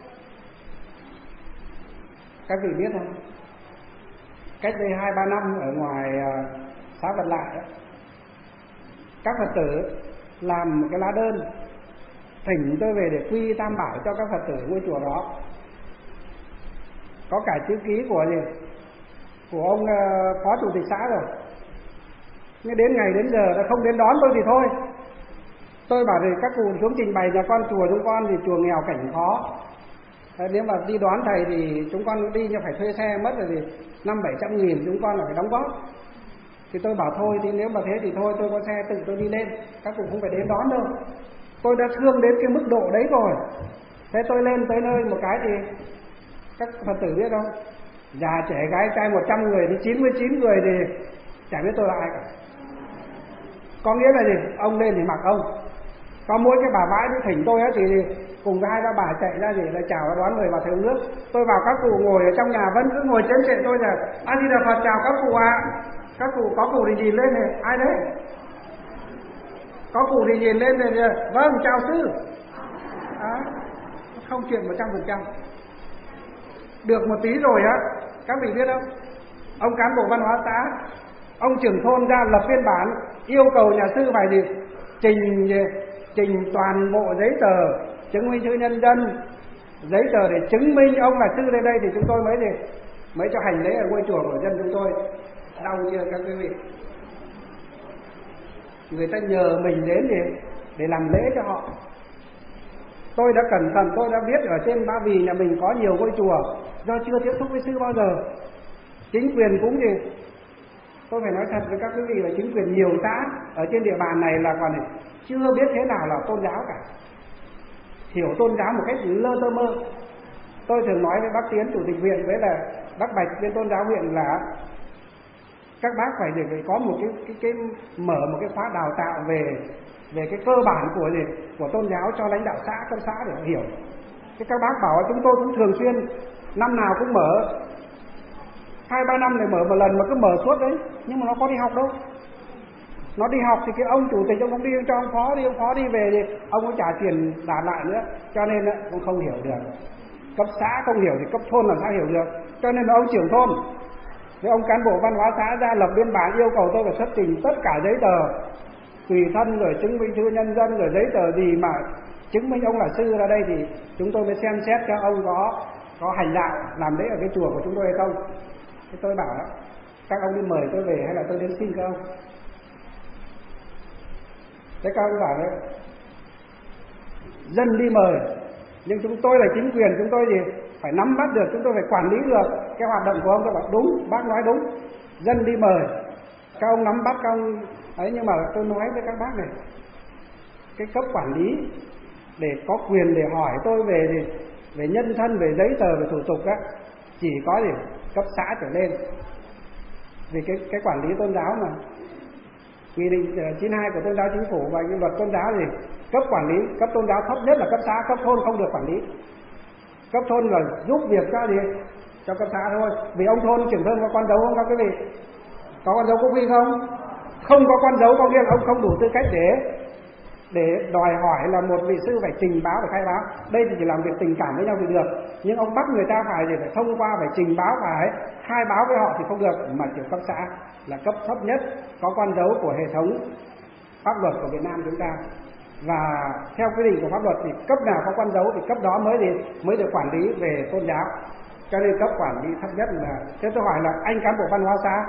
Các vị biết không, cách đây hai ba năm ở ngoài xã Vật Lại, các Phật tử làm một cái lá đơn thỉnh tôi về để quy tam bảo cho các Phật tử ngôi chùa đó, có cả chữ ký của gì của ông phó chủ tịch xã rồi. Nhưng đến ngày đến giờ đã không đến đón tôi thì thôi. Tôi bảo thì các cụ xuống trình bày nhà con chùa chúng con thì chùa nghèo cảnh khó, nếu mà đi đón thầy thì chúng con đi nhưng phải thuê xe mất rồi thì năm bảy trăm nghìn chúng con là phải đóng góp. Thì tôi bảo thôi, thì nếu mà thế thì thôi tôi có xe tự tôi đi lên, các cụ không phải đến đón đâu. Tôi đã thương đến cái mức độ đấy rồi. Thế tôi lên tới nơi một cái thì các Phật tử biết không, già trẻ gái trai một trăm người thì chín mươi chín người thì chả biết tôi là ai cả. Có nghĩa là gì? Ông lên thì mặc ông. Có mỗi cái bà vãi đi thỉnh tôi á thì cùng với hai ba bà chạy ra thì là chào đón người vào thầy uống nước. Tôi vào các cụ ngồi ở trong nhà vẫn cứ ngồi trên kệ tôi là A Di Đà Phật chào các cụ ạ. À. Các cụ có cụ thì nhìn lên này, ai đấy? Có cụ thì nhìn lên thì vâng chào sư. Đó. Không chuyện một trăm phần trăm. Được một tí rồi á, các vị biết không? Ông cán bộ văn hóa xã, ông trưởng thôn ra lập biên bản yêu cầu nhà sư phải gì trình trình toàn bộ giấy tờ chứng minh thư nhân dân, giấy tờ để chứng minh ông là sư lên đây thì chúng tôi mới gì mới cho hành lễ ở ngôi chùa của dân chúng tôi. Đau chưa các quý vị? Người ta nhờ mình đến để để làm lễ cho họ. Tôi đã cẩn thận, tôi đã biết ở trên Ba Vì nhà mình có nhiều ngôi chùa do chưa tiếp xúc với sư bao giờ. Chính quyền cũng gì tôi phải nói thật với các quý vị là chính quyền nhiều xã ở trên địa bàn này là còn chưa biết thế nào là tôn giáo cả, hiểu tôn giáo một cách lơ tơ mơ. Tôi thường nói với bác Tiến chủ tịch huyện với là bác Bạch bên tôn giáo huyện là các bác phải để có một cái cái cái mở một cái khóa đào tạo về về cái cơ bản của gì của tôn giáo cho lãnh đạo xã cấp xã để họ hiểu. Cái các bác bảo chúng tôi cũng thường xuyên năm nào cũng mở, hai ba năm để mở một lần mà cứ mở suốt đấy, nhưng mà nó có đi học đâu. Nó đi học thì cái ông chủ tịch ông không đi cho ông phó đi, ông phó đi về thì ông cũng trả tiền trả lại nữa, cho nên cũng không hiểu được. Cấp xã không hiểu thì cấp thôn làm sao hiểu được. Cho nên là ông trưởng thôn với ông cán bộ văn hóa xã ra lập biên bản yêu cầu tôi phải xuất trình tất cả giấy tờ tùy thân, rồi chứng minh thư nhân dân, rồi giấy tờ gì mà chứng minh ông là sư ra đây thì chúng tôi mới xem xét cho ông có có hành đạo làm lễ ở cái chùa của chúng tôi hay không. Thế tôi bảo đó, các ông đi mời tôi về hay là tôi đến xin các ông? Thế các ông bảo đấy, dân đi mời, nhưng chúng tôi là chính quyền, chúng tôi thì phải nắm bắt được, chúng tôi phải quản lý được cái hoạt động của ông. Tôi bảo đúng, bác nói đúng, dân đi mời, các ông nắm bắt các ông ấy. Nhưng mà tôi nói với các bác này, cái cấp quản lý để có quyền để hỏi tôi về thì về nhân thân, về giấy tờ, về thủ tục á, chỉ có gì cấp xã trở lên. Vì cái cái quản lý tôn giáo mà nghị định chín mươi hai của tôn giáo chính phủ và cái luật tôn giáo thì cấp quản lý, cấp tôn giáo thấp nhất là cấp xã, cấp thôn không được quản lý. Cấp thôn là giúp việc cho gì cho cấp xã thôi. Vì ông thôn trưởng thôn có con dấu không các quý vị? Có con dấu quốc huy không? Không có con dấu có nghĩa là ông không đủ tư cách để để đòi hỏi là một vị sư phải trình báo, phải khai báo. Đây thì chỉ làm việc tình cảm với nhau thì được, nhưng ông bắt người ta phải thì phải thông qua, phải trình báo, phải khai báo với họ thì không được. Mà kiểu cấp xã là cấp thấp nhất có con dấu của hệ thống pháp luật của Việt Nam chúng ta, và theo quy định của pháp luật thì cấp nào có con dấu thì cấp đó mới thì mới được quản lý về tôn giáo. Cho nên cấp quản lý thấp nhất là. Thế tôi hỏi là anh cán bộ văn hóa xã,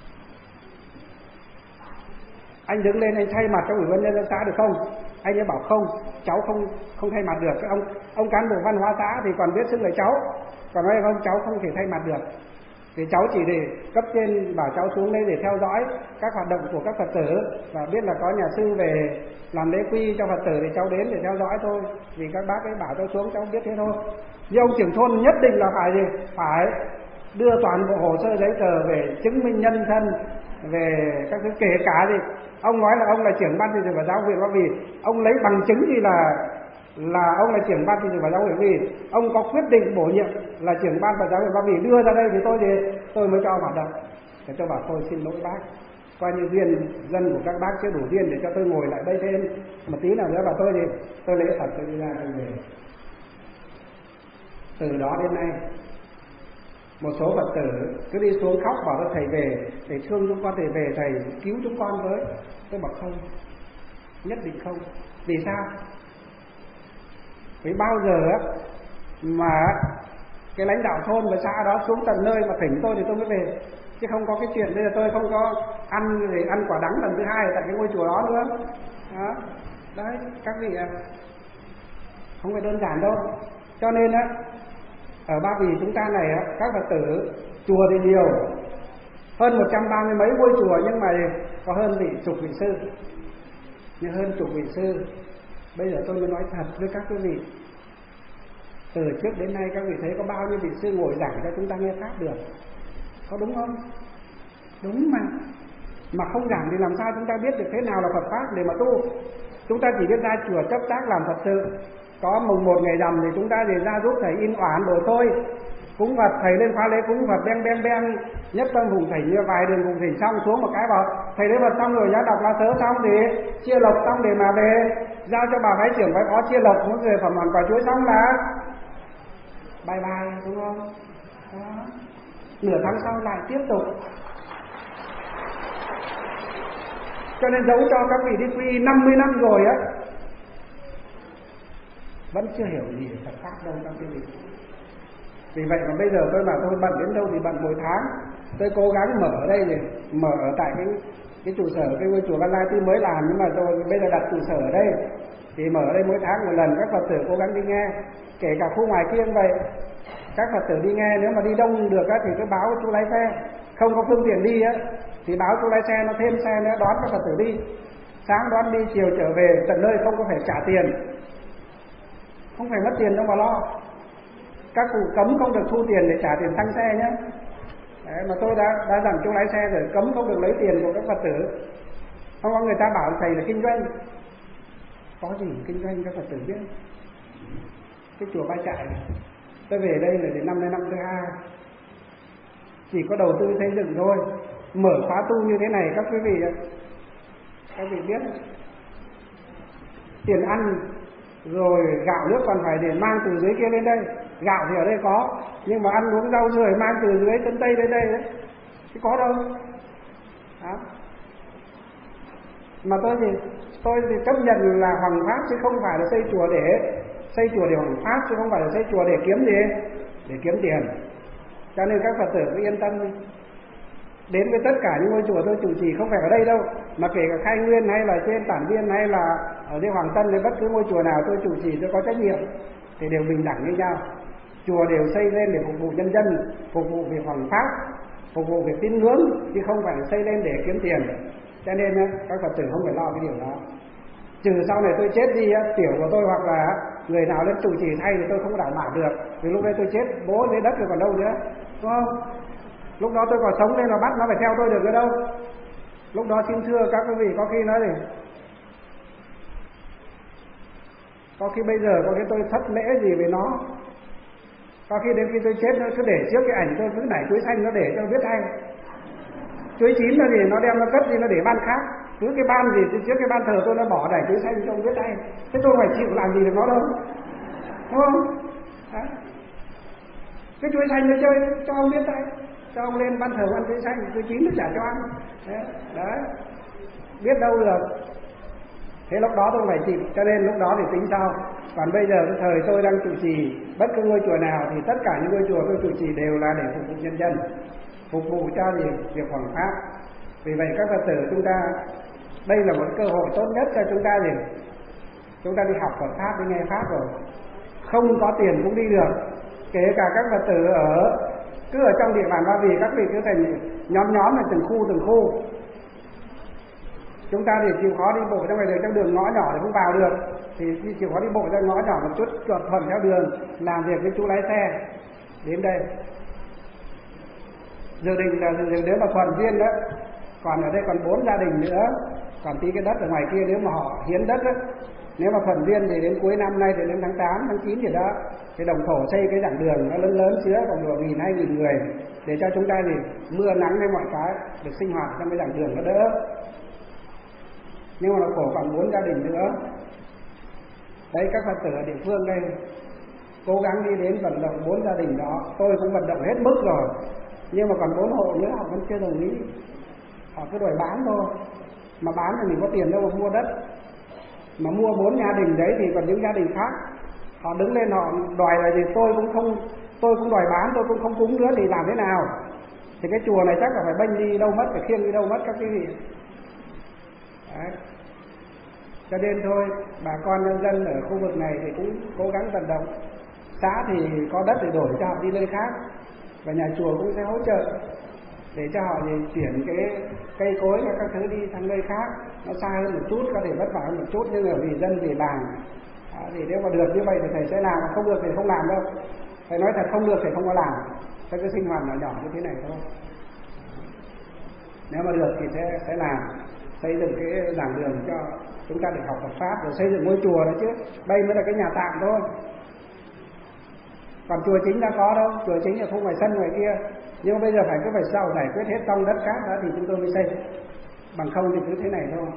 anh đứng lên anh thay mặt cho ủy ban nhân dân xã được không? Anh ấy bảo không, cháu không không thay mặt được. Cái ông ông cán bộ văn hóa xã thì còn biết xưng là cháu, còn nói không, cháu không thể thay mặt được. Thì cháu chỉ để cấp trên bảo cháu xuống đây để theo dõi các hoạt động của các Phật tử, và biết là có nhà sư về làm lễ quy cho Phật tử thì cháu đến để theo dõi thôi. Vì các bác ấy bảo cháu xuống, cháu biết thế thôi. Nhưng ông trưởng thôn nhất định là phải gì? Phải đưa toàn bộ hồ sơ giấy tờ về chứng minh nhân thân, về các thứ, kể cả gì ông nói là ông là trưởng ban trị sự và giáo huyện Ba Vì, ông lấy bằng chứng gì là là ông là trưởng ban trị sự và giáo huyện Ba Vì, ông có quyết định bổ nhiệm là trưởng ban và giáo huyện Ba Vì đưa ra đây thì tôi thì tôi mới cho hoạt động. Thế tôi bảo tôi xin lỗi bác, coi như duyên dân của các bác chưa đủ duyên để cho tôi ngồi lại đây thêm một tí nào nữa, và tôi thì tôi lễ Phật tôi đi ra tôi về. Từ đó đến nay một số Phật tử cứ đi xuống khóc bảo là thầy về, thầy thương chúng con, thầy về thầy cứu chúng con với. Tôi bảo không, nhất định không. Vì sao? Vì bao giờ á mà cái lãnh đạo thôn và xã đó xuống tận nơi mà thỉnh tôi thì tôi mới về, chứ không có cái chuyện bây giờ tôi không có ăn thì ăn quả đắng lần thứ hai tại cái ngôi chùa đó nữa. Đó, đấy các vị ạ, không phải đơn giản đâu. Cho nên á, ở Ba Vì chúng ta này á, các Phật tử chùa thì nhiều, hơn một trăm ba mươi mấy ngôi chùa, nhưng mà có hơn vị chục vị sư, nhưng hơn chục vị sư. Bây giờ tôi mới nói thật với các quý vị, từ trước đến nay các vị thấy có bao nhiêu vị sư ngồi giảng cho chúng ta nghe pháp được, có đúng không? Đúng mà. Mà không giảng thì làm sao chúng ta biết được thế nào là Phật pháp để mà tu? Chúng ta chỉ biết ra chùa chấp tác làm Phật sự, có mùng một ngày rằm thì chúng ta thì ra giúp thầy in oản đồ thôi, cúng Phật, thầy lên khóa lễ cúng Phật beng beng beng nhất tâm phụng thỉnh như vài đường phụng thỉnh xong xuống một cái bảo thầy lễ Phật xong rồi nhá, đọc lá sớ xong thì chia lộc xong để mà về giao cho bà phái trưởng phái phó chia lộc, mỗi người phẩm hoàn quả chuối xong là bye bye, đúng không? Đó. Nửa tháng sau lại tiếp tục. Cho nên giấu cho các vị đi quy năm mươi năm rồi á, vẫn chưa hiểu gì về Phật pháp đâu các quý vị. Vì vậy mà bây giờ tôi bảo tôi bận đến đâu thì bận mỗi tháng, tôi cố gắng mở ở đây này, mở ở tại cái cái trụ sở cái ngôi chùa Văn Lai tôi mới làm, nhưng mà tôi bây giờ đặt trụ sở ở đây thì mở ở đây mỗi tháng một lần, các Phật tử cố gắng đi nghe, kể cả khu ngoài kia vậy. Các Phật tử đi nghe, nếu mà đi đông được á thì cứ báo chú lái xe, không có phương tiện đi á thì báo chú lái xe nó thêm xe nữa đón các Phật tử đi, sáng đón đi chiều trở về tận nơi, không có phải trả tiền, không phải mất tiền đâu mà lo. Các cụ cấm không được thu tiền để trả tiền xăng xe nhé. Đấy, mà tôi đã đã dặn chú lái xe rồi, cấm không được lấy tiền của các Phật tử. Không có người ta bảo thầy là kinh doanh, có gì kinh doanh các Phật tử biết. cái chùa Ba Trại này. Tôi về đây là đến năm nay năm thứ hai, chỉ có đầu tư xây dựng thôi. Mở khóa tu như thế này các quý vị các vị biết, tiền ăn rồi gạo nước còn phải để mang từ dưới kia lên đây. Gạo thì ở đây có, nhưng mà ăn uống rau rưởi mang từ dưới chân Tây đến đây đấy, chứ có đâu. Đó. Mà tôi thì tôi thì chấp nhận là hoằng pháp, chứ không phải là xây chùa để xây chùa để hoằng pháp, chứ không phải là xây chùa để kiếm gì, để kiếm tiền. Cho nên các Phật tử cứ yên tâm đi. Đến với tất cả những ngôi chùa tôi chủ trì không phải ở đây đâu, mà kể cả Khai Nguyên hay là trên Tản Viên hay là ở dưới Hoàng Tân hay bất cứ ngôi chùa nào tôi chủ trì tôi có trách nhiệm thì đều bình đẳng như nhau. Chùa đều xây lên để phục vụ nhân dân, phục vụ việc hoằng pháp, phục vụ việc tín ngưỡng, chứ không phải xây lên để kiếm tiền. Cho nên các Phật tử không phải lo cái điều đó. Trừ sau này tôi chết đi, tiểu của tôi hoặc là người nào lên chủ trì thay thì tôi không đảm bảo được, vì lúc đấy tôi chết bố dưới đất rồi còn đâu nữa, đúng không? Lúc đó tôi còn sống nên là bắt nó phải theo tôi được nữa đâu. Lúc đó xin thưa các quý vị, có khi nói gì, có khi bây giờ có khi tôi thất lễ gì với nó, có khi đến khi tôi chết nó cứ để trước cái ảnh tôi cứ nảy chuối xanh nó để cho biết hay. Chuối chín là gì, nó đem nó cất đi nó để ban khác, cứ cái ban gì trước cái ban thờ tôi nó bỏ đẩy chuối xanh cho ông biết hay. Thế tôi phải chịu làm gì được nó đâu, đúng không? Đấy. Cái chuối xanh nó chơi cho ông biết hay, cho ông lên ban thờ ăn chuối xanh, chuối chín nó trả cho ăn. Đấy. Đấy. Biết đâu được. Thế lúc đó tôi phải chịu, cho nên lúc đó thì tính sao. Còn bây giờ cái thời tôi đang trụ trì bất cứ ngôi chùa nào thì tất cả những ngôi chùa tôi trụ trì đều là để phục vụ nhân dân, phục vụ cho gì việc hoằng pháp. Vì vậy các Phật tử chúng ta, đây là một cơ hội tốt nhất cho chúng ta gì, chúng ta đi học Phật pháp, đi nghe pháp rồi, không có tiền cũng đi được. Kể cả các Phật tử ở cứ ở trong địa bàn Ba Vì, các vị cứ thành nhóm nhóm là từng khu từng khu. Chúng ta thì chịu khó đi bộ trong ngoài đường, trong đường ngõ nhỏ thì không vào được, thì chịu khó đi bộ ra ngõ nhỏ một chút, chuột thuần theo đường, làm việc với chú lái xe đến đây. Dự định là dự định nếu mà thuần viên đó, còn ở đây còn bốn gia đình nữa, còn tí cái đất ở ngoài kia nếu mà họ hiến đất đó, nếu mà thuần viên thì đến cuối năm nay thì đến tháng tám, tháng chín gì đó, thì đồng thổ xây cái giảng đường nó lớn lớn chứa khoảng độ nghìn hai nghìn người, để cho chúng ta thì mưa nắng hay mọi cái được sinh hoạt trong cái giảng đường nó đỡ. Nhưng mà nó khổ còn bốn gia đình nữa. Đấy, các Phật tử ở địa phương đây cố gắng đi đến vận động bốn gia đình đó. Tôi cũng vận động hết mức rồi, nhưng mà còn bốn hộ nữa họ vẫn chưa đồng ý, họ cứ đòi bán thôi. Mà bán thì mình có tiền đâu mà mua đất, mà mua bốn gia đình đấy thì còn những gia đình khác họ đứng lên họ đòi là gì, tôi cũng không tôi cũng đòi bán, tôi cũng không cúng nữa thì làm thế nào? Thì cái chùa này chắc là phải bênh đi đâu mất, phải khiêng đi đâu mất các quý vị. Đấy. Cho nên thôi, bà con nhân dân ở khu vực này thì cũng cố gắng vận động. Xã thì có đất thì đổi cho họ đi nơi khác, và nhà chùa cũng sẽ hỗ trợ để cho họ thì chuyển cái cây cối và các thứ đi sang nơi khác, nó xa hơn một chút, có thể vất vả hơn một chút, nhưng mà vì dân vì làng. Đó, thì nếu mà được như vậy thì thầy sẽ làm, không được thì không làm đâu. Thầy nói thật, không được thì không có làm, cho cái sinh hoạt nhỏ nhỏ như thế này thôi. Nếu mà được thì sẽ sẽ làm, xây dựng cái giảng đường cho chúng ta để học Phật pháp, rồi xây dựng ngôi chùa đó chứ. Đây mới là cái nhà tạm thôi, còn chùa chính đã có đâu, chùa chính là không phải sân ngoài kia. Nhưng mà bây giờ phải cứ phải sau giải quyết hết xong đất cát đó thì chúng tôi mới xây, bằng không thì cứ thế này thôi.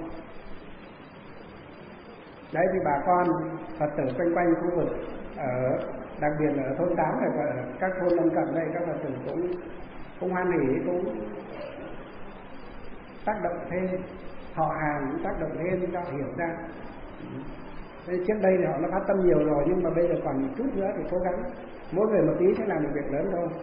Đấy, thì bà con Phật tử quanh quanh khu vực ở, đặc biệt là ở thôn tám này và ở các thôn lân cận đây, các Phật tử cũng cũng hoan hỉ, cũng tác động thêm, họ hàng cũng tác động thêm cho hiểu ra. Thế trước đây thì họ đã phát tâm nhiều rồi, nhưng mà bây giờ còn một chút nữa thì cố gắng mỗi người một tí sẽ làm được việc lớn thôi.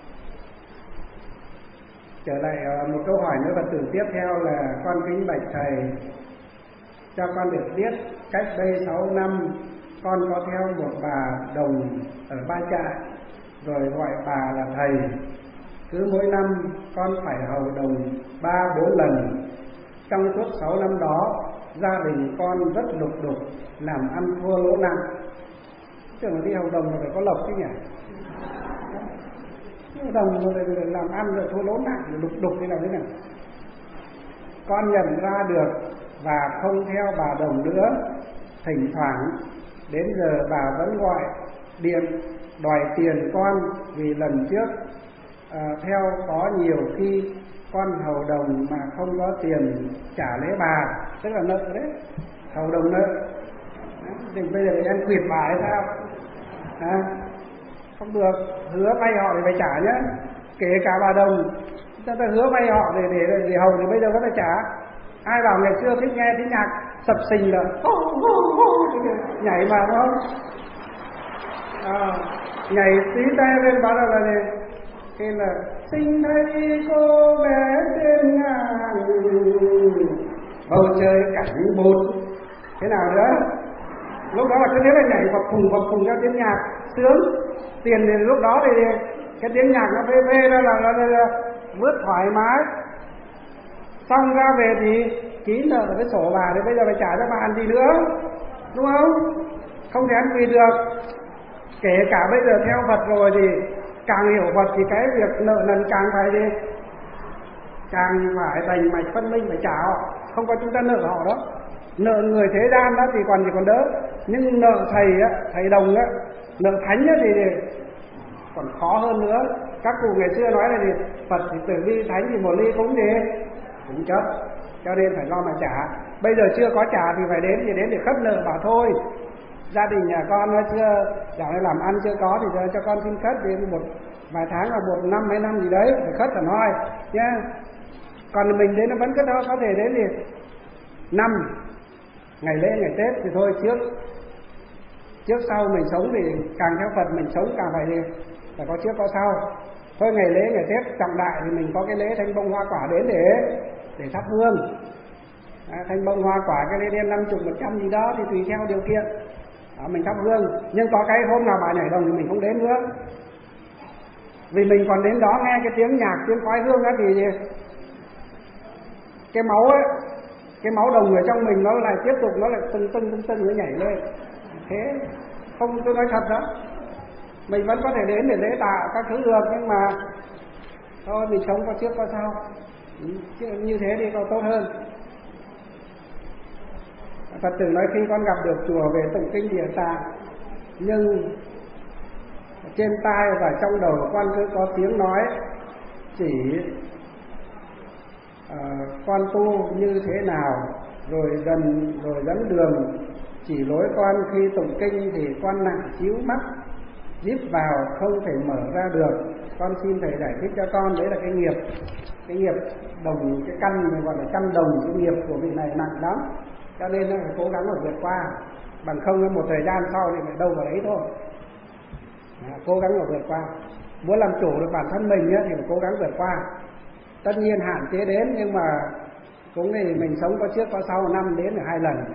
Trở lại một câu hỏi nữa Phật tử tiếp theo là: con kính bạch thầy cho con được biết, cách đây sáu năm con có theo một bà đồng ở Ba Trại, rồi gọi bà là thầy. Cứ mỗi năm con phải hầu đồng ba bốn lần. Trong suốt sáu năm đó, gia đình con rất lục đục, làm ăn thua lỗ nặng. Tưởng là đi hầu đồng là phải có lộc chứ nhỉ? Hầu đồng rồi làm ăn rồi thua lỗ nặng, rồi lục đục thế nào thế nào? Con nhận ra được và không theo bà đồng nữa. Thỉnh thoảng đến giờ bà vẫn gọi điện đòi tiền con vì lần trước à, theo có nhiều khi con hầu đồng mà không có tiền trả lễ bà, tức là nợ đấy, hầu đồng nợ. Thì bây giờ em quyệt bà hay sao? À, không được, hứa vay họ thì phải trả nhé, kể cả bà đồng ta, ta hứa vay họ để để để hầu thì bây giờ vẫn phải trả. Ai bảo ngày xưa thích nghe tiếng nhạc sập sình là nhảy vào không? À, nhảy tí tay lên bắt đầu là gì? Cái là xin thấy cô bé trên ngàn bầu trời cảnh bột, thế nào nữa? Lúc đó là cứ thế là nhảy vào phùng vào phùng theo tiếng nhạc sướng. Tiền thì lúc đó thì cái tiếng nhạc nó phê phê ra là, là, là, là vứt thoải mái. Xong ra về thì ký nợ với sổ bà thì bây giờ phải trả cho bà ăn gì nữa, đúng không? Không thể ăn quỳ được. Kể cả bây giờ theo Phật rồi thì càng hiểu Phật thì cái việc nợ nần càng phải đi, càng phải rành mạch phân minh, phải trả họ. Không có chúng ta nợ họ đó. Nợ người thế gian đó thì còn gì còn đỡ, nhưng nợ thầy á, thầy đồng á, nợ thánh á thì còn khó hơn nữa. Các cụ ngày xưa nói là gì? Phật thì tử ly, thánh thì một ly cũng gì cũng chấp, cho nên phải lo mà trả. Bây giờ chưa có trả thì phải đến thì đến để khất nợ bảo thôi. Gia đình nhà con nó chưa dạo này làm ăn chưa có thì giờ cho con xin khất đến một vài tháng là một năm mấy năm gì đấy phải khất hẳn hoi nhá. Còn mình đến nó vẫn cứ đó, có thể đến thì năm ngày lễ ngày Tết thì thôi, trước trước sau mình sống thì càng theo Phật mình sống càng phải gì phải có trước có sau. Thôi ngày lễ ngày Tết trọng đại thì mình có cái lễ thanh bông hoa quả đến để để thắp hương. À, thanh bông hoa quả cái lễ đen năm chục một trăm gì đó thì tùy theo điều kiện đó, mình thắp hương. Nhưng có cái hôm nào bà nhảy đồng thì mình không đến nữa, vì mình còn đến đó nghe cái tiếng nhạc tiếng khói hương á thì gì? Cái máu ấy, cái máu đồng ở trong mình nó lại tiếp tục nó lại tưng tưng tưng tưng nó nhảy lên. Thế không, tôi nói thật đó, mình vẫn có thể đến để lễ tạ các thứ được, nhưng mà thôi mình sống có trước có sau, chứ như thế thì còn tốt hơn. Phật tử nói khi con gặp được chùa về tụng kinh Địa Tạng, nhưng trên tai và trong đầu con cứ có tiếng nói chỉ uh, con tu như thế nào, rồi dần rồi dẫn đường chỉ lối con khi tụng kinh thì con nặng chiếu mắt díp vào không thể mở ra được. Con xin thầy giải thích cho con, đấy là cái nghiệp, cái nghiệp đồng, cái căn gọi là căn đồng, cái nghiệp của vị này nặng lắm, cho nên nó phải cố gắng mà vượt qua, bằng không một thời gian sau thì phải đâu vào đấy thôi. À, cố gắng mà vượt qua, muốn làm chủ được bản thân mình ấy, thì phải cố gắng vượt qua. Tất nhiên hạn chế đến, nhưng mà cũng thì mình sống có trước có sau, năm đến được hai lần.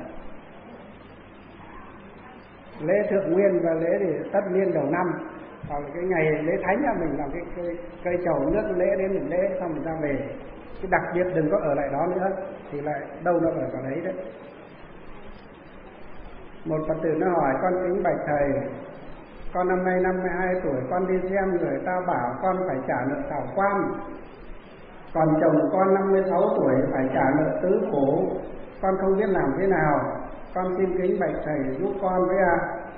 Lễ thượng nguyên và lễ thì tất niên đầu năm, hoặc là cái ngày lễ thánh là mình làm cái cây, cây trầu nước lễ đến mình lễ xong mình ra về. Cái đặc biệt đừng có ở lại đó nữa, thì lại đâu nó ở vào đấy đấy. Một Phật tử nó hỏi: con kính bạch thầy, con năm nay năm mươi hai tuổi, con đi xem người ta bảo con phải trả nợ tảo quan, còn chồng con năm mươi sáu tuổi phải trả nợ tứ khổ, con không biết làm thế nào, con xin kính bạch thầy giúp con với à.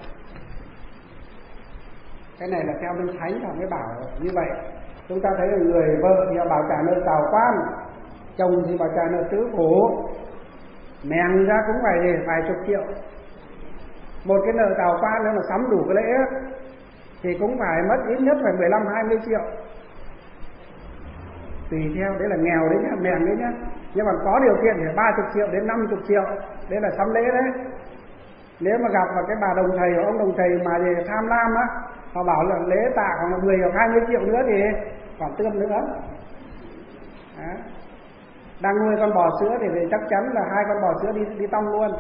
Cái này là theo Minh Thánh họ mới bảo như vậy. Chúng ta thấy là người vợ thì họ bảo trả nợ tảo quan, chồng thì bảo trả nợ tứ khổ, mèn ra cũng phải gì vài chục triệu. Một cái nợ tảo quan nếu mà sắm đủ cái lễ thì cũng phải mất ít nhất phải mười lăm hai mươi triệu, tùy theo, đấy là nghèo đấy nhá, mèn đấy nhá. Nhưng mà có điều kiện thì ba mươi triệu đến năm mươi triệu, đấy là sắm lễ đấy. Nếu mà gặp vào cái bà đồng thầy hoặc ông đồng thầy mà gì tham lam á, họ bảo là lễ tạ khoảng là mười hoặc hai mươi triệu nữa thì còn tươm nữa. Đó. Đang nuôi con bò sữa thì, thì chắc chắn là hai con bò sữa đi đi tong luôn.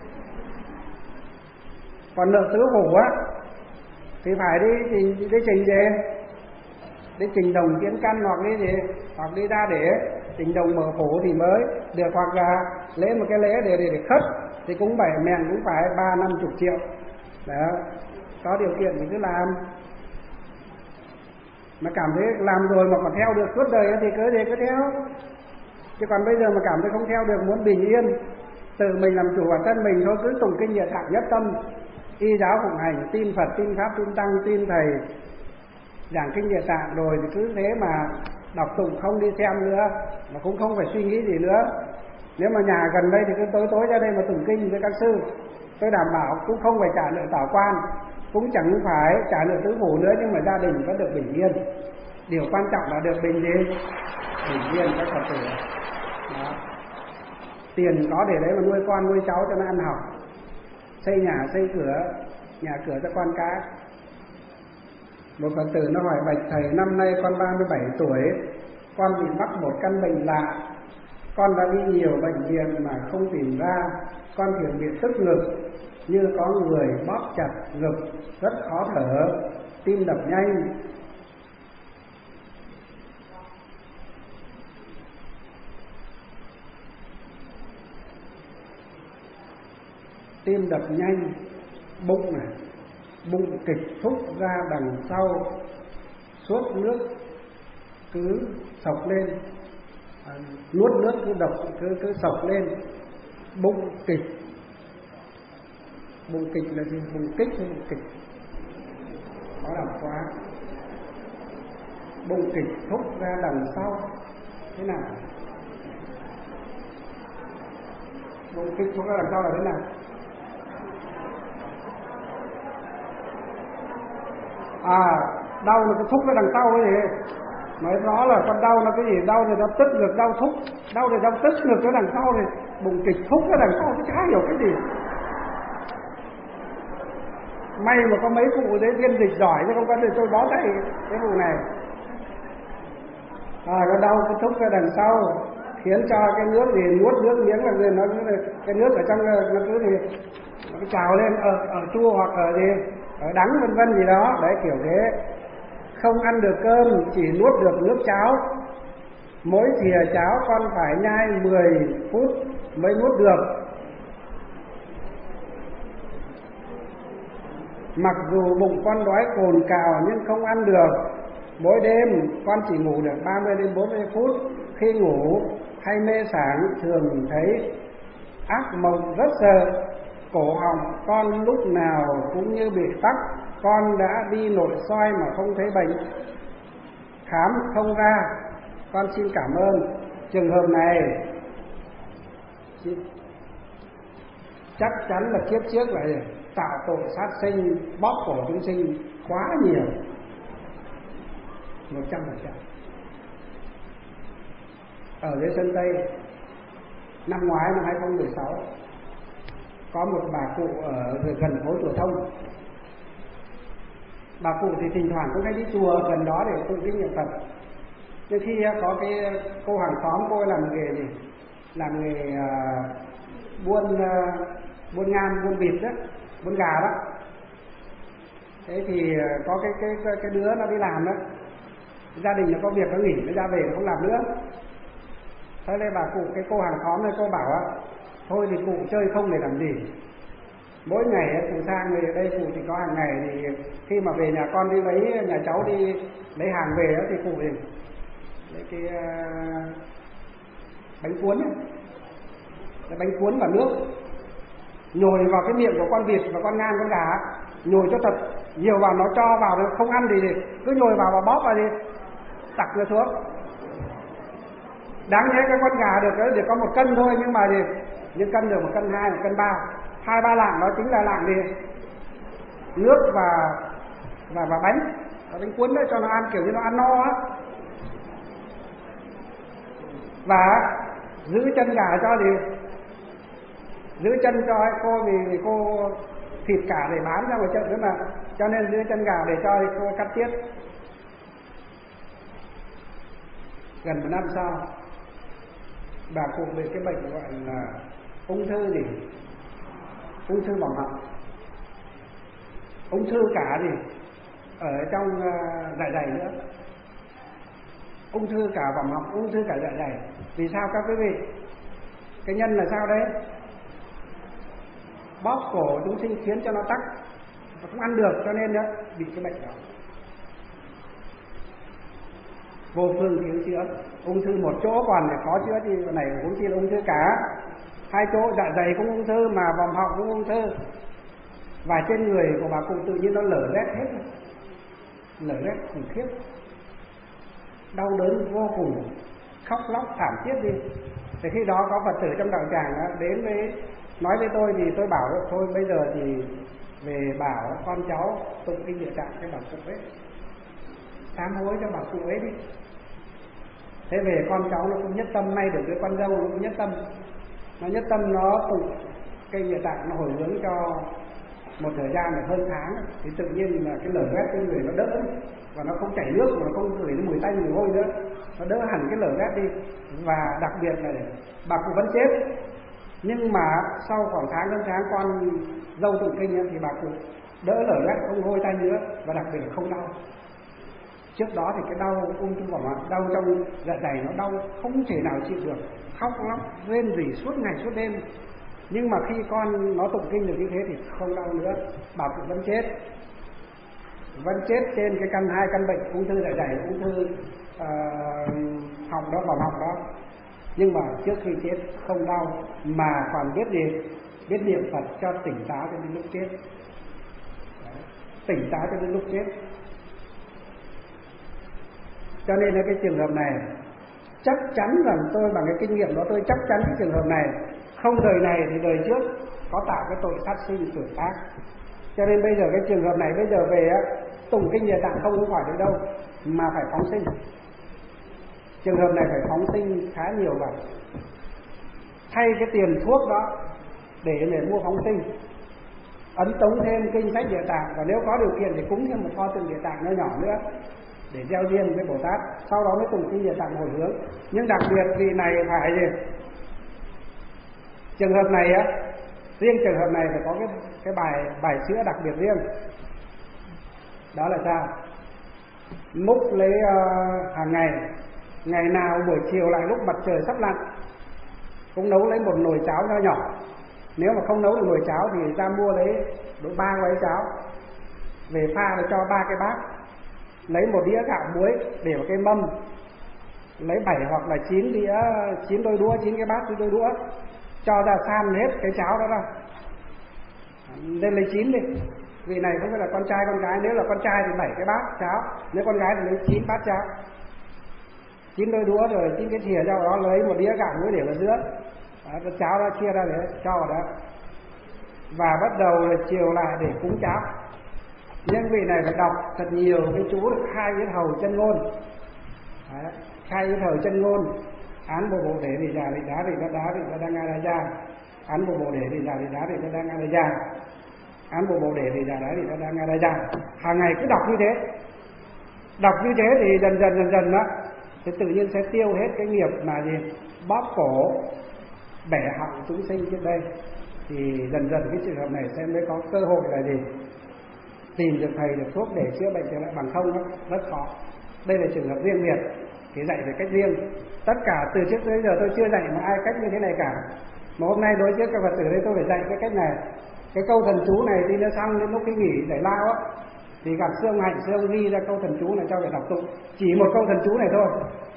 Còn nợ tứ khổ á thì phải đi trình đi trình gì, đi trình đồng kiến căn hoặc đi gì, hoặc đi ra để trình đồng mở khổ thì mới được, hoặc là lễ một cái lễ để để, để khất thì cũng phải mèn cũng phải ba năm chục triệu. Đó, có điều kiện thì cứ làm, mà cảm thấy làm rồi mà còn theo được suốt đời thì cứ gì cứ theo. Chứ còn bây giờ mà cảm thấy không theo được, muốn bình yên, tự mình làm chủ bản thân mình thôi, cứ tụng kinh Địa Tạng nhất tâm, y giáo phụng hành, tin Phật, tin Pháp, tin Tăng, tin Thầy giảng kinh Địa Tạng, rồi thì cứ thế mà đọc tụng, không đi xem nữa, mà cũng không phải suy nghĩ gì nữa. Nếu mà nhà gần đây thì cứ tối tối ra đây mà tụng kinh với các sư, tôi đảm bảo cũng không phải trả nợ tảo quan, cũng chẳng phải trả nợ tứ phủ nữa, nhưng mà gia đình vẫn được bình yên. Điều quan trọng là được bình gì? Bình yên các Phật tử. Đó. Tiền có để đấy mà nuôi con nuôi cháu cho nó ăn học, xây nhà xây cửa, nhà cửa cho con cái. Một Phật tử nó hỏi: bạch thầy, năm nay con ba mươi bảy tuổi, con bị mắc một căn bệnh lạ, con đã đi nhiều bệnh viện mà không tìm ra, con thường bị tức ngực, như có người bóp chặt ngực, rất khó thở, tim đập nhanh. Tim đập nhanh, bụng này, bụng kịch thúc ra đằng sau, suốt nước cứ sộc lên, à, nuốt nước cứ độc cứ cứ sộc lên, bụng kịch. Bụng kịch là gì? Bụng kích hay bụng kịch? Khó đọc quá. Bụng kịch thúc ra đằng sau thế nào? Bụng kịch thúc ra đằng sau là thế nào? À, đau nó cứ thúc ra đằng sau cái gì? Nói rõ là con đau nó cái gì? Đau thì nó tức ngực, đau thúc, đau thì đau tức ngực cái đằng sau thì bụng kịch thúc ra đằng sau, cái chả hiểu cái gì. May mà có mấy cụ đấy phiên dịch giỏi, chứ không có thì tôi bó tay cái vụ này. À, nó đau cái thúc ra đằng sau, khiến cho cái nước gì nuốt nước miếng là gì, nó cứ cái nước ở trong nó cứ thì nó cứ trào lên, ở ở chua hoặc ở gì, ở đắng vân vân gì đó, đấy kiểu thế. Không ăn được cơm, chỉ nuốt được nước cháo. Mỗi thìa cháo con phải nhai mười phút mới nuốt được. Mặc dù bụng con đói cồn cào nhưng không ăn được. Mỗi đêm con chỉ ngủ được ba mươi đến bốn mươi phút. Khi ngủ hay mê sảng thường thấy ác mộng rất sợ. Cổ họng con lúc nào cũng như bị tắc. Con đã đi nội soi mà không thấy bệnh, khám không ra. Con xin cảm ơn. Trường hợp này chắc chắn là kiếp trước lại tạo tội sát sinh, bóp cổ chúng sinh quá nhiều, một trăm phần trăm. Ở dưới sân Tây năm ngoái, năm hai không một sáu, có một bà cụ ở gần phố Chùa Thông. Bà cụ thì thỉnh thoảng cũng hay đi chùa gần đó để tụng kinh niệm Phật. Nhưng khi có cái cô hàng xóm, cô ấy làm nghề gì? Làm nghề uh, buôn uh, buôn ngan, buôn vịt đó, buôn gà đó. Thế thì có cái cái cái, cái đứa nó đi làm đó, gia đình nó có việc nó nghỉ, nó ra về nó không làm nữa. Thế nên bà cụ, cái cô hàng xóm này, cô bảo á, thôi thì cụ chơi không để làm gì. Mỗi ngày cụ sang về đây, cụ thì có hàng ngày thì khi mà về nhà con đi lấy, nhà cháu đi lấy hàng về đó, thì cụ thì lấy cái uh, bánh cuốn ấy, cái bánh cuốn và nước, nhồi vào cái miệng của con vịt và con ngan, con gà, nhồi cho thật nhiều vào, nó cho vào, nó không ăn thì, thì cứ nhồi vào và bóp vào đi, tặc nó xuống. Đáng nhẽ cái con gà được đấy, để có một cân thôi, nhưng mà thì nhưng cân được một cân hai, một cân ba, hai ba lạng đó chính là lạng gì? Nước và và và bánh, và bánh cuốn đấy cho nó ăn kiểu như nó ăn no á. Và giữ chân gà cho gì? Giữ chân cho cô vì, vì cô thịt cả để bán ra ngoài chợ nữa mà, cho nên giữ chân gà để cho cô cắt tiết. Gần một năm sau, bà cụ bị cái bệnh gọi là ung thư gì? Ung thư vòng họng. Ung thư cả gì? Ở trong dạ dày nữa. Ung thư cả vòng họng, ung thư cả dạ dày. Vì sao các quý vị? Cái nhân là sao đấy? Bóp cổ chúng sinh khiến cho nó tắc, nó không ăn được, cho nên đó bị cái bệnh đó. Vô phương cứu chữa. Ung thư một chỗ còn để khó chữa thì này cũng chỉ là ung thư cả. Hai chỗ dạ dày cũng ung thư mà vòng họng cũng ung thư. và trên người của bà cụ tự nhiên nó lở loét hết, lở loét khủng khiếp, đau đớn vô cùng, khóc lóc thảm thiết đi. Thì khi đó có Phật tử trong đạo tràng đó, đến với nói với tôi thì tôi bảo thôi bây giờ thì về bảo con cháu tụng kinh Địa Tạng cho bà cụ ấy, sám hối cho bà cụ ấy đi. Thế về con cháu nó cũng nhất tâm, may được cái con dâu nó cũng nhất tâm, nó nhất tâm nó tụng kinh Địa Tạng, nó hồi hướng cho một thời gian là hơn tháng, thì tự nhiên là cái lở loét trên người nó đỡ và nó không chảy nước mà nó không gửi mùi tanh mùi hôi nữa, nó đỡ hẳn cái lở loét đi. Và đặc biệt là bà cụ vẫn chết, nhưng mà sau khoảng tháng hơn tháng con dâu tụng kinh ấy, thì bà cụ đỡ lở loét, không hôi tanh nữa, và đặc biệt là không đau. Trước đó thì cái đau ung thư vỏ mặt, đau trong dạ dày nó đau không thể nào chịu được, khóc lóc rên rỉ suốt ngày suốt đêm. Nhưng mà khi con nó tụng kinh được như thế thì không đau nữa, bà cụ vẫn chết, vẫn chết trên cái căn hai căn bệnh ung thư dạ dày, ung thư uh, họng đó, vòng họng đó. Nhưng mà trước khi chết không đau, mà còn biết gì, biết niệm Phật cho tỉnh táo cho đến lúc chết. Đấy, tỉnh táo cho đến lúc chết. Cho nên là cái trường hợp này chắc chắn rằng tôi bằng cái kinh nghiệm đó, tôi chắc chắn cái trường hợp này không đời này thì đời trước có tạo cái tội sát sinh tuổi tác. Cho nên bây giờ cái trường hợp này bây giờ về á, tụng kinh Địa Tạng không khỏi được đâu, mà phải phóng sinh. Trường hợp này phải phóng sinh khá nhiều vào, thay cái tiền thuốc đó để để mua phóng sinh, ấn tống thêm kinh sách Địa Tạng, và nếu có điều kiện thì cúng thêm một pho tượng Địa Tạng nhỏ nhỏ nữa để gieo duyên với Bồ Tát, sau đó mới tụng kinh Địa Tạng hồi hướng. Nhưng đặc biệt vị này phải gì? Trường hợp này á, riêng trường hợp này phải có cái cái bài bài chữa đặc biệt riêng. Đó là sao? Múc lấy uh, hàng ngày, ngày nào buổi chiều lại lúc mặt trời sắp lặn cũng nấu lấy một nồi cháo nho nhỏ. Nếu mà không nấu được nồi cháo thì ra mua lấy độ ba gói cháo, về pha để cho ba cái bát, lấy một đĩa gạo muối để vào cái mâm, lấy bảy hoặc là chín đĩa, chín đôi đũa, chín cái bát, chín đôi đũa, cho ra san hết cái cháo đó ra, nên lấy chín đi. Vì này không phải là con trai con gái, nếu là con trai thì bảy cái bát cháo, nếu con gái thì lấy chín bát cháo, chín đôi đũa rồi chín cái thìa cho đó, lấy một đĩa gạo muối để vào giữa đó, cái cháo đó chia ra để cho vào đó, và bắt đầu là chiều lại để cúng cháo. Nhưng vị này phải đọc thật nhiều cái chú được khai yết hầu chân ngôn. Đấy, khai yết hầu chân ngôn, án bộ bộ để thì già thì đá thì đá đá thì đá đang ra ra, án bộ bộ để thì già thì đá thì đá đang ra ra, án bộ bộ để thì già đá thì đá đang ra ra. Hàng ngày cứ đọc như thế, đọc như thế thì dần dần dần dần đó thì tự nhiên sẽ tiêu hết cái nghiệp mà gì bóp cổ bẻ họng chúng sinh trước đây. Thì dần dần cái trường hợp này sẽ mới có cơ hội là gì tìm được thầy được thuốc để chữa bệnh trở lại, bằng không đó, rất khó. Đây là trường hợp riêng biệt thì dạy về cách riêng. Tất cả từ trước tới giờ tôi chưa dạy mà ai cách như thế này cả, mà hôm nay đối với các Phật tử đây tôi phải dạy cái cách này. Cái câu thần chú này thì nó xong đến lúc cái nghỉ giải lao á thì gặp sư ông Hạnh, sư ông ghi ra câu thần chú này cho phải đọc tụng, chỉ một câu thần chú này thôi,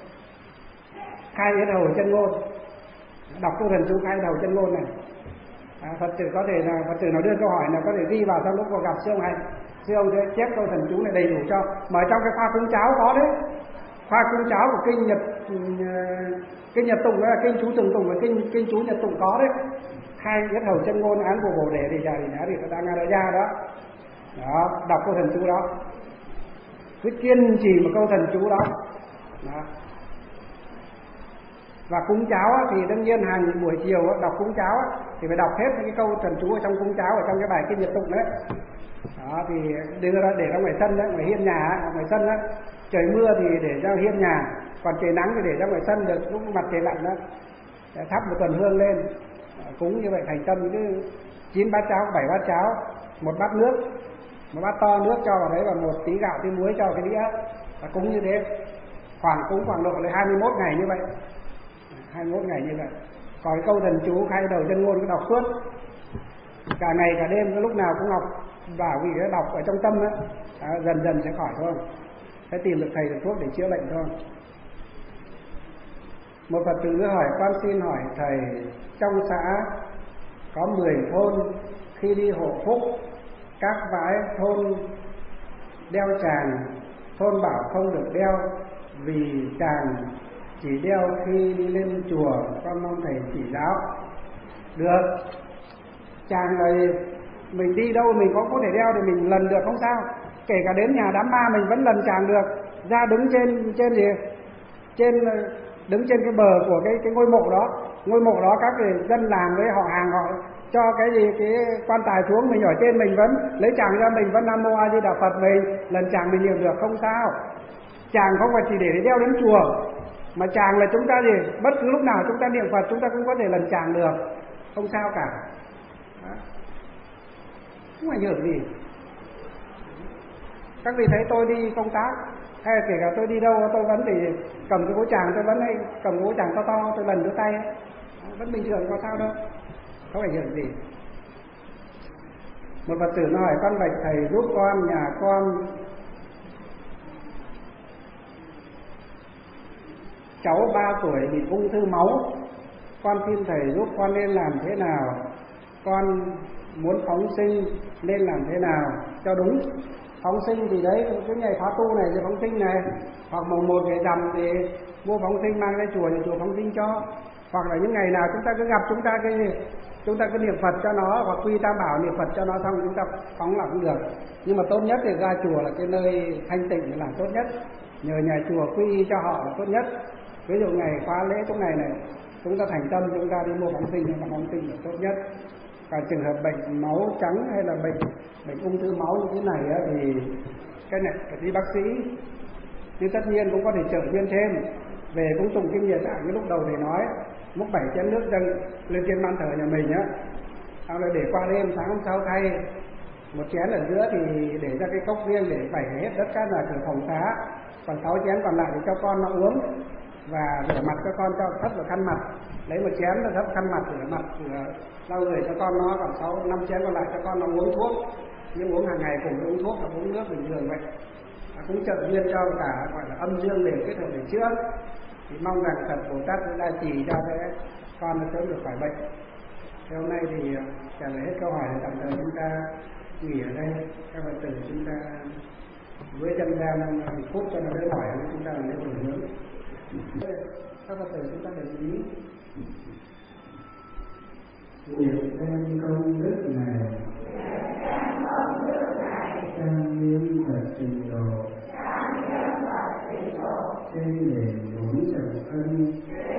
khai yết hầu chân ngôn, đọc câu thần chú khai đầu chân ngôn này. À, Phật tử có thể là Phật tử nào đưa câu hỏi là có thể ghi vào, trong lúc có gặp sư ông Hạnh, sư ông sẽ chép câu thần chú này đầy đủ cho. Mà trong cái khoa cúng cháo có đấy, khoa cúng cháo của kinh Nhật kinh Nhật tụng đó là kinh chú tùng tùng và kinh kinh chú Nhật tụng có đấy, khai yết hầu chân ngôn, án bồ bồ đề thì già thì đá thì ta đang ra đó. Đó, đọc câu thần chú đó, cứ kiên trì một câu thần chú đó. Đó. Và cúng cháo á, thì đương nhiên hàng buổi chiều á, đọc cúng cháo á, thì phải đọc hết những cái câu thần chú ở trong cúng cháo, ở trong cái bài kinh Nhật tụng đấy. Đó, thì đưa ra để ra ngoài sân đấy, ngoài hiên nhà á, ngoài sân á, trời mưa thì để ra hiên nhà, còn trời nắng thì để ra ngoài sân, được lúc mặt trời lạnh đó thắp một tuần hương lên, cúng như vậy thành tâm. Cứ chín bát cháo, bảy bát cháo, một bát nước, một bát to nước cho vào đấy, và một tí gạo tí muối cho cái đĩa, và cúng như thế khoảng cúng khoảng độ là hai mươi mốt ngày như vậy, hai mươi mốt ngày như vậy. Còn cái câu thần chú khai đầu chân ngôn cứ đọc suốt, cả ngày cả đêm, cái lúc nào cũng học, và vì cái đọc ở trong tâm đó, đó, dần dần sẽ khỏi thôi, sẽ tìm được thầy được thuốc để chữa bệnh thôi. Một Phật tử hỏi: con xin hỏi thầy, trong xã có mười thôn khi đi hộ phúc các vãi thôn đeo tràng, thôn bảo không được đeo vì tràng chỉ đeo khi đi lên chùa, con mong thầy chỉ giáo. Được, tràng này mình đi đâu mình cũng có thể đeo thì mình lần được không sao. Kể cả đến nhà đám ma mình vẫn lần tràng được. Ra đứng trên trên gì trên đứng trên cái bờ của cái cái ngôi mộ đó, ngôi mộ đó các người dân làng với họ hàng họ cho cái gì cái quan tài xuống, mình ở trên mình vẫn lấy tràng ra, mình vẫn Nam Mô A Di Đà Phật, mình lần tràng mình niệm được không sao. Tràng không phải chỉ để đeo đến chùa, mà tràng là chúng ta gì bất cứ lúc nào chúng ta niệm Phật chúng ta cũng có thể lần tràng được, không sao cả. Đó. Không ảnh hưởng gì. Các vị thấy tôi đi công tác hay kể cả tôi đi đâu tôi vẫn thì cầm cái gối tràng, tôi vẫn hay cầm cái gối tràng to to tôi lần đứa tay ấy. Vẫn bình thường, có sao đâu, không ảnh hưởng gì. Một Phật tử nó hỏi con bạch thầy giúp con, nhà con cháu ba tuổi bị ung thư máu, con xin thầy giúp con nên làm thế nào, con muốn phóng sinh nên làm thế nào cho đúng. Phóng sinh thì đấy, cái ngày khóa tu này thì phóng sinh này, hoặc mùng một ngày rằm thì mua phóng sinh mang lên chùa thì chùa phóng sinh cho, hoặc là những ngày nào chúng ta cứ gặp chúng ta cái gì chúng ta cứ niệm Phật cho nó, hoặc quy Tam Bảo niệm Phật cho nó xong chúng ta phóng là cũng được. Nhưng mà tốt nhất thì ra chùa là cái nơi thanh tịnh là tốt nhất, nhờ nhà chùa quy y cho họ là tốt nhất. Ví dụ ngày khóa lễ trong ngày này chúng ta thành tâm chúng ta đi mua phóng sinh thì phóng sinh là tốt nhất. Còn trường hợp bệnh máu trắng hay là bệnh bệnh ung thư máu như thế này á, thì cái này phải đi bác sĩ. Nhưng tất nhiên cũng có thể trợ duyên thêm. Về cũng tụng kinh Địa Tạng, cái lúc đầu thì nói múc bảy chén nước dâng lên trên ban thờ nhà mình á, sau đó để qua đêm, sáng hôm sau thay một chén ở giữa thì để ra cái cốc riêng để vẩy hết đất cát là cửa phòng xá, còn sáu chén còn lại thì cho con nó uống và rửa mặt cho con, cho thấp vào khăn mặt, lấy một chén là thấp khăn mặt rửa mặt rửa lau người cho con nó, còn sáu năm chén còn lại cho con nó uống thuốc, nhưng uống hàng ngày cùng uống thuốc là uống nước bình thường vậy. À, cũng trợ duyên cho cả gọi là âm dương đều kết hợp để chữa. Thì mong rằng Phật Bồ Tát sẽ gia trì cho cái con nó sớm được khỏi bệnh. Thế hôm nay thì trả lời hết câu hỏi thì tạm thời chúng ta nghỉ ở đây, các Phật tử chúng ta với chân gian một phút cho nó đỡ mỏi, chúng ta làm lễ hồi hướng. Các Phật tử chúng ta để ý nguyện đem công đức này trang nghiêm Phật trình độ trên nền bốn trọng ân,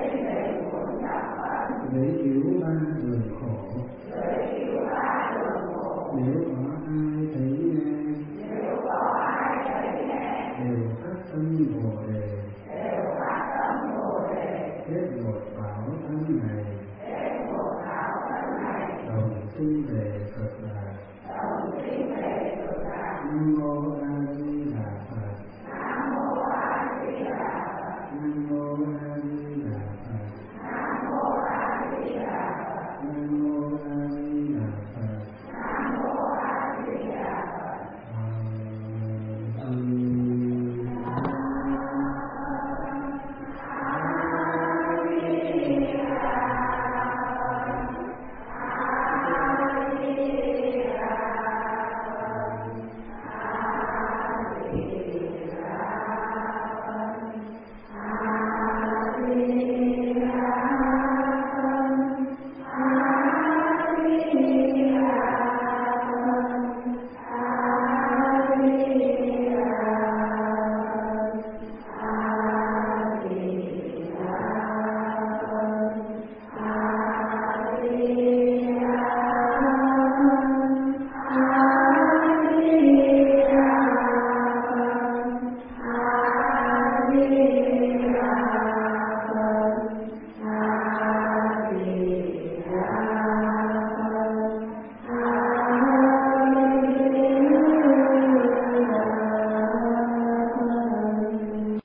với cứu ba đường khổ. Nếu có ai thấy nghe đều phát tâm Bồ đề, kết một báo thân này, đồng sinh về Phật